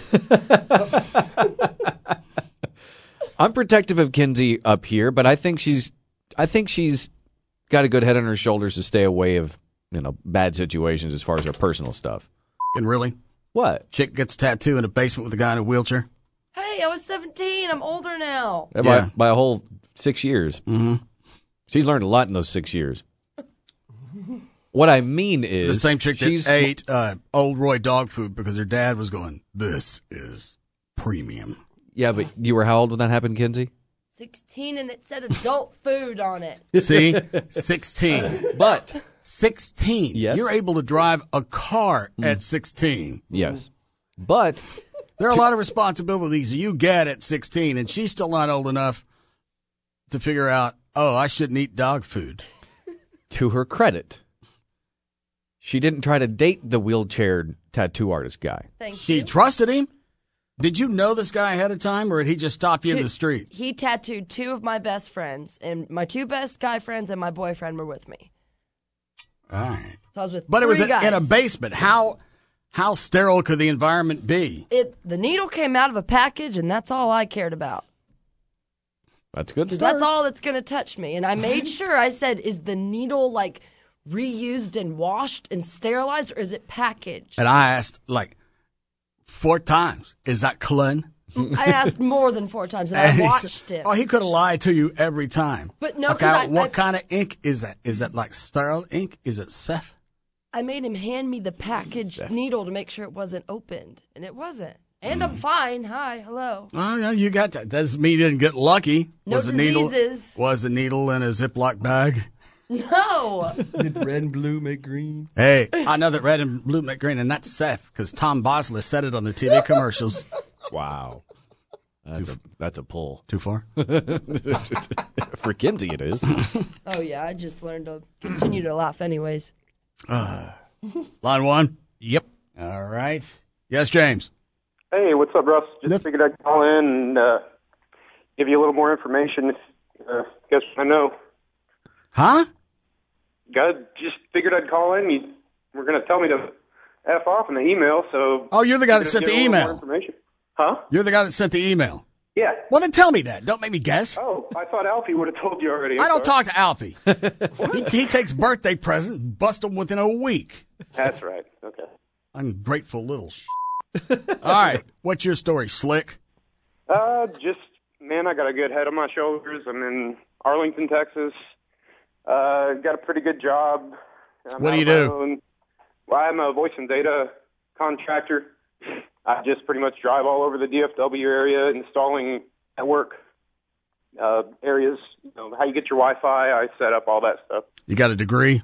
S3: I'm protective of Kenzie up here, but I think she's, I think she's got a good head on her shoulders to stay away of, you know, bad situations as far as her personal stuff.
S1: And really?
S3: What?
S1: Chick gets a tattoo in a basement with a guy in a wheelchair?
S14: Hey, I was seventeen. I'm older now.
S3: By,
S1: Yeah.
S3: by a whole six years.
S1: Mm-hmm.
S3: She's learned a lot in those six years. What I mean is,
S1: The same chick that
S3: she's
S1: ate uh, Old Roy dog food because her dad was going, this is premium.
S3: Yeah, but you were how old when that happened, Kenzie?
S14: sixteen, and it said adult food on it.
S1: See? sixteen.
S3: But
S1: sixteen.
S3: Yes.
S1: You're able to drive a car at sixteen.
S3: Yes. But
S1: there are a lot of responsibilities you get at sixteen, and she's still not old enough to figure out, oh, I shouldn't eat dog food.
S3: To her credit, she didn't try to date the wheelchair tattoo artist guy.
S14: Thank
S1: She
S14: you.
S1: trusted him? Did you know this guy ahead of time, or did he just stop you in
S14: She-
S1: the street?
S14: He tattooed two of my best friends, and my two best guy friends and my boyfriend were with me.
S1: All right.
S14: So I was with
S1: But it was
S14: three
S1: in
S14: guys.
S1: in a basement. How how sterile could the environment be?
S14: It the needle came out of a package, and that's all I cared about.
S3: That's good.
S14: 'Cause
S3: Start.
S14: that's all that's going to touch me. And I made sure, I said, is the needle, like, reused and washed and sterilized, or is it packaged?
S1: And I asked, like, four times, is that clean?
S14: I asked more than four times, and,
S1: And
S14: I
S1: he
S14: watched
S1: said-
S14: it.
S1: Oh, he could have lied to you every time.
S14: But no,
S1: Okay,
S14: 'cause I-
S1: what
S14: I-
S1: kind of ink is that? Is that like sterile ink? Is it Ceph?
S14: I made him hand me the packaged needle to make sure it wasn't opened, and it wasn't. And I'm fine. Hi, hello.
S1: Oh, yeah, you got that. Doesn't mean you didn't get lucky.
S14: No
S1: was a needle
S14: diseases.
S1: Was a needle in a Ziploc bag?
S14: No.
S5: Did red and blue make green?
S1: Hey, I know that red and blue make green, and that's Seth, because Tom Bosley said it on the T V commercials.
S3: Wow. That's a that's a pull.
S1: Too far?
S3: For Kinsey, it is.
S14: Oh, yeah, I just learned to continue to laugh anyways.
S1: Uh, line one?
S13: Yep.
S1: All right. Yes, James.
S16: Hey, what's up, Russ? Just figured I'd call in and uh, give you a little more information. Uh, guess I know.
S1: Huh?
S16: God, just figured I'd call in. You were going to tell me to F off in the email, so...
S1: Oh, you're the guy that
S16: I'm
S1: sent
S16: gonna
S1: the
S16: give a little
S1: email.
S16: more information. Huh?
S1: You're the guy that sent the email.
S16: Yeah.
S1: Well, then tell me that. Don't make me guess.
S16: Oh, I thought Alfie would have told you already. I'm
S1: I don't
S16: sorry.
S1: talk to Alfie. he, he takes birthday presents and busts them within a week.
S16: That's right. Okay.
S1: Ungrateful little sh**. All right. What's your story, Slick?
S16: Uh, just, man, I got a good head on my shoulders. I'm in Arlington, Texas. Uh, got a pretty good job. I'm
S1: What do
S16: out
S1: you
S16: on my
S1: do?
S16: own. Well, I'm a voice and data contractor. I just pretty much drive all over the D F W area installing network uh, areas. You know, how you get your Wi-Fi, I set up all that stuff.
S1: You got a degree?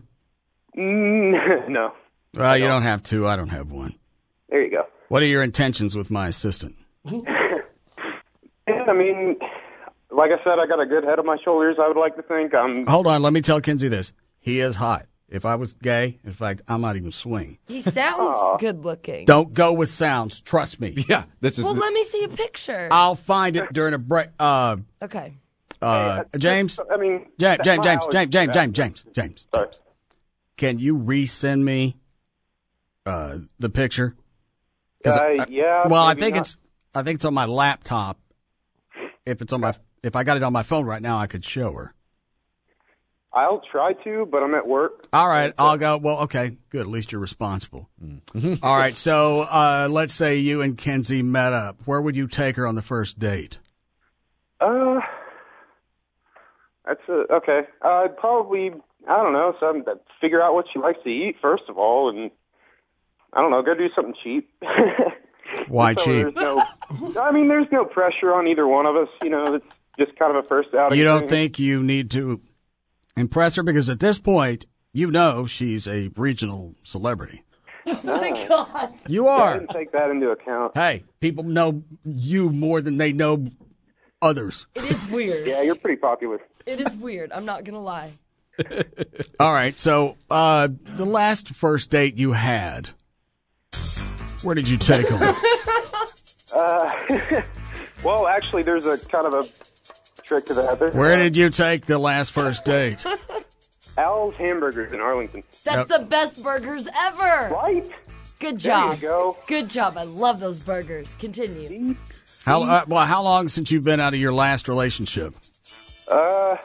S16: Mm, no.
S1: Well, you don't have to. I don't have one.
S16: There you go.
S1: What are your intentions with my assistant?
S16: And, I mean, like I said, I got a good head on my shoulders. I would like to think I'm.
S1: Hold on. Let me tell Kinsey this. He is hot. If I was gay, in fact, I might even swing.
S14: He sounds
S16: Aw.
S14: good looking.
S1: Don't go with sounds. Trust me.
S3: Yeah, this
S14: Well, let me see a picture.
S1: I'll find it during a break. Uh,
S14: Okay.
S1: uh, James?
S16: I mean,
S1: James, James,
S16: my
S1: James,
S16: hours-
S1: James, James, James, James, James.
S16: Sorry.
S1: Can you resend me uh, the picture? 'Cause
S16: Uh,
S1: I-
S16: yeah,
S1: Well, I
S16: maybe
S1: think
S16: not.
S1: it's I think it's on my laptop. If it's on my if I got it on my phone right now, I could show her.
S16: I'll try to, but I'm at work.
S1: All right, I'll go. Well, okay, good. At least you're responsible. All right, so uh, let's say you and Kenzie met up. Where would you take her on the first date?
S16: Uh, that's a, okay. Uh, I'd probably, I don't know, some figure out what she likes to eat first of all, and I don't know, go do something cheap.
S1: Why
S16: So
S1: cheap?
S16: there's no, I mean, there's no pressure on either one of us. You know, it's just kind of a first outing.
S1: You don't
S16: thing.
S1: think you need to impress her because at this point, you know she's a regional celebrity.
S14: Oh my God.
S1: You
S16: Yeah, I
S1: are.
S16: didn't take that into account.
S1: Hey, people know you more than they know others.
S14: It is weird.
S16: Yeah, you're pretty popular.
S14: It is weird. I'm not gonna lie.
S1: All right, so uh, the last first date you had, where did you take them?
S16: Uh, well, actually, there's a kind of a trick to that. There's
S1: Where did you take the last first date?
S16: Al's Hamburgers in Arlington.
S14: That's the best burgers ever.
S16: Right?
S14: Good
S16: There
S14: job.
S16: you go.
S14: Good job. I love those burgers. Continue.
S1: How uh, well? How long since you've been out of your last relationship?
S16: Uh,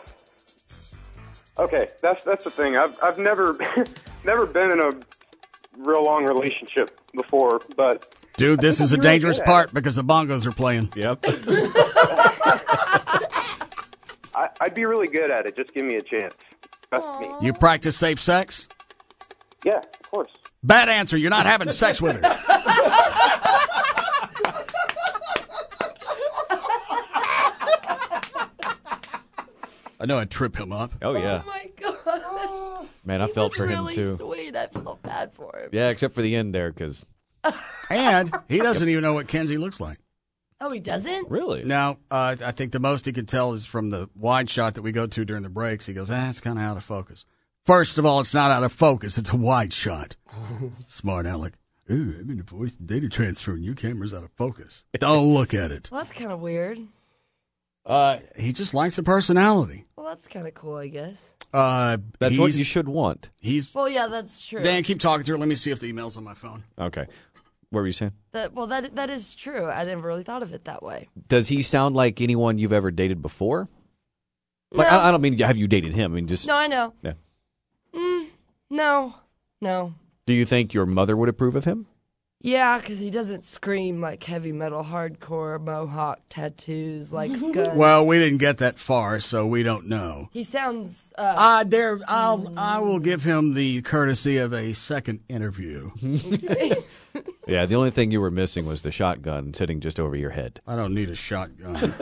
S16: okay, that's that's the thing. I've I've never never been in a real long relationship before, but
S1: Dude, this
S16: I
S1: is a
S16: think you're really
S1: dangerous
S16: good at
S1: part because the bongos are playing.
S3: Yep.
S16: I, I'd be really good at it. Just give me a chance. Trust me.
S1: You practice safe sex?
S16: Yeah, of course.
S1: Bad answer. You're not having sex with her. I know I'd trip him up.
S3: Oh, yeah.
S14: Oh my God.
S3: Man, I
S14: He
S3: felt
S14: was
S3: for him,
S14: really
S3: too.
S14: Sweet. I felt bad for him.
S3: Yeah, except for the end there, because...
S1: And he doesn't even know what Kenzie looks like.
S14: Oh, he doesn't?
S3: Really?
S1: No, uh, I think the most he could tell is from the wide shot that we go to during the breaks. He goes, ah, it's kind of out of focus. First of all, it's not out of focus. It's a wide shot. Smart Alec. Ooh, I'm in a voice and data transfer and your camera's out of focus. Don't look at it.
S14: Well, that's kind of weird.
S1: Uh, he just likes the personality.
S14: Well, that's kind of cool, I guess.
S1: Uh,
S3: That's what
S1: he's-
S3: you should want.
S1: He's
S14: Well, yeah, that's true.
S1: Dan, keep talking to her. Let me see if the email's on my phone.
S3: Okay. What were you saying?
S14: That, well, that that is true. I never really thought of it that way.
S3: Does he sound like anyone you've ever dated before? Like,
S14: No.
S3: I, I don't mean have you dated him. I mean just.
S14: No, I know.
S3: Yeah.
S14: Mm, no, no.
S3: Do you think your mother would approve of him?
S14: Yeah, because he doesn't scream like heavy metal, hardcore, mohawk, tattoos, likes guns.
S1: Well, we didn't get that far, so we don't know.
S14: He sounds. Uh,
S1: Uh, there, I'll, I will give him the courtesy of a second interview.
S3: Yeah, the only thing you were missing was the shotgun sitting just over your head.
S1: I don't need a shotgun.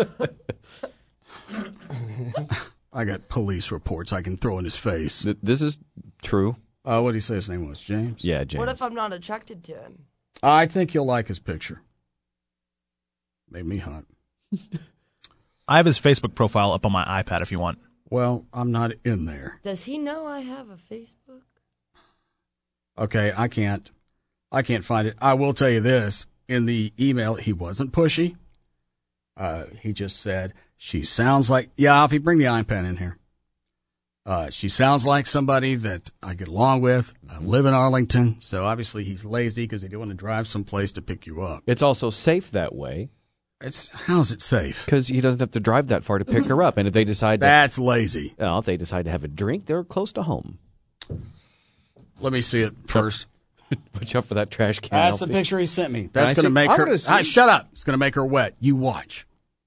S1: I got police reports I can throw in his face.
S3: Th- This is true.
S1: Uh, what did he say his name was? James?
S3: Yeah, James.
S14: What if I'm not attracted to him?
S1: I think you'll like his picture. Made me hot.
S13: I have his Facebook profile up on my iPad if you want.
S1: Well, I'm not in there.
S14: Does he know I have a Facebook?
S1: Okay, I can't. I can't find it. I will tell you this. In the email, he wasn't pushy. Uh, he just said, she sounds like... Yeah, Alfie, bring the iPad in here. Uh, she sounds like somebody that I get along with. I live in Arlington, so obviously he's lazy because he didn't want to drive someplace to pick you up.
S3: It's also safe that way.
S1: It's how's it safe?
S3: Because he doesn't have to drive that far to pick her up. And if they decide to,
S1: That's lazy.
S3: Well, if they decide to have a drink, they're close to home.
S1: Let me see it first.
S3: Watch out for that trash can.
S1: That's the
S3: Alfie.
S1: picture he sent me.
S3: Can
S1: That's
S3: I
S1: going to
S3: see-
S1: make
S3: I
S1: her...
S3: wanna see-
S1: Ah, shut up. It's going to make her wet. You watch.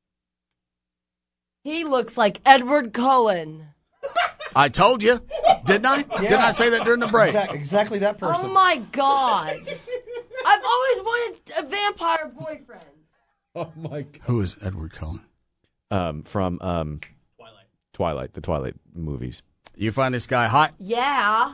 S14: He looks like Edward Cullen.
S1: I told you. Didn't I? Didn't I say that during the break?
S5: Exact- exactly that person.
S14: Oh my god! I've always wanted a vampire boyfriend.
S3: Oh my god.
S1: Who is Edward Cullen?
S3: Um, from um, Twilight. Twilight, the Twilight movies.
S1: You find this guy hot?
S14: Yeah,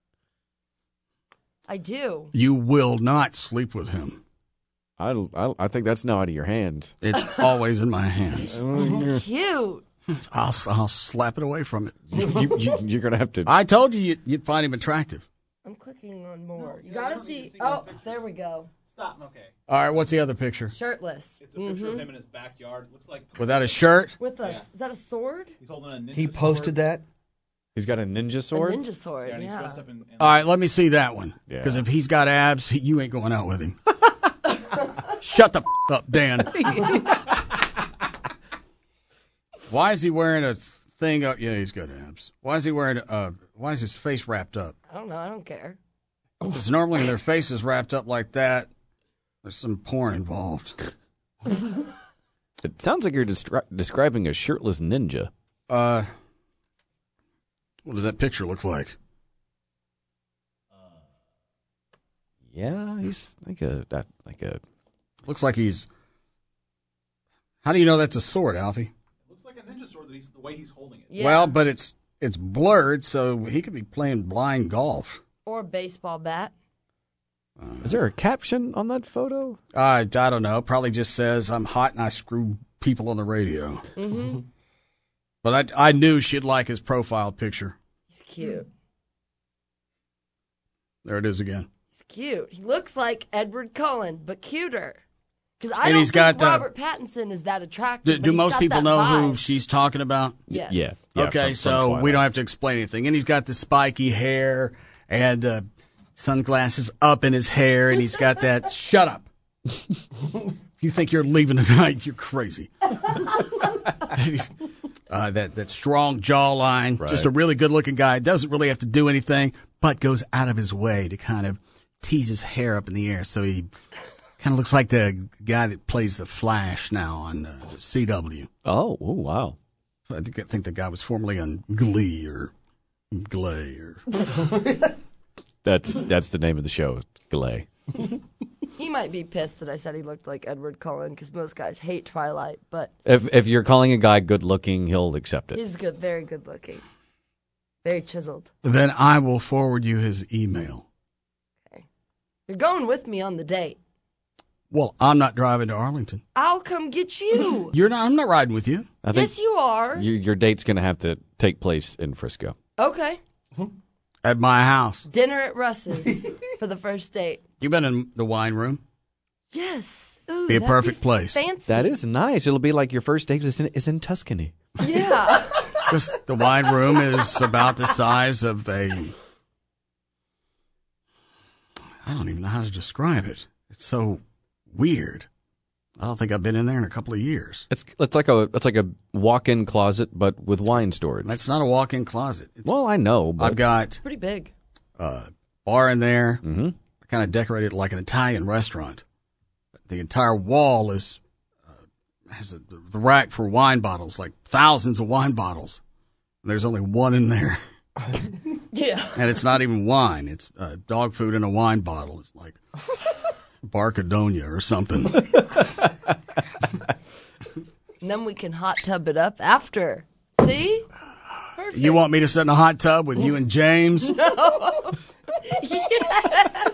S14: I do.
S1: You will not sleep with him.
S3: I, I, I think that's now out of your hands.
S1: It's always in my hands.
S14: He's cute.
S1: I'll, I'll slap it away from it.
S3: You, you, you, you're going to have to...
S1: I told you you'd, you'd find him attractive.
S14: I'm clicking on more. You gotta see. Oh, there we go.
S4: Stop. Okay.
S1: All right, what's the other picture?
S14: Shirtless.
S4: It's a picture
S14: Mhm.
S4: of him in his backyard. Looks like
S1: Without a shirt?
S14: With a.
S4: Yeah.
S14: Is that a sword?
S4: He's holding a ninja
S5: He posted that.
S3: He's got a ninja sword?
S14: A ninja sword.
S4: Yeah, and he's
S14: Yeah.
S4: dressed up in. in
S1: All right, let me see that one.
S3: Yeah.
S1: Because if he's got abs, you ain't going out with him. Shut the f- up, Dan. Why is he wearing a thing up? Yeah, he's got abs. Why is he wearing a... Why is his face wrapped up?
S14: I don't know. I don't care.
S1: Because normally when their face is wrapped up like that, there's some porn involved.
S3: It sounds like you're descri- describing a shirtless ninja.
S1: Uh, what does that picture look like?
S3: Yeah, he's like a that like a.
S1: Looks like he's... How do you know that's a sword, Alfie?
S4: Looks like a ninja sword. That he's the way he's holding it.
S14: Yeah.
S1: Well, but it's it's blurred, so he could be playing blind golf.
S14: Or a baseball bat.
S3: Is there a caption on that photo?
S1: Uh, I don't know. Probably just says, I'm hot and I screw people on the radio.
S14: Mm-hmm.
S1: But I, I knew she'd like his profile picture.
S14: He's cute.
S1: There it is again.
S14: He's cute. He looks like Edward Cullen, but cuter. Because I
S1: And
S14: don't
S1: he's
S14: think
S1: got, uh,
S14: Robert Pattinson is that attractive.
S1: Do,
S14: but
S1: do
S14: he's
S1: most
S14: got
S1: people
S14: that
S1: know
S14: vibe.
S1: who she's talking about?
S14: Yes.
S3: Yeah. yeah
S1: Okay,
S3: from- from
S1: so we
S3: Twilight.
S1: don't have to explain anything. And he's got the spiky hair and uh, sunglasses up in his hair, and he's got that. Shut up. If you think you're leaving tonight, you're crazy. And he's, uh, that, that strong jawline,
S3: Right.
S1: just a really good looking guy. Doesn't really have to do anything, but goes out of his way to kind of tease his hair up in the air. So he kind of looks like the guy that plays the Flash now on uh, C W.
S3: Oh, oh, wow.
S1: I think, I think the guy was formerly on Glee or Glay or.
S3: That's that's the name of the show, Galay.
S14: He might be pissed that I said he looked like Edward Cullen because most guys hate Twilight, but
S3: If if you're calling a guy good looking, he'll accept it.
S14: he's good, very good looking, very chiseled.
S1: Then I will forward you his email.
S14: You're going with me on the date.
S1: Well, I'm not driving to Arlington.
S14: I'll come get you.
S1: You're not. I'm not riding with you.
S3: I think
S14: Yes, you are.
S3: your your date's going to have to take place in Frisco.
S14: Okay.
S1: At my house.
S14: Dinner at Russ's for the first date.
S1: You've been in the wine room.
S14: Yes. Ooh,
S1: Be a
S14: that'd
S1: perfect place.
S14: Fancy.
S3: That is nice. It'll be like your first date is in, is in Tuscany.
S14: Yeah.
S1: Because the wine room is about the size of a. I don't even know how to describe it. It's so weird. I don't think I've been in there in a couple of years.
S3: It's it's like a it's like a walk-in closet, but with wine storage.
S1: That's not a walk-in closet. It's,
S3: Well, I know. But
S1: I've got
S14: Pretty big.
S1: a bar in there,
S3: Mhm.
S1: a kind of decorated like an Italian restaurant. The entire wall is uh, has a, the rack for wine bottles, like thousands of wine bottles. There's only one in there.
S14: Yeah.
S1: And it's not even wine. It's uh, dog food in a wine bottle. It's like Barcadonia or something.
S14: And then we can hot tub it up after. See? Perfect.
S1: You want me to sit in a hot tub with you and James?
S14: No. Yes.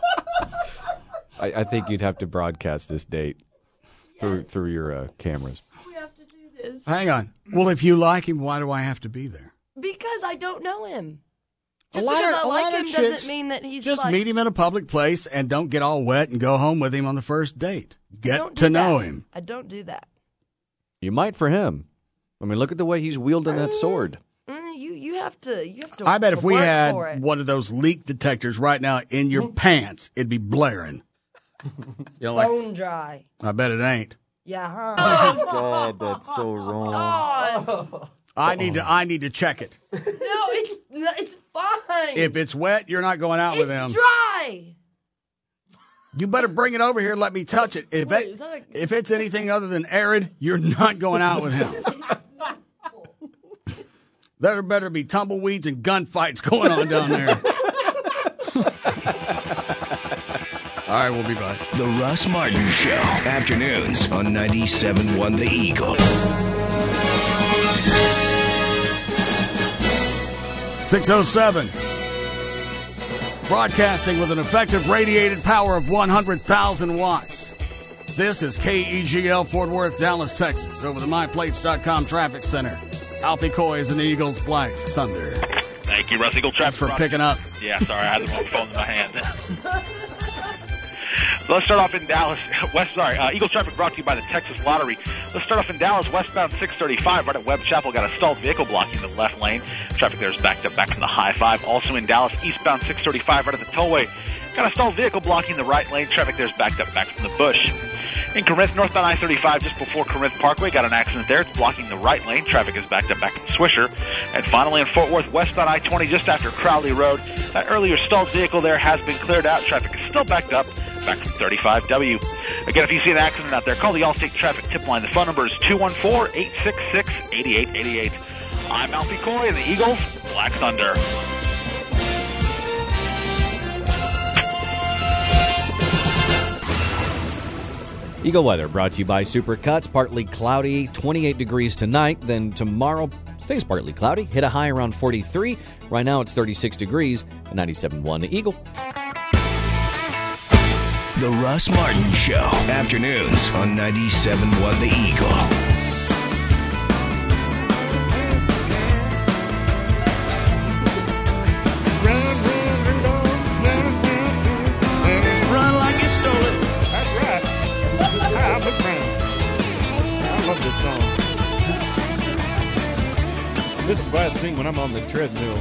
S3: I, I think you'd have to broadcast this date through through your uh, cameras.
S14: We have to do this.
S1: Hang on. Well, if you like him, why do I have to be there?
S14: Because I don't know him.
S1: A
S14: Just
S1: lot
S14: because
S1: of-
S14: I
S1: a
S14: like
S1: lot of
S14: him
S1: chicks
S14: doesn't mean that he's
S1: Just
S14: like...
S1: meet him in a public place and don't get all wet and go home with him on the first date.
S14: I
S1: Get
S14: don't
S1: to
S14: do
S1: know
S14: that.
S1: him.
S14: I don't do that.
S3: You might for him. I mean, look at the way he's wielding that sword.
S14: Mm, you you have to you have to.
S1: I bet if we
S14: work
S1: had
S14: for it.
S1: one of those leak detectors right now in your pants, it'd be blaring. You know, like,
S14: bone dry.
S1: I bet it ain't.
S14: Yeah, huh?
S3: God, that's so wrong.
S14: God.
S1: I need to. I need to check it.
S14: No, it's it's fine.
S1: If it's wet, you're not going out
S14: it's
S1: with him.
S14: dry.
S1: You better bring it over here and let me touch it. If
S14: Wait,
S1: it,
S14: is that a-
S1: if it's anything other than arid, you're not going out with him. There better be tumbleweeds and gunfights going on down there. All right, we'll be back.
S11: The Russ Martin Show. Afternoons on ninety-seven point one The Eagle.
S1: six oh seven. Broadcasting with an effective radiated power of one hundred thousand watts. This is K E G L Fort Worth, Dallas, Texas. Over the my plates dot com traffic center. Alfie Coy is in the Eagles Black Thunder.
S12: Thank you, Russ. Eagle
S1: Thanks
S12: Traffic.
S1: for picking up.
S12: Yeah, sorry, I had the wrong phone in my hand. Let's start off in Dallas. West, sorry, uh, Eagles Traffic brought to you by the Texas Lottery. Let's start off in Dallas, westbound six thirty-five, right at Webb Chapel. Got a stalled vehicle blocking the left lane. Traffic there is backed up back from the high five. Also in Dallas, eastbound six thirty-five, right at the tollway. Got a stalled vehicle blocking the right lane. Traffic there is backed up back from the bush. In Corinth, northbound I thirty-five, just before Corinth Parkway, got an accident there. It's blocking the right lane. Traffic is backed up back in Swisher. And finally in Fort Worth, westbound I twenty, just after Crowley Road. That earlier stalled vehicle there has been cleared out. Traffic is still backed up back from thirty-five W. Again, if you see an accident out there, call the Allstate Traffic Tip Line. The phone number is two one four, eight six six, eight eight eight eight. I'm Alfie Coy, and the Eagles, Black Thunder.
S3: Eagle weather brought to you by Supercuts. Partly cloudy, twenty-eight degrees tonight. Then tomorrow stays partly cloudy. Hit a high around forty-three. Right now it's thirty-six degrees. ninety-seven point one The Eagle.
S11: The Russ Martin Show. Afternoons on ninety-seven point one The Eagle.
S15: Run like you stole it. That's right. Albert Brown. I love this song. This is why I sing when I'm on the treadmill.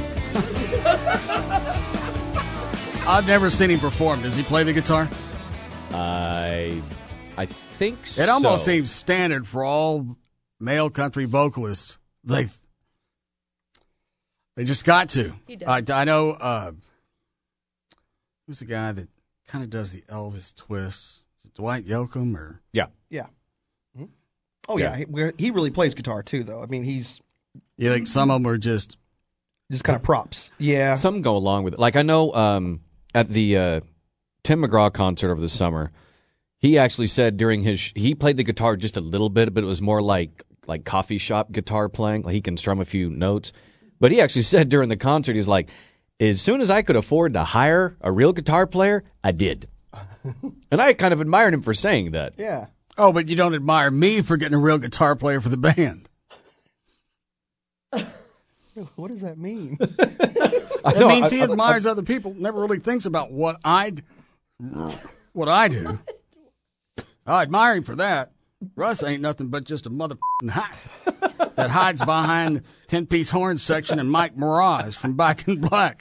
S1: I've never seen him perform. Does he play the guitar?
S3: I I think so.
S1: It almost seems standard for all male country vocalists. They they just got to.
S14: He does.
S1: I, I know. Uh, who's the guy that kind of does the Elvis twists? Is it Dwight Yoakam or?
S3: Yeah.
S5: Yeah. Mm-hmm. Oh yeah, He, we're- he really plays guitar too, though. I mean, he's
S1: You think some of them are just
S5: just kind of props? Yeah.
S3: Some go along with it. Like I know um, at the uh, Tim McGraw concert over the summer, he actually said during his sh- he played the guitar just a little bit, but it was more like like coffee shop guitar playing. Like he can strum a few notes. But he actually said during the concert, he's like, as soon as I could afford to hire a real guitar player, I did. And I kind of admired him for saying that.
S5: Yeah.
S1: Oh, but you don't admire me for getting a real guitar player for the band.
S5: What does that mean?
S1: That means he admires other people. Never really thinks about what I what I do. I admire him for that. Russ ain't nothing but just a motherfucking hack that hides behind ten-piece horn section and Mike Mirage from Back in Black.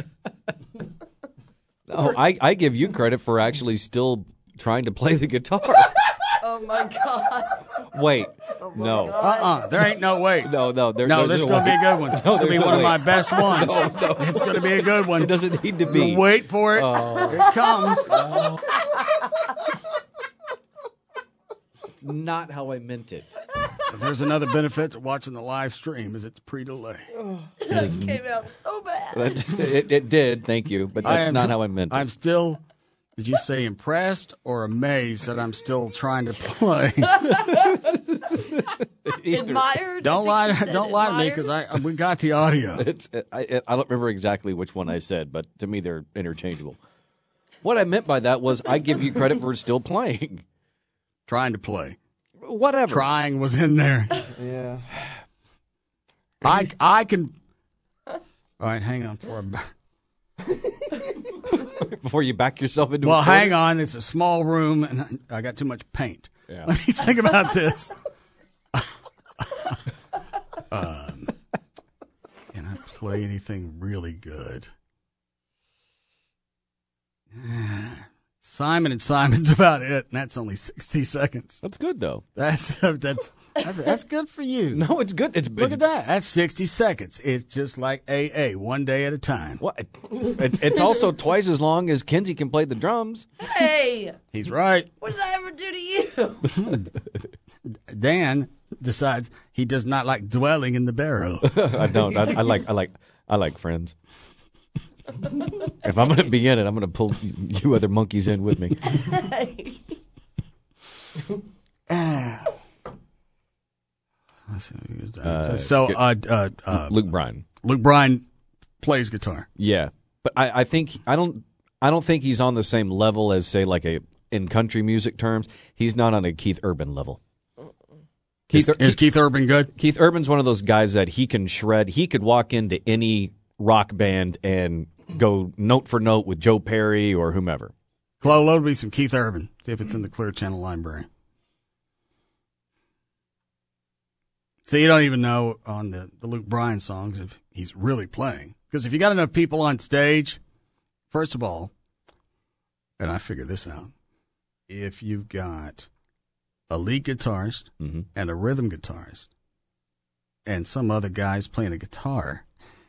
S3: Oh, I, I give you credit for actually still trying to play the guitar.
S14: Oh my God.
S3: Wait, No.
S1: Uh-uh. There ain't no way.
S3: No, no. There,
S1: no,
S3: there's
S1: this is
S3: no
S1: going to
S3: way.
S1: be a good one.
S3: No,
S1: It's going to be
S3: there's no
S1: one of
S3: way.
S1: my best ones.
S3: No, no.
S1: It's going to be a good one.
S3: It doesn't need to be.
S1: Wait for it.
S3: Oh.
S1: Here it comes.
S3: It's not how I meant it.
S1: There's another benefit to watching the live stream is it's pre-delay.
S14: That came out so bad.
S3: That- it, it did, thank you, but
S1: I
S3: that's
S1: am-
S3: not how I meant it.
S1: I'm still, did you say impressed or amazed that I'm still trying to play?
S14: Admired?
S1: Don't
S14: I
S1: lie,
S14: think you said
S1: don't lie to me
S14: admired.
S1: because I we got the audio.
S3: It's, I, I don't remember exactly which one I said, but to me they're interchangeable. What I meant by that was I give you credit for still playing.
S1: Trying to play.
S3: Whatever.
S1: Trying was in there.
S5: Yeah.
S1: I I can. All right, hang on for a.
S3: Before you back yourself into
S1: Well,
S3: a corner?
S1: hang on. It's a small room, and I got too much paint.
S3: Yeah.
S1: Let me think about this. um, can I play anything really good? Simon and Simon's about it, and that's only sixty seconds.
S3: That's good though.
S1: That's that's that's, that's good for you.
S3: No, it's good. It's
S1: Look
S3: it's,
S1: at that. That's sixty seconds. It's just like A A, one day at a time.
S3: What? It's, it's also twice as long as Kinsey can play the drums.
S14: Hey,
S1: He's right.
S14: what did I ever do to you?
S1: Dan decides he does not like dwelling in the barrel.
S3: I don't. I, I like. I like. I like Friends. If I'm going to be in it, I'm going to pull you other monkeys in with me.
S1: Ah. Let's see.
S3: Uh,
S1: so, uh, uh, uh,
S3: Luke Bryan.
S1: Luke Bryan plays guitar.
S3: Yeah, but I, I think I don't. I don't think he's on the same level as, say, like a in country music terms. He's not on a Keith Urban level.
S1: Is, is Keith Urban good?
S3: Keith Urban's one of those guys that he can shred. He could walk into any rock band and go note for note with Joe Perry or whomever.
S1: Chloe, load me some Keith Urban. See if it's in the Clear Channel library. So you don't even know on the, the Luke Bryan songs if he's really playing. Because if you got enough people on stage, first of all, and I figured this out, if you've got a lead guitarist
S3: mm-hmm.
S1: and a rhythm guitarist and some other guy's playing a guitar,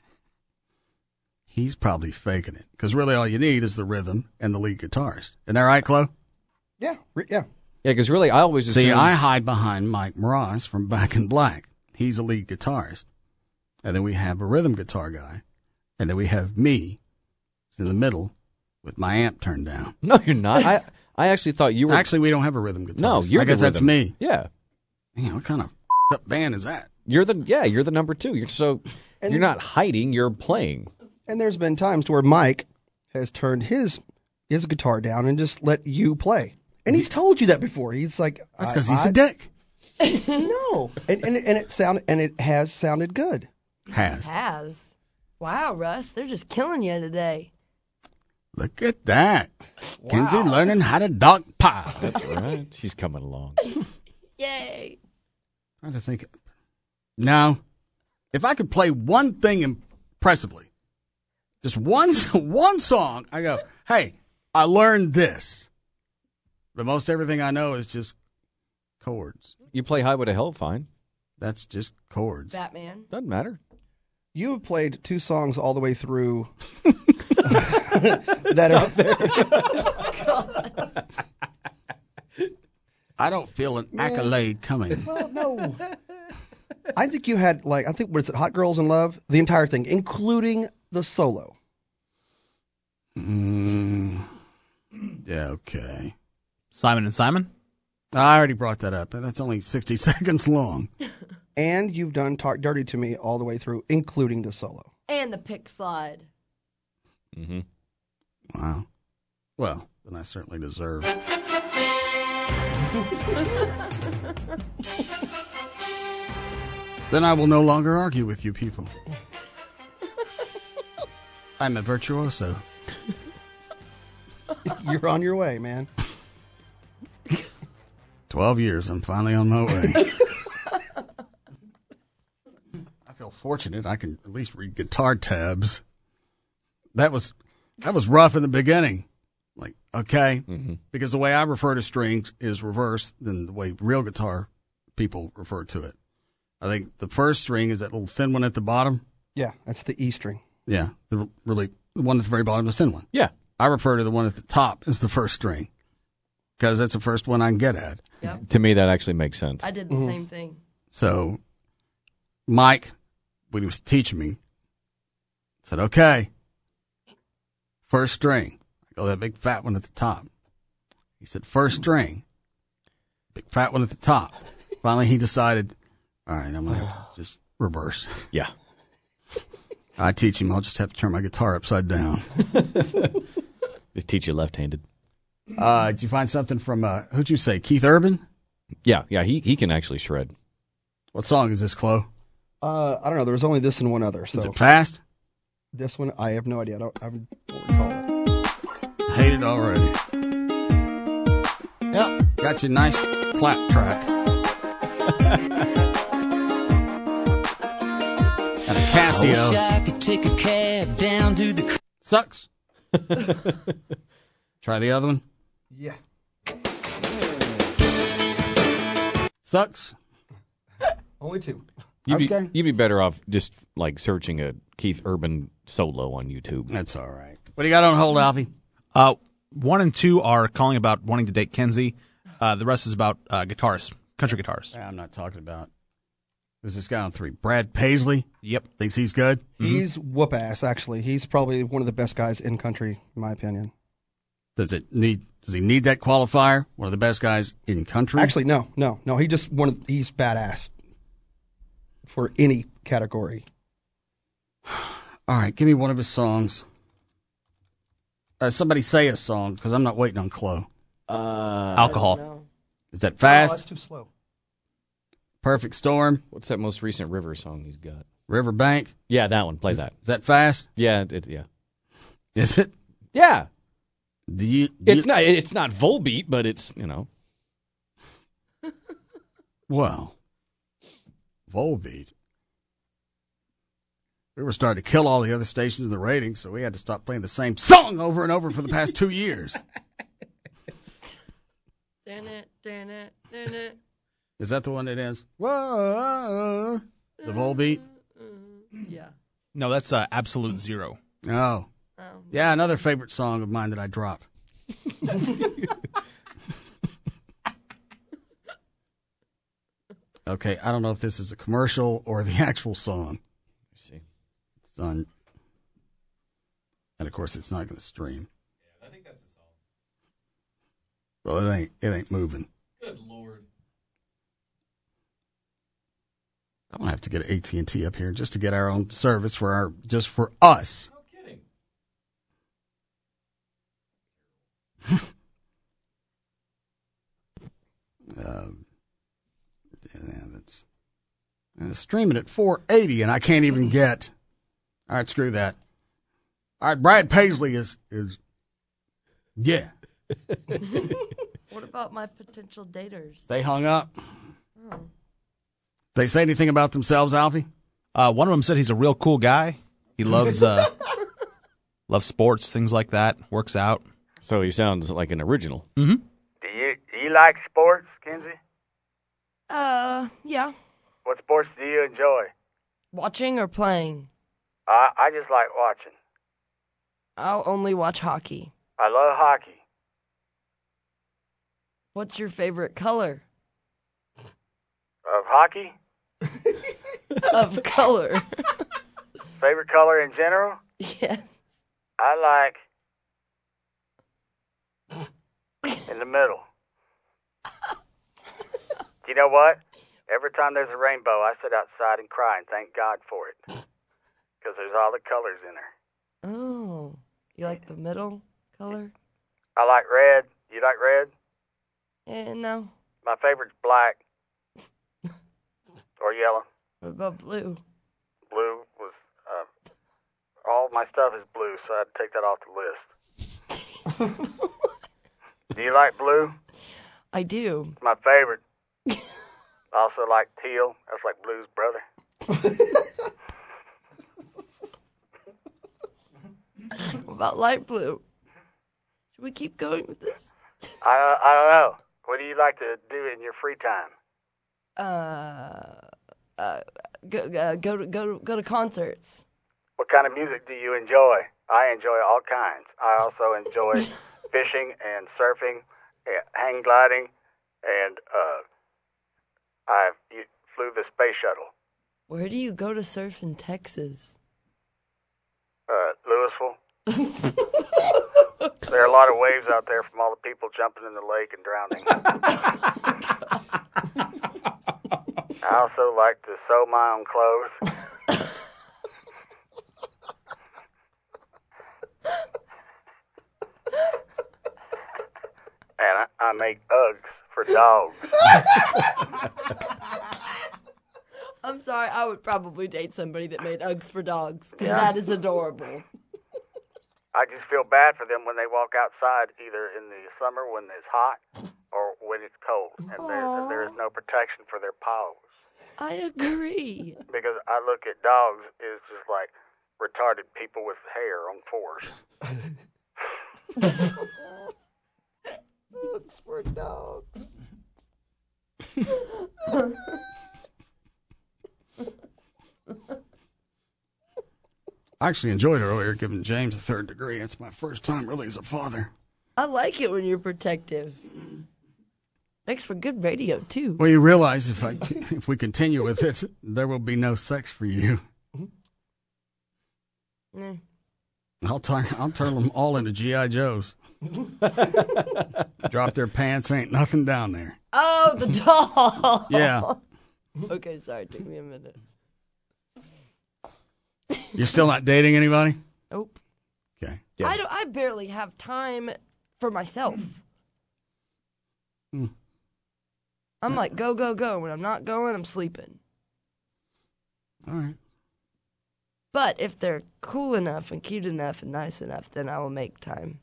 S1: he's probably faking it. Because really all you need is the rhythm and the lead guitarist. Isn't that right, Chloe?
S5: Yeah, re- yeah.
S3: Yeah, because really I always assume...
S1: See, I hide behind Mike Moroz from Back in Black. He's a lead guitarist. And then we have a rhythm guitar guy. And then we have me in the middle with my amp turned down.
S3: No, you're not. I I actually thought you were...
S1: Actually, we don't have a rhythm guitarist.
S3: No, you're
S1: I guess
S3: the
S1: that's
S3: rhythm.
S1: me.
S3: Yeah.
S1: Man, what kind of up band is that?
S3: You're the yeah, you're the number two. You're so
S5: And-
S3: you're not hiding, you're playing.
S5: And there's been times where Mike has turned his his guitar down and just let you play. And he's told you that before. He's like,
S1: That's
S5: I-
S1: because he's
S5: I-
S1: a dick.
S5: No, and, and and it sound and it has sounded good.
S1: Has.
S14: Has. Wow, Russ, they're just killing you today.
S1: Look at that. Kinsey learning how to dog pile.
S3: That's right. She's coming along.
S14: Yay.
S1: Trying to think. Now, if I could play one thing impressively, just one one song, I go, hey, I learned this. But most everything I know is just chords.
S3: You play Highway to Hell fine.
S1: That's just chords.
S14: Batman.
S3: Doesn't matter.
S5: You have played two songs all the way through. that
S3: Stop there.
S1: I don't feel an accolade coming.
S5: Well, no. I think you had like I think what is it, Hot Girls in Love, the entire thing, including the solo.
S1: Mm, yeah, okay.
S13: Simon and Simon?
S1: I already brought that up. That's only sixty seconds long.
S5: And you've done Talk Dirty to Me all the way through, including the solo.
S14: And the pick slide.
S3: Mm-hmm.
S1: Wow. Well, then I certainly deserve. Then I will no longer argue with you people. I'm a virtuoso.
S5: You're on your way, man.
S1: Twelve years, I'm finally on my way. I feel fortunate I can at least read guitar tabs. That was that was rough in the beginning. Like, okay,
S3: mm-hmm.
S1: because the way I refer to strings is reverse than the way real guitar people refer to it. I think the first string is that little thin one at the bottom.
S5: Yeah, that's the E string.
S1: Yeah, the really the one at the very bottom, the thin one.
S3: Yeah.
S1: I refer to the one at the top as the first string because that's the first one I can get at.
S14: Yep.
S3: To me, that actually makes sense.
S14: I did the
S5: Mm-hmm.
S14: same thing.
S1: So Mike, when he was teaching me, said, okay, first string. I go, that big fat one at the top. He said, first string, big fat one at the top. Finally, he decided, all right, I'm going to just reverse.
S3: Yeah.
S1: I teach him, I'll just have to turn my guitar upside down.
S3: Just teach you left-handed.
S1: Uh, did you find something from, uh, who'd you say, Keith Urban?
S3: Yeah, yeah, he, he can actually shred.
S1: What song is this, Chloe?
S5: Uh, I don't know. There was only this and one other. So
S1: Is it fast?
S5: This one, I have no idea. I don't, I don't recall it.
S1: Hate it already. Yep, got you a nice clap track. Got a Casio.
S17: I could take a cab down to the
S1: Sucks. Try the other one.
S5: Yeah.
S1: Sucks.
S5: Only two.
S3: You'd be,
S1: Okay.
S3: you'd be better off just like searching a Keith Urban solo on YouTube.
S1: That's all right. What do you got on hold, Alfie?
S13: Uh, one and two are calling about wanting to date Kenzie. Uh, the rest is about uh, guitarists, country guitarists.
S1: I'm not talking about. Who's this guy on three? Brad Paisley?
S13: Yep.
S1: Thinks he's good?
S5: He's whoop ass, actually. He's probably one of the best guys in country, in my opinion.
S1: Does it need? Does he need that qualifier? One of the best guys in country?
S5: Actually, no, no, no. He just one. Of, he's badass for any category.
S1: All right, give me one of his songs. Uh, somebody say a song, because I'm not waiting on Chloe.
S3: Uh,
S13: Alcohol.
S1: Is that fast?
S5: Oh, that's too slow.
S1: Perfect Storm?
S3: What's that most recent River song he's got?
S1: Riverbank?
S3: Yeah, that one. Play that.
S1: Is that fast?
S3: Yeah, it, yeah.
S1: Is it?
S3: Yeah.
S1: Do you, do
S3: It's
S1: you-
S3: not. It's not Volbeat, but it's you know.
S1: Well, Volbeat. We were starting to kill all the other stations in the ratings, so we had to stop playing the same song over and over for the past two years.
S14: Dun it, dun it, dun it.
S1: Is that the one it is? Whoa, the Volbeat?
S14: Yeah.
S13: No, that's uh, Absolute Zero.
S1: Oh. Yeah, another favorite song of mine that I drop. Okay, I don't know if this is a commercial or the actual song.
S3: Let's see.
S1: It's on. And of course, it's not going to stream.
S4: Yeah, I think that's a song.
S1: Well, it ain't. It ain't moving.
S4: Good Lord.
S1: I'm gonna have to get A T and T up here just to get our own service for our just for us.
S4: No kidding.
S1: Um, yeah, that's and it's streaming at four eighty, and I can't even get. All right, screw that. All right, Brad Paisley is is yeah.
S14: What about my potential daters?
S1: They hung up.
S14: Oh.
S1: They say anything about themselves, Alfie?
S13: Uh, one of them said he's a real cool guy. He loves uh, loves sports, things like that. Works out.
S3: So he sounds like an original.
S13: Mm-hmm.
S9: Do you do you like sports, Kenzie?
S14: Uh, yeah.
S9: What sports do you enjoy?
S14: Watching or playing?
S9: I I just like watching.
S14: I'll only watch hockey.
S9: I love hockey.
S14: What's your favorite color?
S9: Of hockey?
S14: Of color.
S9: Favorite color in general?
S14: Yes.
S9: I like in the middle. You know what? Every time there's a rainbow, I sit outside and cry and thank God for it. Because there's all the colors in there.
S14: Oh. You like the middle color?
S9: I like red. You like red?
S14: Eh, no.
S9: My favorite's black. Or yellow.
S14: What about blue?
S9: Blue was, uh, all my stuff is blue, so I'd take that off the list. Do you like blue?
S14: I do.
S9: My favorite. I also like teal. That's like blue's brother.
S14: What about light blue? Should we keep going with this?
S9: I, I don't know. What do you like to do in your free time?
S14: Uh, uh, go, uh, go to go to go to concerts.
S9: What kind of music do you enjoy? I enjoy all kinds. I also enjoy fishing and surfing, and hang gliding, and uh, I flew the space shuttle.
S14: Where do you go to surf in Texas?
S9: Uh, Louisville. There are a lot of waves out there from all the people jumping in the lake and drowning. I also like to sew my own clothes. And I, I make Uggs for dogs.
S14: I'm sorry, I would probably date somebody that made Uggs for dogs, because
S9: Yeah.
S14: that is adorable.
S9: I just feel bad for them when they walk outside, either in the summer when it's hot or when it's cold, and there, there is no protection for their paws.
S14: I agree.
S9: Because I look at dogs as just like retarded people with hair on fours.
S14: Uggs for dogs.
S1: I actually enjoyed earlier giving James a third degree. It's my first time really as a father.
S14: I like it when you're protective. Makes for good radio, too.
S1: Well, you realize if I if we continue with it, there will be no sex for you.
S14: Mm.
S1: I'll turn I'll turn them all into G I Joes. Drop their pants, ain't nothing down there.
S14: Oh, the doll.
S1: Yeah.
S14: Okay, sorry, it took me a minute.
S1: You're still not dating anybody?
S14: Nope.
S1: Okay.
S14: I, don't, I barely have time for myself.
S1: Hmm.
S14: I'm like, go, go, go. When I'm not going, I'm sleeping.
S1: All right.
S14: But if they're cool enough and cute enough and nice enough, then I will make time.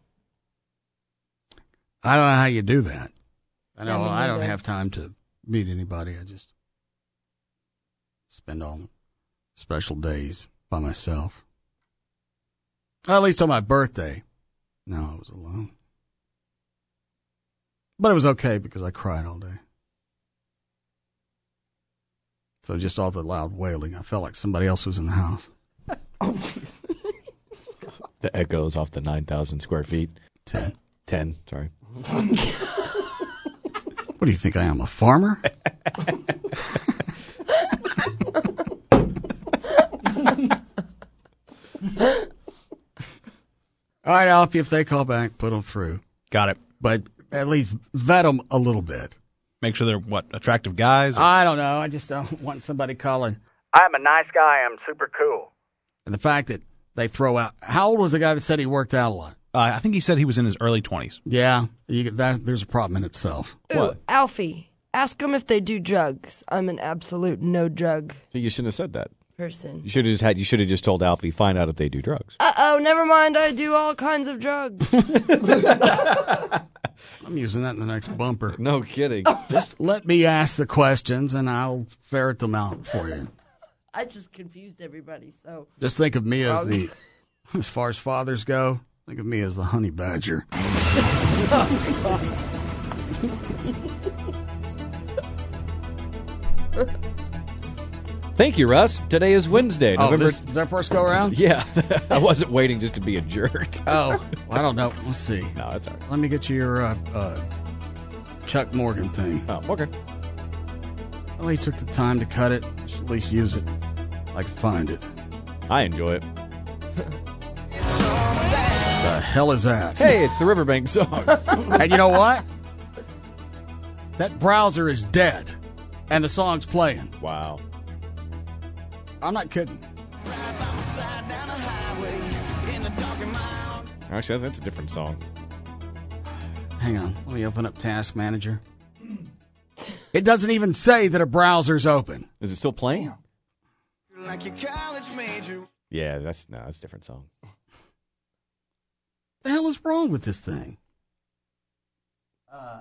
S1: I don't know how you do that. I know
S14: Yeah, me
S1: I don't
S14: neither.
S1: have time to meet anybody. I just spend all special days by myself. At least on my birthday. No, I was alone. But it was okay because I cried all day. So just all the loud wailing. I felt like somebody else was in the house.
S3: The echoes off the nine thousand square feet.
S1: Ten.
S3: Ten, sorry.
S1: What do you think I am, a farmer? All right, Alfie, if they call back, put them through.
S13: Got it.
S1: But at least vet them a little bit.
S13: Make sure they're, what, attractive guys? Or-
S1: I don't know. I just don't want somebody calling.
S9: I'm a nice guy. I'm super cool.
S1: And the fact that they throw out. How old was the guy that said he worked out a lot?
S13: Uh, I think he said he was in his early twenties.
S1: Yeah, you, that, there's a problem in itself.
S14: Ooh, Alfie, ask them if they do drugs. I'm an absolute no drug
S3: So you shouldn't have said that.
S14: person.
S3: You should have just had. You should have just told Alfie, find out if they do drugs.
S14: Uh oh, never mind. I do all kinds of drugs.
S1: I'm using that in the next bumper.
S3: No kidding.
S1: Just let me ask the questions, and I'll ferret them out for you.
S14: I just confused everybody, so.
S1: Just think of me as
S14: Wrong.
S1: the, as far as fathers go, think of me as the honey badger.
S3: Thank you, Russ. Today is Wednesday,
S1: Oh,
S3: November.
S1: this is our first go around?
S3: Yeah, I wasn't waiting just to be a jerk.
S1: Oh, I don't know. Let's see.
S3: No, that's all right.
S1: Let me get you your uh, uh, Chuck Morgan thing.
S3: Oh, okay.
S1: Well, he took the time to cut it. I should at least use it. I can find it.
S3: I enjoy it.
S1: The hell is that?
S3: Hey, it's the Riverbank song.
S1: And you know what? That browser is dead, and the song's playing.
S3: Wow.
S1: I'm not kidding.
S3: Actually, that's a different song.
S1: Hang on. Let me open up Task Manager. It doesn't even say that a browser's open.
S3: Is it still playing?
S20: Like your college major.
S3: Yeah, that's no, that's a different song.
S1: The hell is wrong with this thing? Uh,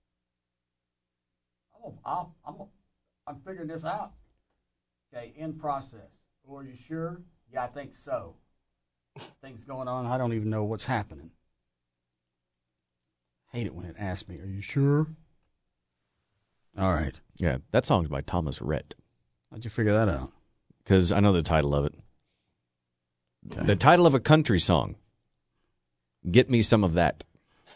S1: I'm, I'm, I'm, I'm figuring this out. Okay, in process. Oh, are you sure? Yeah, I think so. Things going on. I don't even know what's happening. Hate it when it asks me, are you sure? All right.
S3: Yeah, that song's by Thomas Rhett.
S1: How'd you figure that out?
S3: Because I know the title of it. Okay. The title of a country song. Get me some of that.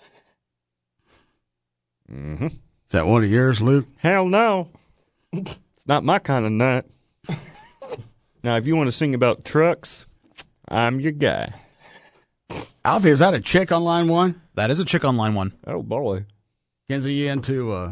S1: Mm-hmm. Is that one of yours, Luke?
S15: Hell no. It's not my kind of night. Now, if you want to sing about trucks, I'm your guy.
S1: Alfie, is that a chick on line one?
S13: That is a chick on line one.
S15: Oh, boy.
S1: Kenzie, you into... Uh...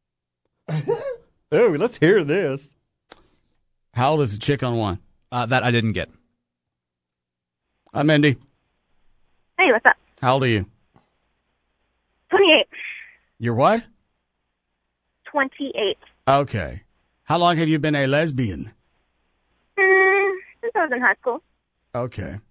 S15: oh, let's hear this.
S1: How old is the chick on one?
S13: Uh, that I didn't get.
S1: Hi, Mindy.
S18: Hey, what's up?
S1: How old are you?
S18: twenty-eight.
S1: You're what?
S18: twenty-eight.
S1: Okay. How long have you been a lesbian?
S18: Mm, since I was in high school.
S1: Okay.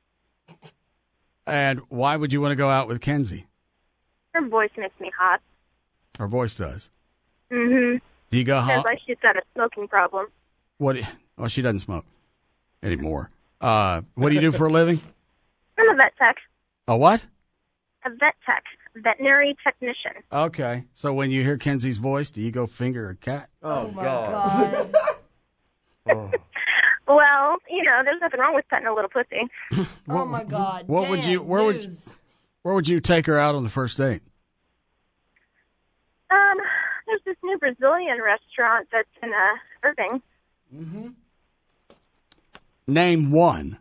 S1: And why would you want to go out with Kenzie?
S18: Her voice makes me hot.
S1: Her voice does.
S18: Mm-hmm.
S1: Do you go home?
S18: Sounds like she's got a smoking problem.
S1: What? Well, she doesn't smoke anymore. Uh, what do you do for a living?
S18: I'm a vet tech.
S1: A what?
S18: A vet tech. Veterinary technician.
S1: Okay. So when you hear Kenzie's voice, do you go finger a cat?
S18: Oh, my God. oh. Well, you know, there's nothing wrong with petting a little pussy.
S14: Oh, my God.
S1: What
S14: Damn,
S1: would you? Where would?
S14: news.
S1: Where would you take her out on the first date?
S18: Um, there's this new Brazilian restaurant that's in uh, Irving.
S1: Mm-hmm. Name one.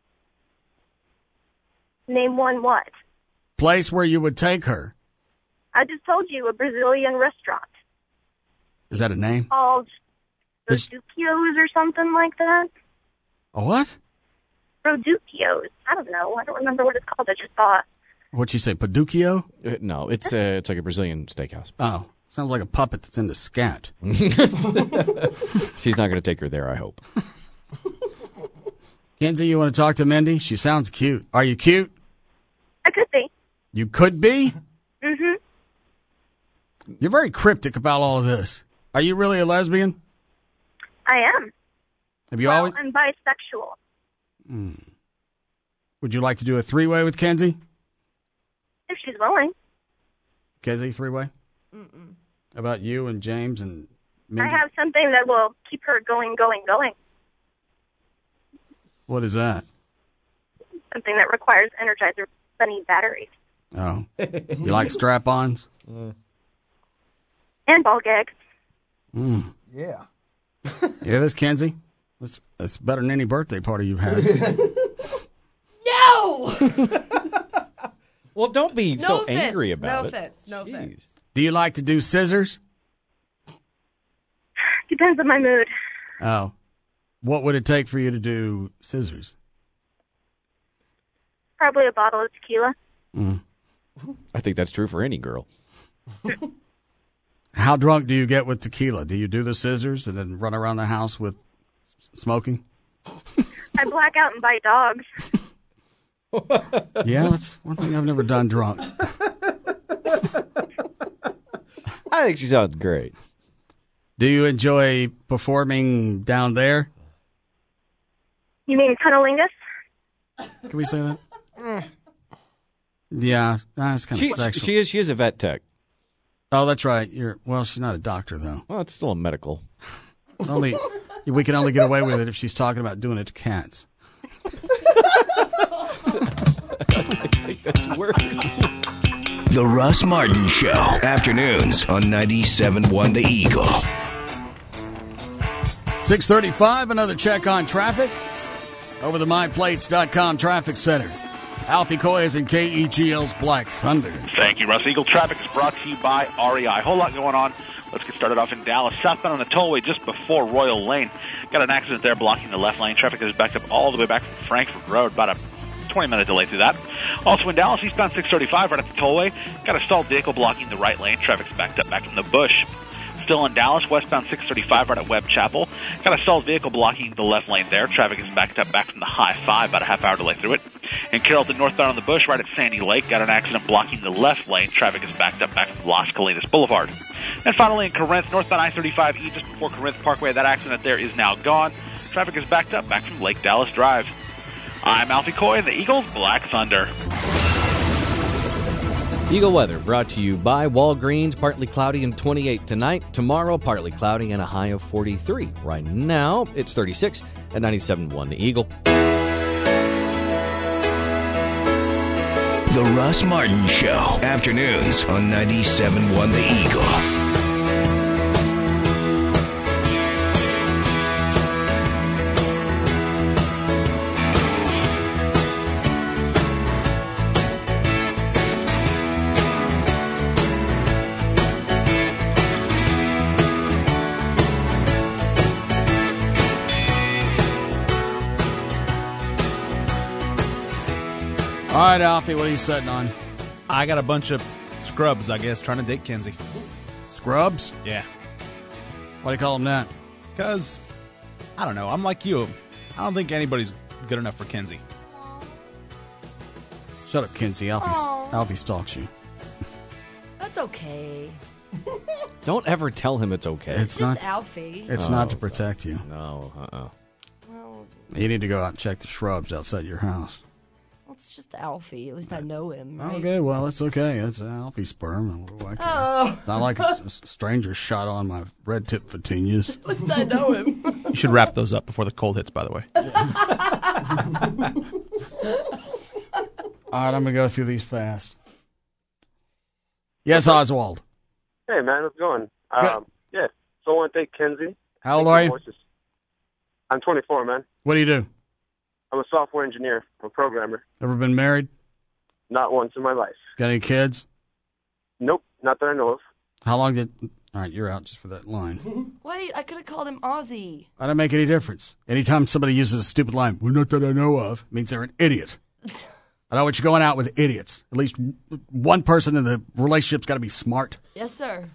S18: Name one what?
S1: Place where you would take her.
S18: I just told you, a Brazilian restaurant.
S1: Is that a name?
S18: Called
S1: Is-
S18: Roducio's or something like that.
S1: A what?
S18: Roducio's. I don't know. I don't remember what it's called. I just thought.
S1: What'd you say, Paduccio?
S3: Uh, no, it's uh, it's like a Brazilian steakhouse.
S1: Oh, sounds like a puppet that's into scat.
S3: She's not going to take her there, I hope.
S1: Kenzie, you want to talk to Mindy? She sounds cute. Are you cute?
S18: I could be.
S1: You could be?
S18: Mm-hmm.
S1: You're very cryptic about all of this. Are you really a lesbian?
S18: I am.
S1: Have you
S18: well,
S1: always?
S18: I'm bisexual.
S1: Hmm. Would you like to do a three-way with Kenzie?
S18: If she's willing.
S1: Kenzie, three-way? Mm-mm. How about you and James and Mindy?
S18: I have something that will keep her going, going, going.
S1: What is that?
S18: Something that requires Energizer Bunny batteries.
S1: Oh. You like strap-ons?
S18: And ball gags.
S1: Mm.
S5: Yeah.
S1: Yeah, this Kenzie. That's, that's better than any birthday party you've had.
S14: No!
S3: Well, don't be
S14: no
S3: so
S14: offense.
S3: angry about
S14: no
S3: it.
S14: Offense. No offense.
S1: Do you like to do scissors?
S18: Depends on my mood.
S1: Oh. What would it take for you to do scissors?
S18: Probably a bottle of tequila.
S1: Mm.
S3: I think that's true for any girl.
S1: How drunk do you get with tequila? Do you do the scissors and then run around the house with s- smoking?
S18: I black out and bite dogs.
S1: Yeah, that's one thing I've never done drunk.
S3: I think she sounds great.
S1: Do you enjoy performing down there?
S18: You mean cunnilingus?
S1: Can we say that? Yeah, that's kind of
S3: She,
S1: sexual.
S3: she is she is a vet tech.
S1: Oh, that's right. You're well. She's not a doctor though.
S3: Well, it's still a medical.
S1: Only we can only get away with it if she's talking about doing it to cats.
S3: I think that's worse.
S11: The Russ Martin Show. Afternoons on ninety-seven point one The Eagle.
S1: six thirty-five, another check on traffic. Over the my plates dot com traffic center. Alfie Coy is in K E G L's Black Thunder.
S12: Thank you, Russ. Eagle Traffic is brought to you by R E I. Whole lot going on. Let's get started off in Dallas. Southbound on the tollway just before Royal Lane. Got an accident there blocking the left lane. Traffic is backed up all the way back from Frankfurt Road. About a twenty minute delay through that. Also in Dallas, eastbound six thirty-five right at the tollway. Got a stalled vehicle blocking the right lane. Traffic's backed up back from the bush. Still in Dallas, westbound six thirty-five right at Webb Chapel. Got a stalled vehicle blocking the left lane there. Traffic is backed up back from the high five, about a half hour delay through it. In Carrollton, northbound on the Bush, right at Sandy Lake, got an accident blocking the left lane. Traffic is backed up back from Las Colinas Boulevard. And finally in Corinth, northbound I thirty-five E, just before Corinth Parkway, that accident there is now gone. Traffic is backed up back from Lake Dallas Drive. I'm Alfie Coy, and the Eagles Black Thunder.
S3: Eagle weather brought to you by Walgreens. Partly cloudy and twenty-eight tonight. Tomorrow, partly cloudy and a high of forty-three. Right now, it's thirty-six at ninety-seven point one The Eagle.
S11: The Russ Martin Show. Afternoons on ninety-seven point one The Eagle.
S1: All right, Alfie, what are you sitting on?
S13: I got a bunch of scrubs, I guess, trying to date Kenzie.
S1: Scrubs?
S13: Yeah.
S1: Why do you call them that?
S13: Because, I don't know, I'm like you. I don't think anybody's good enough for Kenzie.
S1: Shut up, Kenzie. Alfie,
S14: Aw.
S1: Alfie stalks you.
S14: That's okay.
S3: Don't ever tell him it's okay.
S1: It's
S14: Just
S1: not.
S14: Alfie.
S1: It's
S3: Oh,
S1: not to protect you.
S3: No, uh-uh.
S14: Well,
S1: You need to go out and check the shrubs outside your house.
S14: it's just Alfie. At least I know him, right?
S1: Okay, well, it's okay. It's Alfie sperm. What do I care?
S14: Oh.
S1: It's not like it's a stranger shot on my red tip petunias.
S14: At least I know him.
S13: You should wrap those up before the cold hits, by the way.
S1: All right, I'm going to go through these fast. Yes, Oswald.
S19: Hey, man, how's it going? Um, yeah, so I want to thank Kenzie.
S1: How old are you?
S19: I'm twenty-four, man.
S1: What do you do?
S19: I'm a software engineer. I'm a programmer.
S1: Ever been married?
S19: Not once in my life.
S1: Got any kids?
S19: Nope, not that I know of.
S1: How long did... All right, you're out just for that line.
S14: Wait, I could have called him Ozzy.
S1: I don't make any difference. Anytime somebody uses a stupid line, well, not that I know of, means they're an idiot. I know what you're going out with idiots. At least one person in the relationship's got to be smart.
S14: Yes, sir.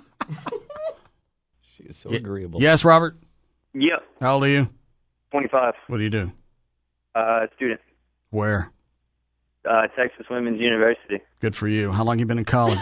S3: She is so
S1: Y-
S3: agreeable.
S1: Yes, Robert?
S21: Yep.
S1: How old are you?
S21: twenty-five.
S1: What do you do?
S21: Uh, student.
S1: Where?
S21: Uh, Texas Women's University.
S1: Good for you. How long you been in college?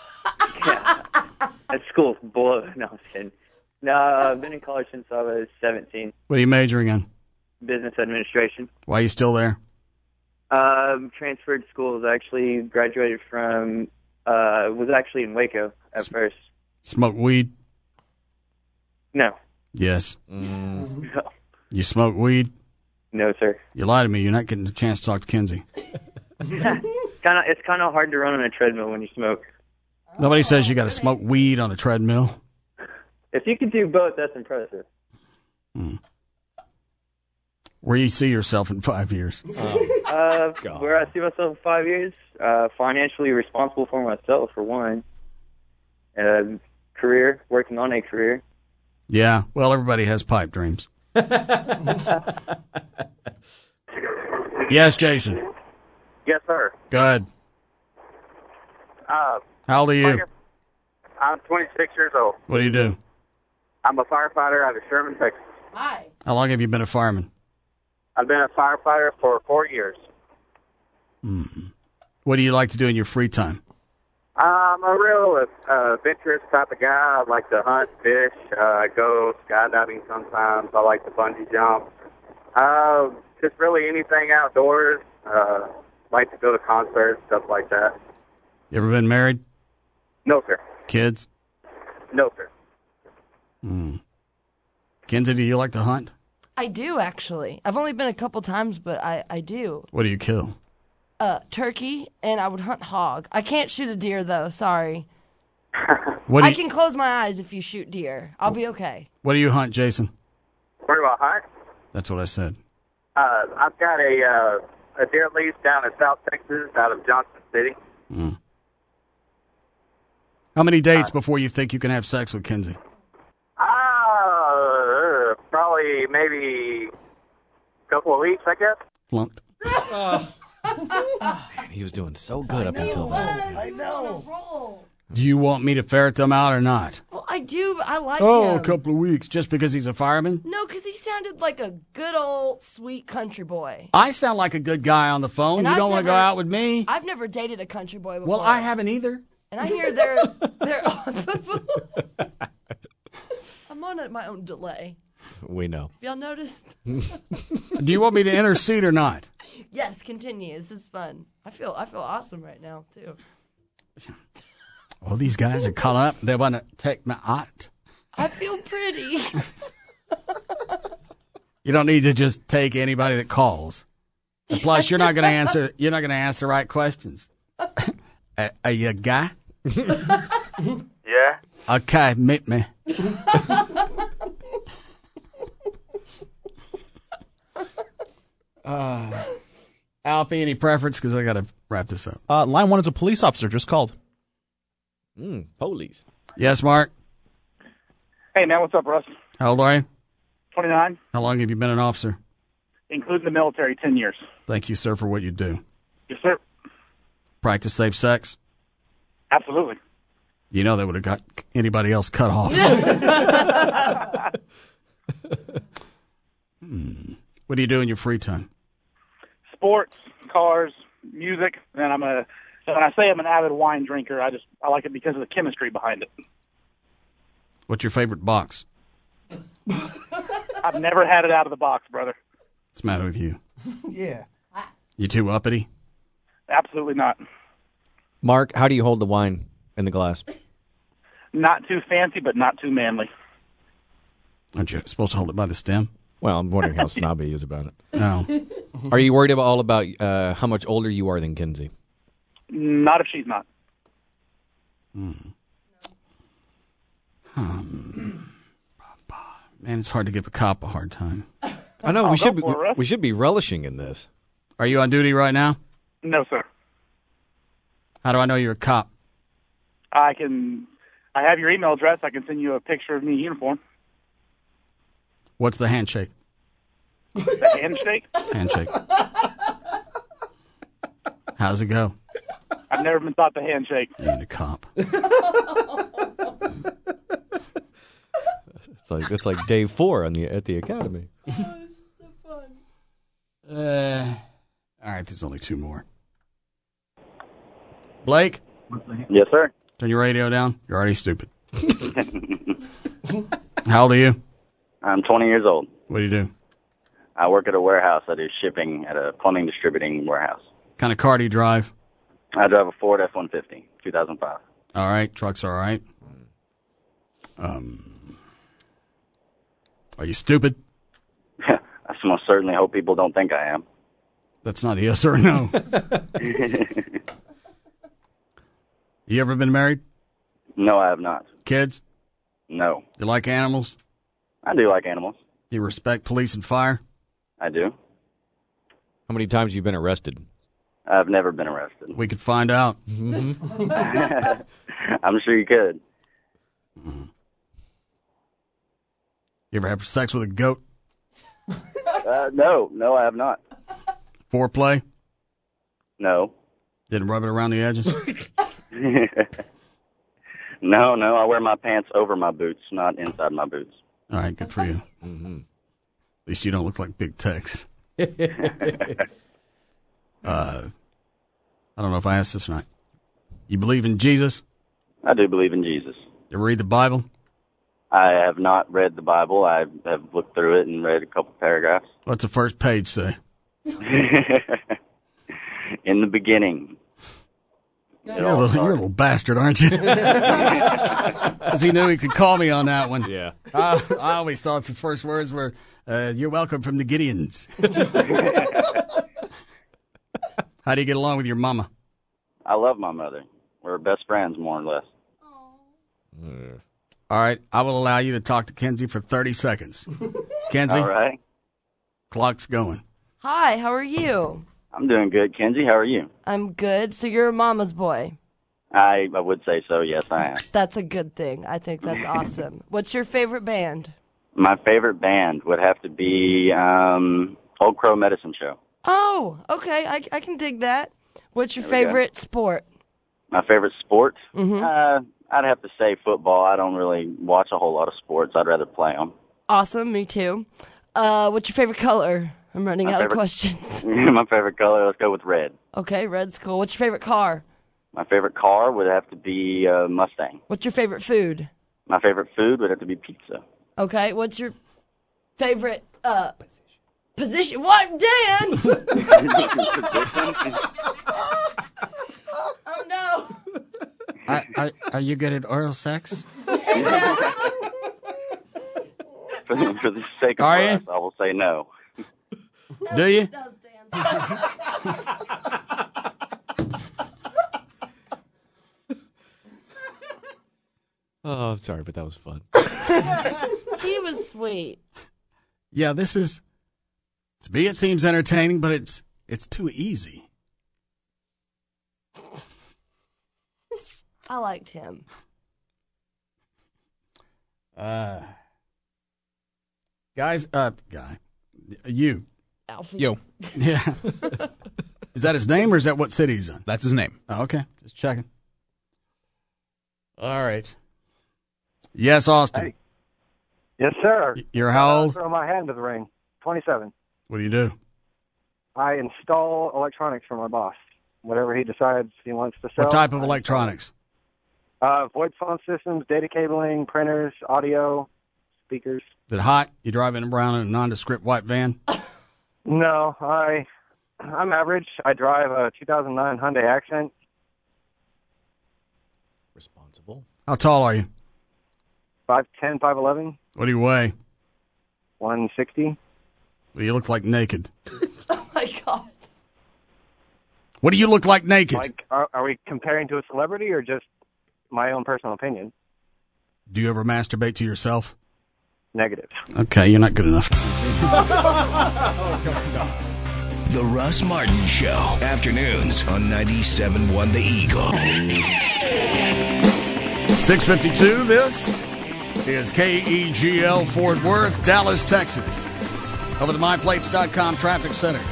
S21: That school's blow. No, I'm just kidding. No, I've been in college since I was seventeen.
S1: What are you majoring in?
S21: Business administration.
S1: Why are you still there?
S21: Um, transferred schools. I actually graduated from, uh, was actually in Waco at first.
S1: Smoke weed?
S21: No.
S1: Yes.
S21: No.
S1: You smoke weed?
S21: No, sir.
S1: You lie to me. You're not getting the chance to talk to Kenzie.
S21: kind of, it's kind of hard to run on a treadmill when you smoke.
S1: Nobody says you got to smoke weed on a treadmill.
S21: If you could do both, that's impressive.
S1: Hmm. Where you see yourself in five years?
S21: Uh, where I see myself in five years, uh, financially responsible for myself, for one. Uh, career, working on a career.
S1: Yeah. Well, everybody has pipe dreams. Yes, Jason.
S19: Yes, sir.
S1: Good.
S19: Uh,
S1: How old are you?
S19: I'm twenty-six years old.
S1: What do you do?
S19: I'm a firefighter out of Sherman, Texas.
S14: Hi.
S1: How long have you been a fireman?
S19: I've been a firefighter for four years.
S1: Hmm. What do you like to do in your free time?
S19: I'm a real uh, adventurous type of guy. I like to hunt, fish, uh, go skydiving sometimes. I like to bungee jump. Uh, just really anything outdoors. Uh, like to go to concerts, stuff like that.
S1: You ever been married?
S19: No, sir.
S1: Kids?
S19: No, sir.
S1: Hmm. Kenzie, do you like to hunt?
S14: I do, actually. I've only been a couple times, but I, I do.
S1: What do you kill?
S14: Uh, turkey, and I would hunt hog. I can't shoot a deer, though. Sorry.
S1: What do
S14: I
S1: you,
S14: can close my eyes if you shoot deer. I'll be okay.
S1: what do you hunt, Jason?
S19: Where do I hunt?
S1: That's what I said.
S19: Uh, I've got a uh, a deer lease down in South Texas, out of Johnson City.
S1: Hmm. How many dates before you think you can have sex with Kenzie?
S19: Uh, probably maybe a couple of weeks, I guess.
S1: Flunked.
S3: Man, he was doing so good up until then.
S14: I know.
S1: Do you want me to ferret them out or not?
S14: Well, I do. but I liked
S1: Oh,
S14: him.
S1: a couple of weeks, just because he's a fireman?
S14: No, because he sounded like a good old sweet country boy.
S1: I sound like a good guy on the phone.
S14: And
S1: you
S14: I've
S1: don't want to go
S14: never-
S1: out with me?
S14: I've never dated a country boy before.
S1: Well, I haven't either.
S14: And I hear they're they're. I'm on at my own delay.
S3: We know.
S14: Y'all noticed?
S1: Do you want me to intercede or not?
S14: Yes, continue. This is fun. I feel I feel awesome right now too.
S1: All these guys are calling up. They want to take my aunt.
S14: I feel pretty.
S1: You don't need to just take anybody that calls. And plus, you're not going to answer. You're not going to ask the right questions. are, are you a guy?
S9: Yeah.
S1: Okay, meet me. uh, Alfie, any preference? Because I got to wrap this up.
S13: Uh, line one is a police officer. Just called.
S3: Mm, police.
S1: Yes, Mark.
S7: Hey, man, what's up, Russ?
S1: How old are you?
S7: twenty-nine,
S1: How long have you been an officer?
S7: including the military, ten years.
S1: Thank you, sir, for what you do.
S7: Yes, sir.
S1: Practice safe sex.
S7: Absolutely.
S1: You know that would have got anybody else cut off. hmm. What do you do in your free time?
S7: Sports, cars, music, and I'm a. So when I say I'm an avid wine drinker, I just I like it because of the chemistry behind it.
S1: What's your favorite box?
S7: I've never had it out of the box, brother.
S1: What's the matter with you?
S5: Yeah.
S1: You too uppity?
S7: Absolutely not.
S3: Mark, how do you hold the wine in the glass?
S7: Not too fancy, but not too manly.
S1: Aren't you supposed to hold it by the stem?
S3: Well, I'm wondering how snobby he is about it.
S1: No.
S3: Are you worried about all about uh, how much older you are than Kinsey?
S7: Not if she's not.
S1: Hmm. Um, man, it's hard to give a cop a hard time.
S3: I know
S7: I'll
S3: we
S7: go
S3: should be,
S7: for it, Russ.
S3: we should be relishing in this.
S1: Are you on duty right now?
S7: No, sir.
S1: How do I know you're a cop?
S7: I can. I have your email address. I can send you a picture of me in uniform.
S1: What's the handshake?
S7: The handshake.
S1: Handshake. How's it go?
S7: I've never been taught the handshake.
S1: You ain't a cop.
S3: It's like it's like day four on the at the academy.
S1: Uh, all right, there's only two more. Blake?
S19: Yes, sir.
S1: Turn your radio down. You're already stupid. How old are you?
S19: I'm twenty years old.
S1: What do you do?
S19: I work at a warehouse. I do shipping at a plumbing distributing warehouse.
S1: What kind of car do you drive?
S19: I drive a Ford F one fifty, two thousand five.
S1: All right, trucks are all right. Um, are you stupid?
S19: I most certainly hope people don't think I am.
S1: That's not a yes or a no. You ever been married?
S19: No, I have not.
S1: Kids?
S19: No.
S1: You like animals?
S19: I do like animals.
S1: Do you respect police and fire?
S19: I do.
S3: How many times have you been arrested?
S19: I've never been arrested.
S1: We could find out.
S19: I'm sure you could.
S1: You ever have sex with a goat?
S19: Uh, no, no, I have not.
S1: Foreplay?
S19: No.
S1: Didn't rub it around the edges?
S19: No, no, I wear my pants over my boots, not inside my boots.
S1: All right, good for you. Mm-hmm. At least you don't look like Big Tex. uh, I don't know if I asked this or not. You believe in Jesus?
S19: I do believe in Jesus.
S1: You ever read the Bible?
S19: I have not read the Bible. I have looked through it and read a couple paragraphs.
S1: What's the first page say?
S19: In the beginning.
S1: You're a, little, you're a little bastard, aren't you? Because he knew he could call me on that one.
S3: Yeah.
S1: I, I always thought the first words were, uh, you're welcome from the Gideons. How do you get along with your mama?
S19: I love my mother. We're best friends, more or less.
S1: Uh, all right. I will allow you to talk to Kenzie for thirty seconds. Kenzie?
S19: All right.
S1: Clock's going.
S14: Hi, how are you?
S19: I'm doing good. Kenzie, how are you?
S14: I'm good. So you're a mama's boy.
S19: I, I would say so, yes, I am.
S14: That's a good thing. I think that's awesome. What's your favorite band?
S19: My favorite band would have to be um, Old Crow Medicine Show.
S14: Oh, okay. I, I can dig that. What's your
S19: There we go.
S14: favorite sport?
S19: My favorite sport?
S14: Mhm.
S19: Uh, I'd have to say football. I don't really watch a whole lot of sports. I'd rather play them.
S14: Awesome. Me too. Uh, what's your favorite color? I'm running
S19: My
S14: out
S19: favorite-
S14: of questions.
S19: My favorite color, let's go with red.
S14: Okay, red's cool. What's your favorite car?
S19: My favorite car would have to be uh, Mustang.
S14: What's your favorite food?
S19: My favorite food would have to be pizza.
S14: Okay, what's your favorite uh position? What, Dan? Oh no.
S1: Are, are, are you good at oral sex?
S2: For the sake of
S1: Are
S2: us,
S1: you?
S2: I will say no.
S1: Do you?
S3: Oh, I'm sorry, but that was fun.
S14: He was sweet.
S1: Yeah, this is. To me, it seems entertaining, but it's it's too easy.
S14: I liked him.
S1: Uh, guys, uh, guy, you,
S14: Alfie.
S13: Yo.
S1: yeah. Is that his name or is that what city he's in?
S13: That's his name.
S1: Oh, okay, just checking. All right. Yes, Austin.
S22: Hey. Yes, sir.
S1: You're how
S22: I'll
S1: old?
S22: Throw my hat into the ring. twenty-seven.
S1: What do you do?
S22: I install electronics for my boss. Whatever he decides he wants to sell.
S1: What type of
S22: I
S1: electronics?
S22: Uh, VoIP phone systems, data cabling, printers, audio, speakers.
S1: Is it hot? You driving around in a nondescript white van?
S22: No, I, I'm average. I drive a two thousand nine Hyundai Accent.
S3: Responsible.
S1: How tall are you?
S22: five ten, five eleven.
S1: What do you weigh?
S22: one sixty.
S1: Well, you look like naked.
S14: Oh my God.
S1: What do you look like naked?
S22: Like, are, are we comparing to a celebrity or just my own personal opinion?
S1: Do you ever masturbate to yourself?
S22: Negative.
S1: Okay, you're not good enough.
S11: The Russ Martin Show. Afternoons on ninety-seven point one The Eagle.
S1: six fifty-two, this is K E G L Fort Worth, Dallas, Texas. Over the my plates dot com traffic center.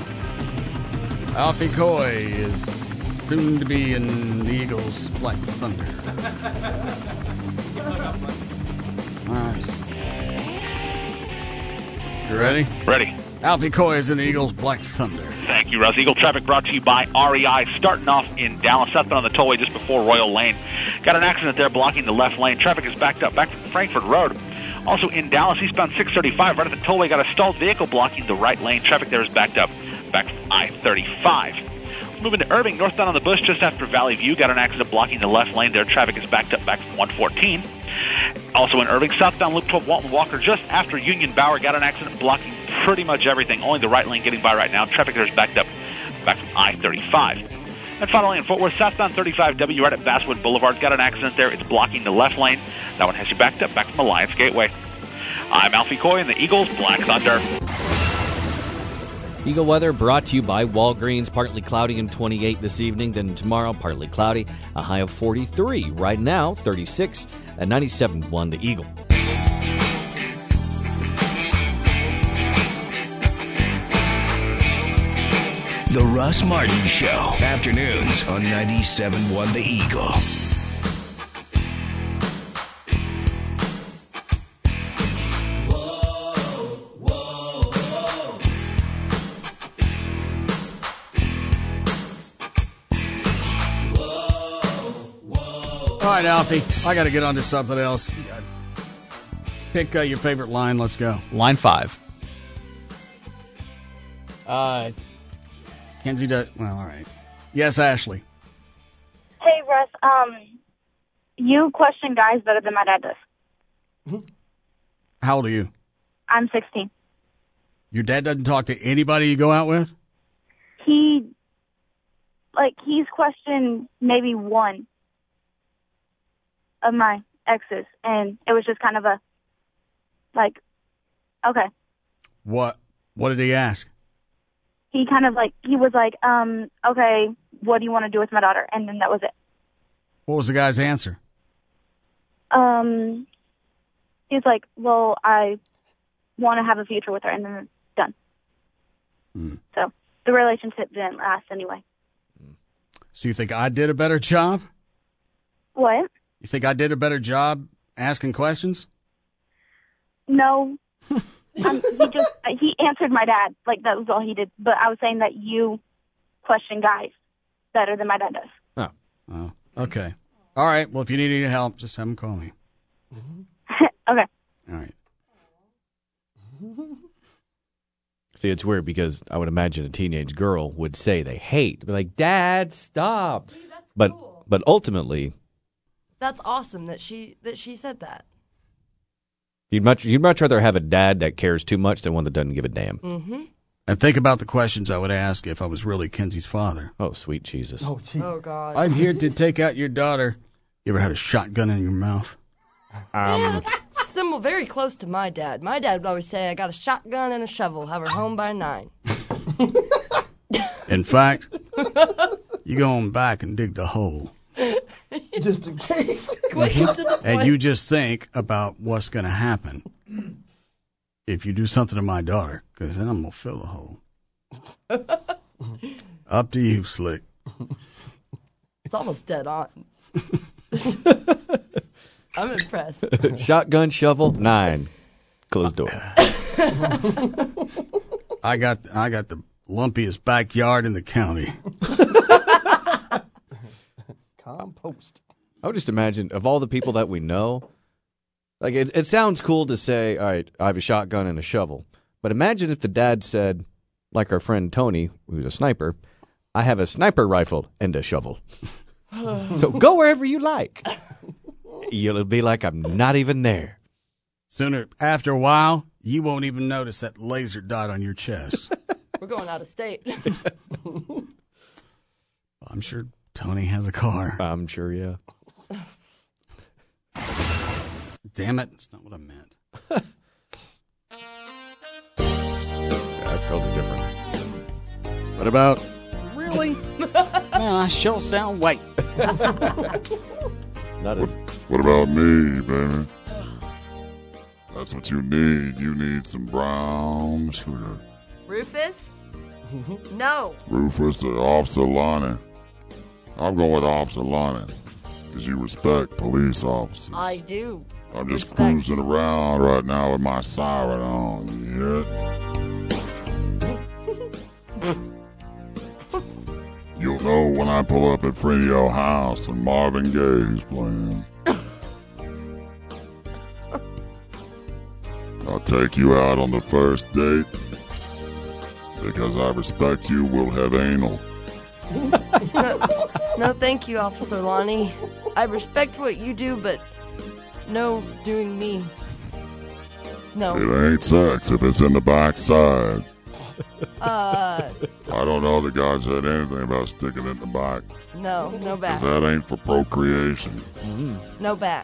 S1: Alfie Coy is soon to be in the Eagles' Black Thunder. All right. You ready?
S12: Ready.
S1: Alfie Coy is in the Eagles' Black Thunder.
S12: Thank you, Russ. Eagle traffic brought to you by R E I. Starting off in Dallas, southbound on the tollway just before Royal Lane. Got an accident there blocking the left lane. Traffic is backed up back from Frankfurt Road. Also in Dallas, eastbound six thirty-five, right at the tollway, got a stalled vehicle blocking the right lane. Traffic there is backed up back from I thirty-five. Moving to Irving, northbound on the Bush, just after Valley View, got an accident blocking the left lane there. Traffic is backed up back from one fourteen. Also in Irving, southbound Loop twelve, Walton Walker, just after Union Bower, got an accident blocking pretty much everything. Only the right lane getting by right now. Traffic there is backed up back from I thirty-five. And finally in Fort Worth, southbound thirty-five W, right at Basswood Boulevard, got an accident there. It's blocking the left lane. That one has you backed up back from Alliance Gateway. I'm Alfie Coy in the Eagles Black Thunder.
S3: Eagle weather brought to you by Walgreens. Partly cloudy and twenty-eight this evening. Then tomorrow, partly cloudy. A high of forty-three. Right now, thirty-six at ninety-seven point one The Eagle.
S11: The Russ Martin Show. Afternoons on ninety-seven point one The Eagle.
S1: All right, Alfie, I got to get on to something else. Pick uh, your favorite line. Let's go.
S13: Line five.
S1: Uh, Kenzie does. Well, all right. Yes, Ashley.
S18: Hey, Russ. Um, you question guys better than my dad does.
S1: How old are you?
S18: I'm sixteen.
S1: Your dad doesn't talk to anybody you go out with?
S18: He, like, he's questioned maybe one of my exes, and it was just kind of a, like, okay.
S1: What? What did he ask?
S18: He kind of like, he was like, um, okay, what do you want to do with my daughter? And then that was it.
S1: What was the guy's answer?
S18: Um, he's like, well, I want to have a future with her, and then it's done.
S1: Mm.
S18: So the relationship didn't last anyway.
S1: So you think I did a better job?
S18: What?
S1: You think I did a better job asking questions?
S18: No. um, he just, he answered my dad. Like, that was all he did. But I was saying that you question guys better than my dad does.
S1: Oh. Oh. Okay. All right. Well, if you need any help, just have him call me.
S18: Okay.
S1: All right.
S3: See, it's weird because I would imagine a teenage girl would say they hate. Be like, Dad, stop. But but ultimately,
S14: That's awesome that she that she said that.
S3: You'd much you'd much rather have a dad that cares too much than one that doesn't give a damn.
S14: Mm-hmm.
S1: And think about the questions I would ask if I was really Kenzie's father.
S3: Oh, sweet Jesus.
S5: Oh, gee.
S14: Oh, God.
S1: I'm here to take out your daughter. You ever had a shotgun in your mouth?
S14: Yeah, it's similar, very close to my dad. My dad would always say, I got a shotgun and a shovel. Have her home by nine.
S1: In fact, you go on back and dig the hole.
S5: Just in case.
S14: Quick and to the point.
S1: And you just think about what's going to happen if you do something to my daughter, because then I'm going to fill the hole. Up to you, Slick.
S14: It's almost dead on. I'm impressed.
S3: Shotgun, shovel, nine. Closed door.
S1: I got I got the lumpiest backyard in the county.
S5: Compost.
S3: I would just imagine, of all the people that we know, like it, it sounds cool to say, all right, I have a shotgun and a shovel. But imagine if the dad said, like our friend Tony, who's a sniper, I have a sniper rifle and a shovel. So go wherever you like. You'll be like, I'm not even there.
S1: Sooner, after a while, you won't even notice that laser dot on your chest.
S14: We're going out of state.
S1: I'm sure Tony has a car.
S3: I'm sure, yeah.
S1: Damn it, that's not what I meant.
S3: Yeah, that's totally different.
S1: What about, really? Man, I sure sound white.
S3: Not as...
S6: What about me, baby? That's what you need. You need some brown sugar.
S14: Rufus? No.
S6: Rufus or Officer Lonnie? I'm going with Officer Lonnie, because you respect police officers.
S14: I do.
S6: I'm just
S14: respect.
S6: cruising around right now with my siren on, you hear it? You'll know when I pull up at front of your house when Marvin Gaye's playing. I'll take you out on the first date. Because I respect you, we'll have anal.
S14: no, no, thank you, Officer Lonnie. I respect what you do, but no doing me. No.
S6: It ain't sex if it's in the backside.
S14: Uh.
S6: I don't know the guy said anything about sticking it in the back.
S14: No, no back.
S6: Because that ain't for procreation.
S3: Mm.
S14: No back.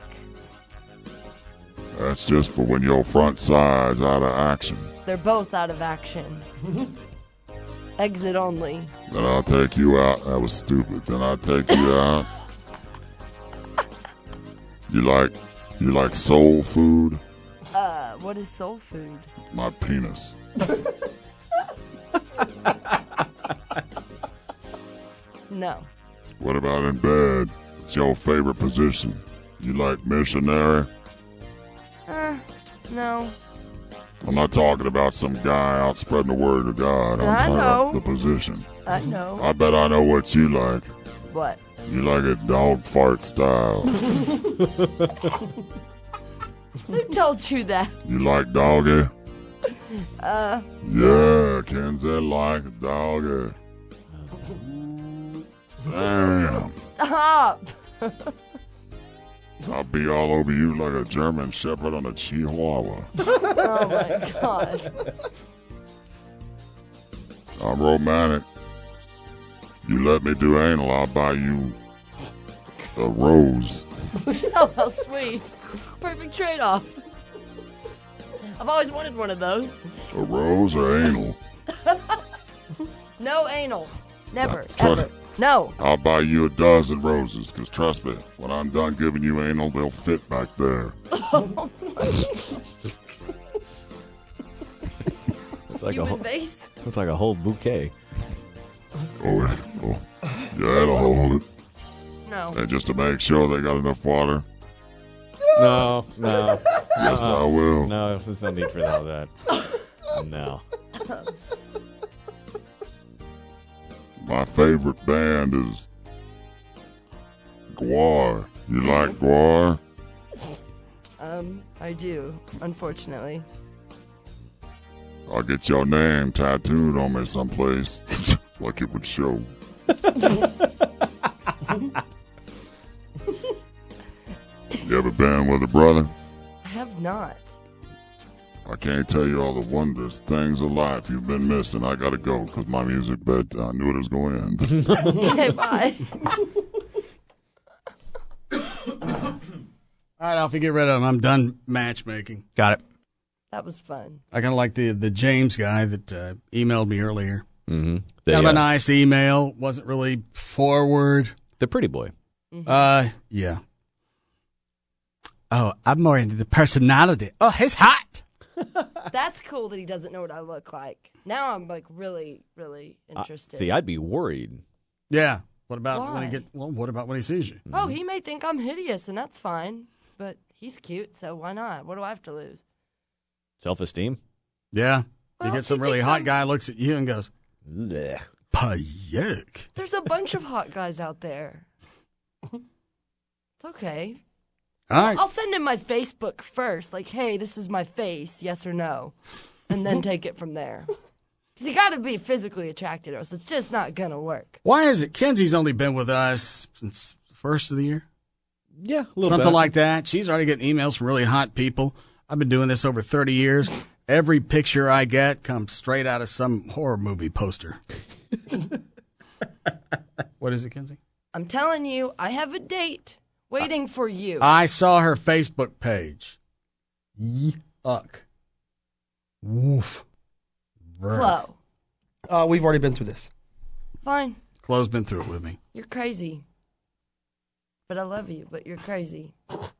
S6: That's just for when your front side's out of action.
S14: They're both out of action. Exit only.
S6: Then I'll take you out. That was stupid. Then I'll take you out. You like, you like soul food?
S14: Uh, what is soul food?
S6: My penis.
S14: No.
S6: What about in bed? What's your favorite position? You like missionary?
S14: Uh, no.
S6: I'm not talking about some guy out spreading the word of God. I'm
S14: I
S6: talking
S14: know.
S6: about the position.
S14: I know.
S6: I bet I know what you like.
S14: What?
S6: You like it dog fart style.
S14: Who told you that?
S6: You like doggy?
S14: Uh.
S6: Yeah, Kenzie like doggy. Damn.
S14: Stop.
S6: I'll be all over you like a German Shepherd on a Chihuahua.
S14: Oh my God.
S6: I'm romantic. You let me do anal, I'll buy you a rose.
S14: Oh, how sweet. Perfect trade-off. I've always wanted one of those.
S6: A rose or anal?
S14: No anal. Never,
S6: Trust-
S14: ever. No.
S6: I'll buy you a dozen roses, because trust me, when I'm done giving you anal, they'll fit back there.
S3: It's like
S14: Human
S3: a whole,
S14: base?
S3: It's like a whole bouquet.
S6: Oh, yeah, oh, yeah, that'll hold it.
S14: No.
S6: And just to make sure they got enough water.
S3: No, no.
S6: Yes,
S3: uh-uh.
S6: I will.
S3: No, there's no need for all that. No.
S6: My favorite band is Guar. You like Guar?
S14: Um, I do, unfortunately.
S6: I'll get your name tattooed on me someplace, like it would show. You ever been with a brother?
S14: I have not.
S6: I can't tell you all the wondrous things of life you've been missing. I gotta go because my music bed. I knew it was going to end.
S14: Okay, bye.
S1: All right, Alfie, get rid of him. I'm done matchmaking.
S13: Got it.
S14: That was fun.
S1: I kind of like the the James guy that uh, emailed me earlier.
S3: Mm-hmm.
S1: Kind of
S3: uh,
S1: a nice email. Wasn't really forward.
S3: The pretty boy.
S14: Mm-hmm.
S1: Uh, yeah. Oh, I'm more into the personality. Oh, he's hot.
S14: That's cool that he doesn't know what I look like. Now I'm like really, really interested.
S3: Uh, see, I'd be worried.
S1: Yeah. What about
S14: Why?
S1: when he get? Well, what about when he sees you?
S14: Oh, he may think I'm hideous, and that's fine. But he's cute, so why not? What do I have to lose?
S3: Self-esteem.
S1: Yeah.
S14: Well,
S1: you get some
S14: he
S1: really
S14: thinks
S1: hot
S14: I'm-
S1: guy looks at you and goes,
S3: Blech.
S1: "Yuck."
S14: There's a bunch of hot guys out there. It's okay.
S1: All right.
S14: I'll send him my Facebook first, like, hey, this is my face, yes or no, and then take it from there. Because you got to be physically attracted, or else it's just not going to work.
S1: Why is it Kenzie's only been with us since the first of the year?
S3: Yeah, a little
S1: Something
S3: bit.
S1: like that. She's already getting emails from really hot people. I've been doing this over thirty years. Every picture I get comes straight out of some horror movie poster. What is it, Kenzie?
S14: I'm telling you, I have a date waiting for you.
S1: I saw her Facebook page. Yuck. Woof.
S14: Flo.
S5: Uh, we've already been through this.
S14: Fine.
S1: Chloe's been through it with me.
S14: You're crazy. But I love you, but you're crazy.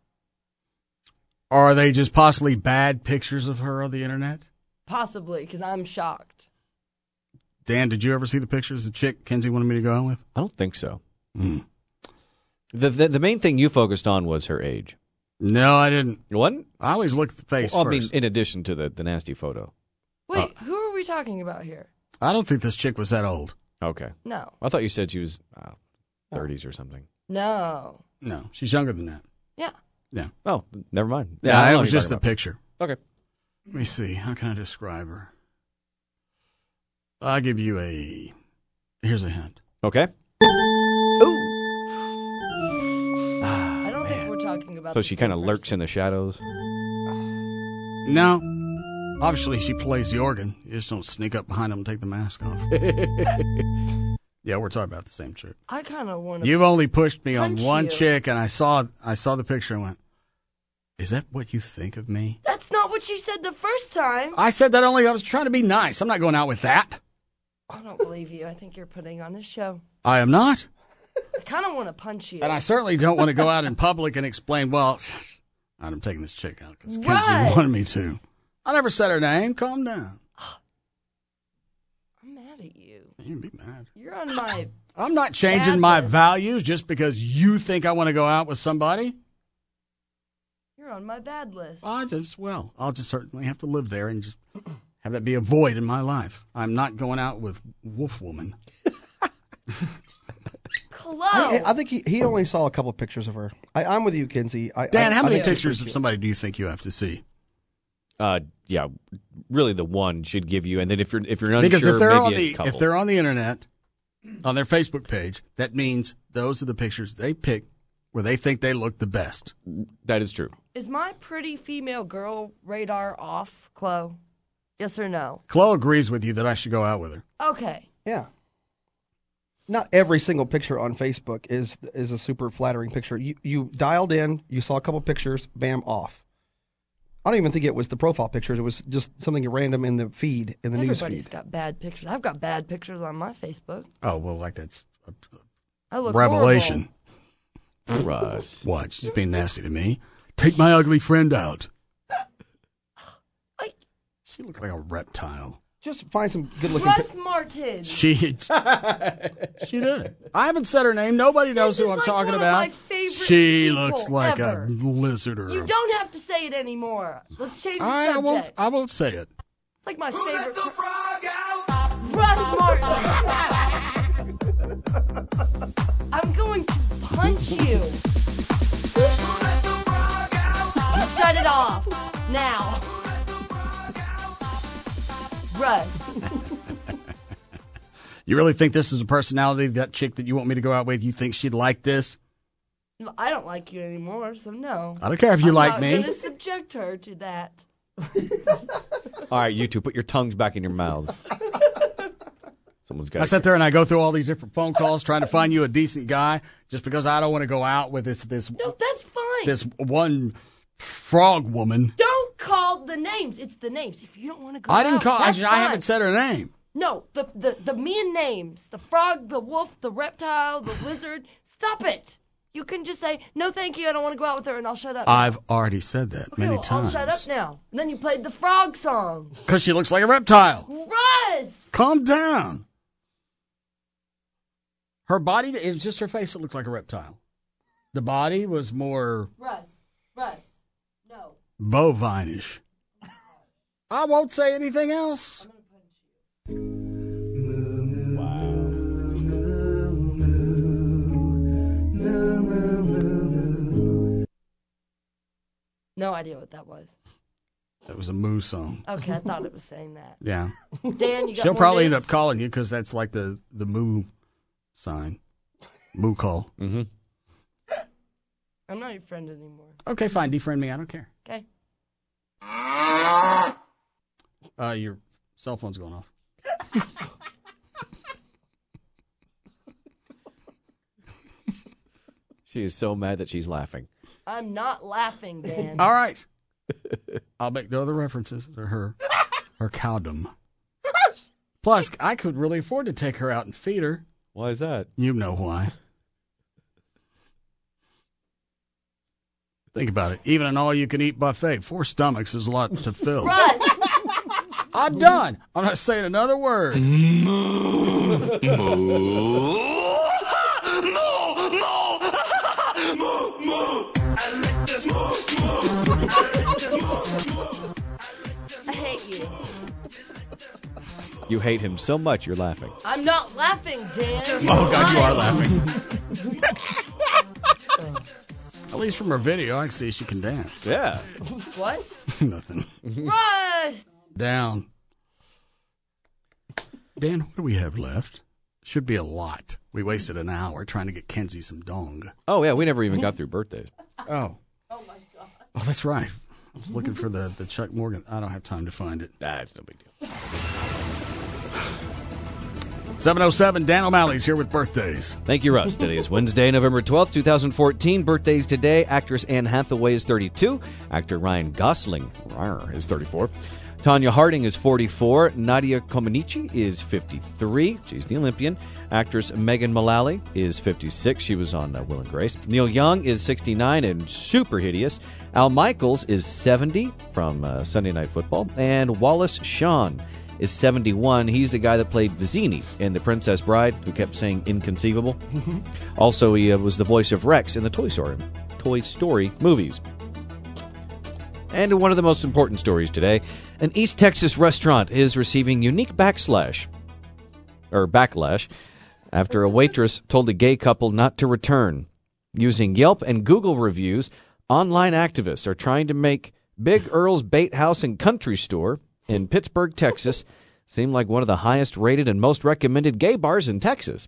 S1: Are they just possibly bad pictures of her on the internet?
S14: Possibly, because I'm shocked.
S1: Dan, did you ever see the pictures of the chick Kenzie wanted me to go out with?
S3: I don't think so.
S1: Mm.
S3: The, the the main thing you focused on was her age.
S1: No, I didn't.
S3: You wasn't?
S1: I always look at the face
S3: Well, I
S1: first.
S3: mean, in addition to the, the nasty photo.
S14: Wait, who are we talking about here?
S1: I don't think this chick was that old.
S3: Okay.
S14: No.
S3: I thought you said she was uh, thirties or something.
S14: No.
S1: No, she's younger than that.
S14: Yeah.
S1: Yeah.
S3: Oh, never mind.
S1: Yeah,
S3: I
S1: it
S3: know
S1: was
S3: what you're
S1: just the
S3: talking
S1: picture.
S3: about. Okay.
S1: Let me see. How can I describe her? I'll give you a... Here's a hint.
S3: Okay.
S14: I don't think we're talking about
S3: So
S14: the
S3: she
S14: same
S3: kind of
S14: person.
S3: lurks in the shadows.
S1: No. Obviously, she plays the organ. You just don't sneak up behind them and take the mask off. Yeah, we're talking about the same chick.
S14: I kind of want to.
S1: You've only pushed me on
S14: punch
S1: one
S14: you.
S1: chick, and I saw I saw the picture and went, is that what you think of me?
S14: That's not what you said the first time.
S1: I said that only I was trying to be nice. I'm not going out with that.
S14: I don't believe you. I think you're putting on this show.
S1: I am not.
S14: I kind of want to punch you.
S1: And I certainly don't want to go out in public and explain, well, I'm taking this chick out because Kenzie
S14: Russ.
S1: wanted me to. I never said her name. Calm down.
S14: I'm mad at you.
S1: You can be mad.
S14: You're on my.
S1: I'm not changing
S14: bad
S1: my
S14: list.
S1: values just because you think I want to go out with somebody.
S14: You're on my bad list.
S1: I just, well, I'll just certainly have to live there and just have that be a void in my life. I'm not going out with Wolf Woman.
S14: Chloe.
S5: I, I think he, he only saw a couple of pictures of her. I, I'm with you, Kinsey. I,
S1: Dan,
S5: I,
S1: how
S5: I
S1: many
S5: think she's
S1: pictures
S5: pretty
S1: of
S5: cute.
S1: somebody do you think you have to see?
S3: Uh, yeah, really the one should give you, and then if you're if you're unsure,
S1: Because if they're
S3: maybe
S1: on
S3: a
S1: the
S3: couple.
S1: if they're on the internet, on their Facebook page, that means those are the pictures they pick where they think they look the best.
S3: That is true.
S14: Is my pretty female girl radar off, Chloe? Yes or no?
S1: Chloe agrees with you that I should go out with her.
S14: Okay.
S5: Yeah. Not every single picture on Facebook is is a super flattering picture. You you dialed in, you saw a couple pictures, bam, off. I don't even think it was the profile pictures. It was just something random in the feed, in the news
S14: Everybody's
S5: feed.
S14: got bad pictures. I've got bad pictures on my Facebook.
S1: Oh, well, like that's a
S14: I look
S1: revelation.
S3: Russ.
S1: What? She's being nasty to me. Take my ugly friend out.
S14: I...
S1: She looks like a reptile.
S5: Just find some good looking
S14: Russ
S5: pictures.
S14: Martin.
S1: She she did. I haven't said her name. Nobody knows
S14: This
S1: who
S14: is
S1: I'm
S14: like
S1: talking
S14: one of
S1: about.
S14: my favorite
S1: She
S14: people
S1: looks like
S14: ever.
S1: a lizard or
S14: You
S1: a...
S14: don't have to say it anymore. Let's change the
S1: I, I
S14: subject.
S1: won't. I won't say it.
S14: It's like my favorite. Russ Martin. I'm going to punch you. Shut it off now. Russ.
S1: You really think this is a personality, that chick that you want me to go out with? You think she'd like this?
S14: I don't like you anymore, so no.
S1: I don't care if you
S14: I'm
S1: like
S14: not
S1: me.
S14: I'm going to subject her to that.
S3: All right, you two, put your tongues back in your mouths. Someone's got.
S1: I sit there and I go through all these different phone calls trying to find you a decent guy just because I don't want to go out with this this
S14: No, that's fine.
S1: this one frog woman.
S14: Don't call the names. It's the names. If you don't want to go
S1: I didn't
S14: out,
S1: call. I,
S14: that's
S1: I
S14: fine.
S1: haven't said her name.
S14: No, the, the, the mean names. The frog, the wolf, the reptile, the lizard. Stop it. You can just say, no, thank you, I don't want to go out with her, and I'll shut up.
S1: I've already said that
S14: okay,
S1: many
S14: well,
S1: times.
S14: I'll shut up now. And then you played the frog song.
S1: Because she looks like a reptile.
S14: Russ!
S1: Calm down. Her body, it was just her face that looked like a reptile. The body was more
S14: Russ. Russ. No.
S1: bovine-ish. I won't say anything else.
S14: No idea what that was.
S1: That was a moo song.
S14: Okay, I thought it was saying that.
S1: Yeah.
S14: Dan, you got
S1: She'll
S14: more
S1: probably end
S14: news?
S1: up calling you because that's like the, the moo sign. Moo call.
S3: Mm-hmm.
S14: I'm not your friend anymore.
S1: Okay, fine. Defriend me. I don't care.
S14: Okay.
S1: Uh, your cell phone's going off.
S3: She is so mad that she's laughing.
S14: I'm not laughing, Dan.
S1: All right. I'll make no other references to her, her cowdom. Plus, I could really afford to take her out and feed her.
S3: Why is that?
S1: You know why. Think about it. Even an all-you-can-eat buffet, four stomachs is a lot to fill.
S14: Russ!
S1: I'm done. I'm not saying another word.
S14: I hate you.
S3: You hate him so much you're laughing.
S14: I'm not laughing, Dan.
S1: Oh, God, you are laughing. At least from her video, I can see she can dance.
S3: Yeah.
S14: What?
S1: Nothing.
S14: Russ!
S1: Down. Dan, what do we have left? Should be a lot. We wasted an hour trying to get Kenzie some dong.
S3: Oh, yeah, we never even got through birthdays.
S1: Oh.
S14: Oh, my God.
S1: Oh, that's right. I was looking for the, the Chuck Morgan. I don't have time to find it.
S3: Nah, it's no big deal.
S1: seven oh seven, Dan O'Malley's here with birthdays.
S3: Thank you, Russ. Today is Wednesday, November twelfth, twenty fourteen. Birthdays today. Actress Anne Hathaway is thirty-two. Actor Ryan Gosling rawr, is thirty-four. Tanya Harding is forty-four. Nadia Comaneci is fifty-three. She's the Olympian. Actress Megan Mullally is fifty-six. She was on uh, Will and Grace. Neil Young is sixty-nine and super hideous. Al Michaels is seventy from uh, Sunday Night Football. And Wallace Shawn is seventy-one. He's the guy that played Vizzini in The Princess Bride, who kept saying inconceivable. Also, he uh, was the voice of Rex in the Toy Story, Toy Story movies. And one of the most important stories today, an East Texas restaurant is receiving unique backslash, or backlash, after a waitress told a gay couple not to return. Using Yelp and Google reviews, online activists are trying to make Big Earl's Bait House and Country Store in Pittsburgh, Texas, seem like one of the highest rated and most recommended gay bars in Texas.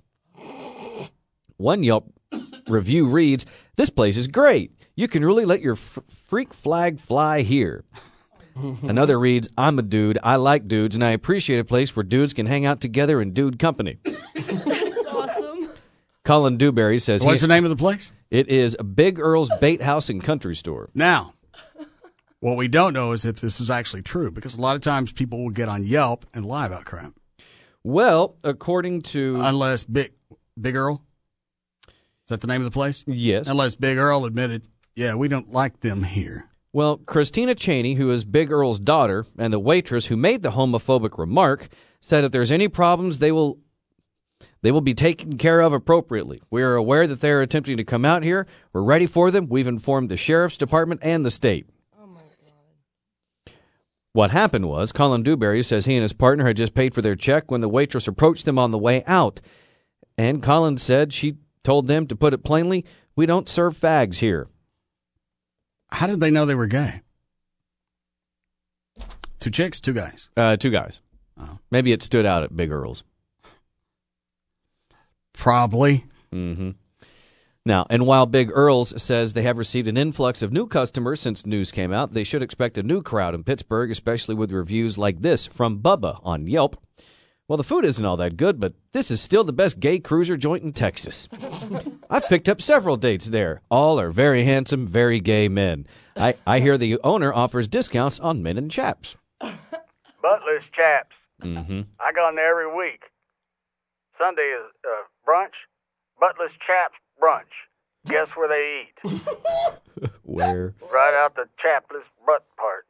S3: One Yelp review reads, "This place is great. You can really let your f- freak flag fly here." Another reads, "I'm a dude. I like dudes, and I appreciate a place where dudes can hang out together in dude company."
S14: That's awesome.
S3: Colin Dewberry says,
S1: What's
S3: he-
S1: the name of the place?
S3: It is Big Earl's Bait House and Country Store.
S1: Now, what we don't know is if this is actually true, because a lot of times people will get on Yelp and lie about crap.
S3: Well, according to...
S1: Unless Big Big Earl? Is that the name of the place?
S3: Yes.
S1: Unless Big Earl admitted, yeah, we don't like them here.
S3: Well, Christina Cheney, who is Big Earl's daughter, and the waitress who made the homophobic remark, said if there's any problems, they will they will be taken care of appropriately. We are aware that they are attempting to come out here. We're ready for them. We've informed the sheriff's department and the state.
S14: Oh, my God.
S3: What happened was, Colin Dewberry says he and his partner had just paid for their check when the waitress approached them on the way out. And Colin said she told them, to put it plainly, we don't serve fags here.
S1: How did they know they were gay? Two chicks, two guys?
S3: Uh, two guys.
S1: Oh.
S3: Maybe it stood out at Big Earl's.
S1: Probably.
S3: Mm-hmm. Now, and while Big Earls says they have received an influx of new customers since news came out, they should expect a new crowd in Pittsburgh, especially with reviews like this from Bubba on Yelp. Well, the food isn't all that good, but this is still the best gay cruiser joint in Texas. I've picked up several dates there. All are very handsome, very gay men. I, I hear the owner offers discounts on men and chaps.
S9: Butler's Chaps.
S3: Mm-hmm.
S9: I go in there every week. Sunday is uh, brunch. Butler's Chaps brunch. Guess where they eat?
S3: Where?
S9: Right out the chapless butt part.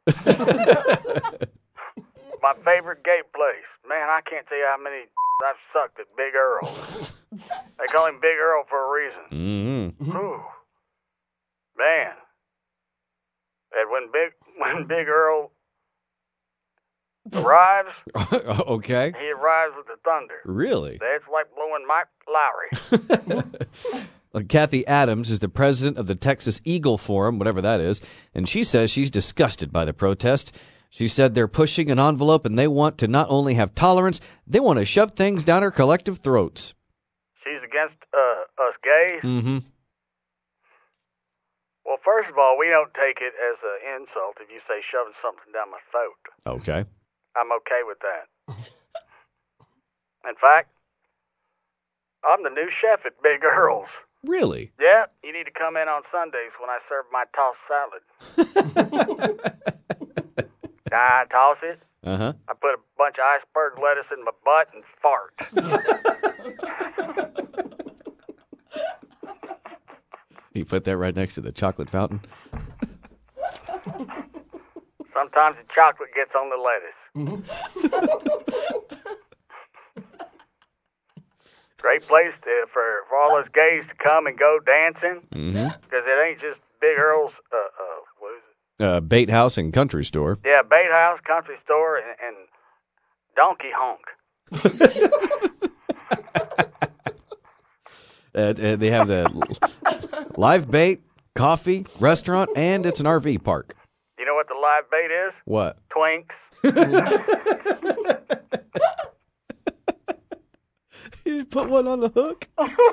S9: My favorite gay place. Man, I can't tell you how many I've sucked at Big Earl. They call him Big Earl for a reason.
S3: Mm-hmm.
S9: Ooh. Man. And when Big when Big Earl arrives,
S3: Okay.
S9: he arrives with the thunder.
S3: Really?
S9: That's like blowing Mike Lowry.
S3: Well, Kathy Adams is the president of the Texas Eagle Forum, whatever that is, and she says she's disgusted by the protest. She said they're pushing an envelope and they want to not only have tolerance, they want to shove things down our collective throats.
S9: She's against uh, us gays.
S3: Mm-hmm.
S9: Well, first of all, we don't take it as an insult if you say shoving something down my throat.
S3: Okay.
S9: I'm okay with that. In fact, I'm the new chef at Big Earl's.
S3: Really?
S9: Yeah, you need to come in on Sundays when I serve my tossed salad. I toss it.
S3: Uh-huh.
S9: I put a bunch of iceberg lettuce in my butt and fart.
S3: You put that right next to the chocolate fountain?
S9: Sometimes the chocolate gets on the lettuce. Great place to, for, for all us gays to come and go dancing.
S3: Mm-hmm.
S9: Because it ain't just Big Earl's, uh, uh, what is it?
S3: Uh, Bait House and Country Store.
S9: Yeah, Bait House, Country Store, and, and Donkey Honk.
S3: uh, uh, they have the live bait, coffee, restaurant, and it's an R V park.
S9: You know what the live bait is?
S3: What?
S9: Twinks.
S3: You just put one on the hook?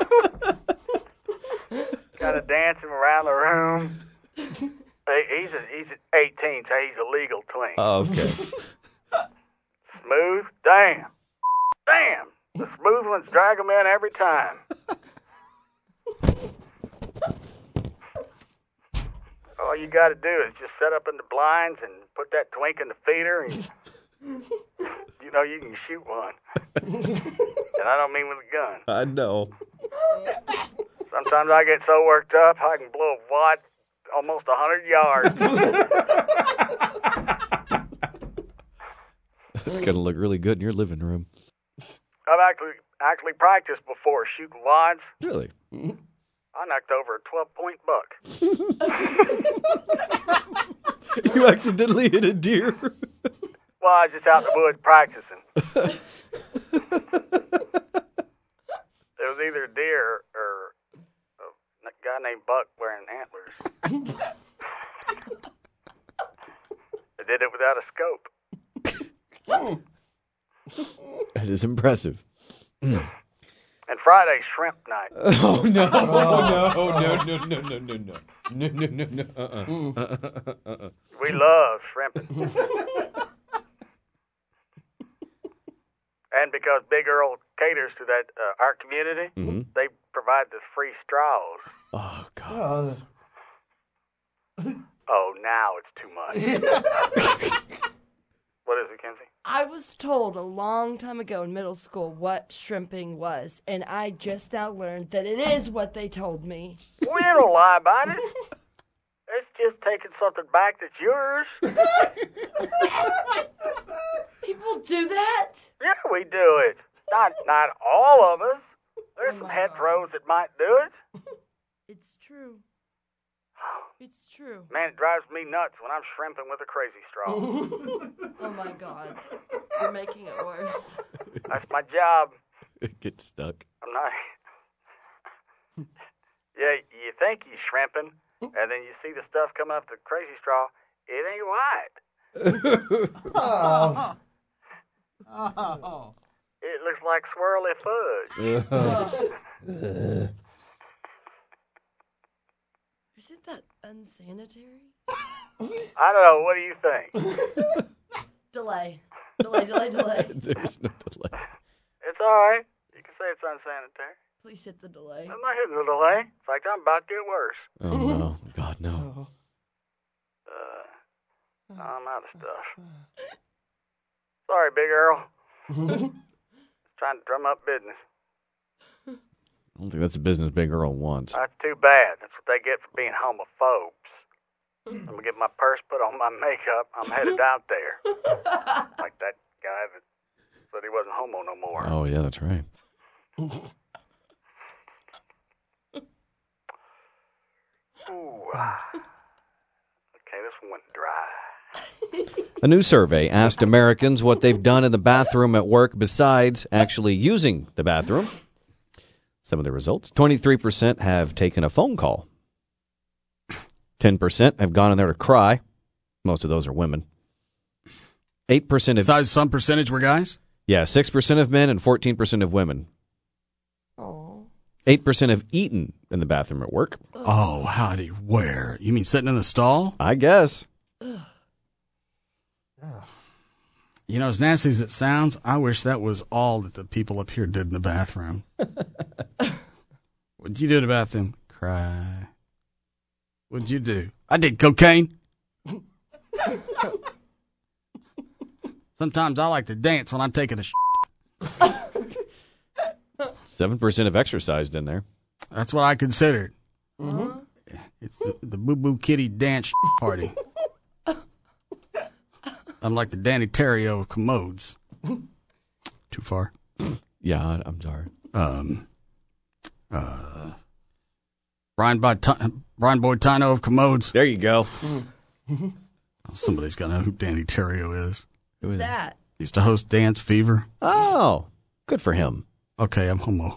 S9: Kind of dancing around the room. Hey, He's a, he's eighteen, so he's a legal twink.
S3: Oh, okay.
S9: Smooth? Damn. Damn. The smooth ones drag them in every time. All you got to do is just set up in the blinds and put that twink in the feeder, and you know you can shoot one. And I don't mean with a gun.
S3: I know.
S9: Sometimes I get so worked up, I can blow a wad almost a hundred yards.
S3: It's going to look really good in your living room.
S9: I've actually actually practiced before shooting wads.
S3: Really?
S9: I knocked over a twelve-point buck.
S3: You accidentally hit a deer?
S9: Well, I was just out in the woods practicing. It was either a deer or a guy named Buck wearing antlers. I did it without a scope.
S3: That is impressive.
S9: And Friday's shrimp night.
S3: Oh, no. Oh, no, no, no, no, no, no, no. No, no, no, no. Uh-uh. Uh-uh. Uh-uh.
S9: We love shrimping. And because Big Earl caters to that uh, our community,
S3: mm-hmm.
S9: they provide the free straws.
S3: Oh, God.
S9: Oh, now it's too much. What is it, Kenzie?
S14: I was told a long time ago in middle school what shrimping was, and I just now learned that it is what they told me.
S9: We don't lie about it. It's just taking something back that's yours.
S14: People do that?
S9: Yeah, we do it. Not not all of us. There's
S14: Oh
S9: some
S14: my
S9: heteros that might do it.
S14: It's true. It's true.
S9: Man, it drives me nuts when I'm shrimping with a crazy straw.
S14: Oh my God. You're making it worse.
S9: That's my job.
S3: It gets stuck.
S9: I'm not. Yeah, you think you're shrimping, and then you see the stuff coming up the crazy straw. It ain't right.
S20: Oh. Oh.
S9: It looks like swirly fudge.
S14: Unsanitary?
S9: I don't know. What do you think?
S14: Delay. Delay, delay, delay.
S3: There's no delay.
S9: It's all right. You can say it's unsanitary.
S14: Please hit the delay.
S9: I'm not hitting the delay. In fact, I'm about to get worse.
S3: Oh, no. God, no.
S9: Uh, I'm out of stuff. Sorry, Big Earl. Trying to drum up business.
S3: I don't think that's a business Big Earl wants.
S9: That's too bad. That's what they get for being homophobes. I'm going to get my purse, put on my makeup. I'm headed out there. Like that guy that said he wasn't homo no more.
S3: Oh, yeah, that's right.
S9: Ooh. Okay, this one went dry.
S3: A new survey asked Americans what they've done in the bathroom at work besides actually using the bathroom. Some of the results. twenty-three percent have taken a phone call. ten percent have gone in there to cry. Most of those are women. eight percent of...
S1: Besides some percentage were guys?
S3: Yeah, six percent of men and fourteen percent of women.
S14: Oh.
S3: eight percent have eaten in the bathroom at work.
S1: Oh, howdy, where? You mean sitting in the stall?
S3: I guess.
S1: You know, as nasty as it sounds, I wish that was all that the people up here did in the bathroom. What'd you do in the bathroom? Cry. What'd you do? I did cocaine. Sometimes I like to dance when I'm taking a shit.
S3: seven percent have exercised in there.
S1: That's what I considered.
S14: Uh-huh.
S1: It's the, the Boo Boo Kitty dance party. I'm like the Danny Terrio of commodes. Too far.
S3: Yeah, I'm sorry.
S1: Um, uh, Brian, Boit- Brian Boitano of commodes.
S3: There you go.
S1: Oh, somebody's got to know who Danny Terrio is.
S14: Who's that?
S1: He used to host Dance Fever.
S3: Oh, good for him.
S1: Okay, I'm homo.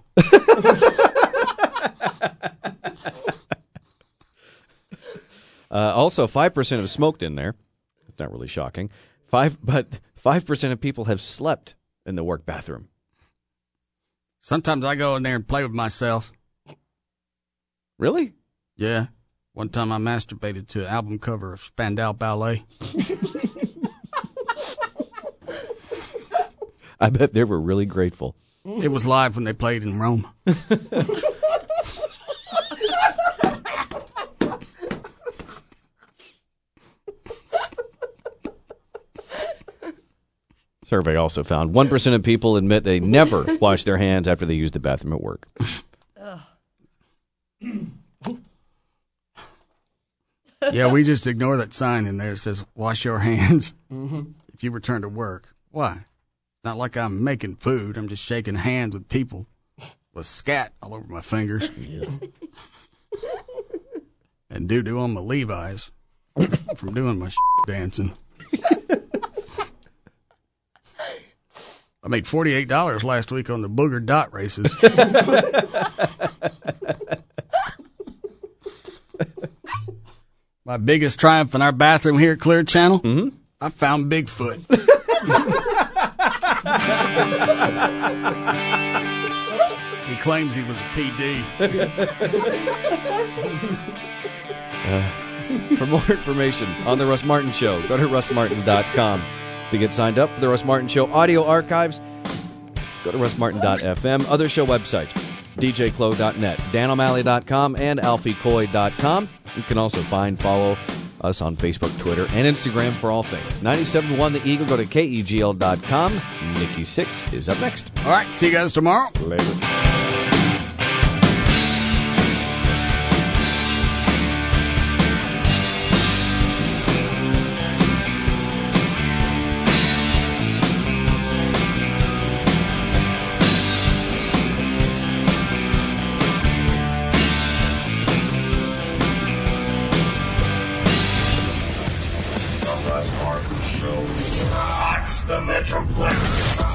S3: uh, also, five percent have smoked in there. It's not really shocking. Five, but five percent of people have slept in the work bathroom.
S1: Sometimes I go in there and play with myself.
S3: Really?
S1: Yeah. One time I masturbated to an album cover of Spandau Ballet.
S3: I bet they were really grateful.
S1: It was live when they played in Rome.
S3: Survey also found one percent of people admit they never wash their hands after they use the bathroom at work.
S1: Yeah, we just ignore that sign in there that says, wash your hands
S5: Mm-hmm.
S1: if you return to work. Why? Not like I'm making food. I'm just shaking hands with people with scat all over my fingers.
S3: Yeah.
S1: And doo-doo on my Levi's from doing my dancing. I made forty-eight dollars last week on the booger dot races. My biggest triumph in our bathroom here at Clear Channel,
S3: mm-hmm.
S1: I found Bigfoot. He claims he was a P D.
S3: uh, for more information on The Russ Martin Show, go to russ martin dot com. To get signed up for The Russ Martin Show audio archives, go to russ martin dot f m. Other show websites, d j clo dot net, dan o'malley dot com, and alfie coy dot com. You can also find, follow us on Facebook, Twitter, and Instagram for all things. ninety-seven point one The Eagle, go to k e g l dot com. Nikki Sixx is up next.
S1: All right, see you guys tomorrow.
S3: Later.
S20: The Metroplex.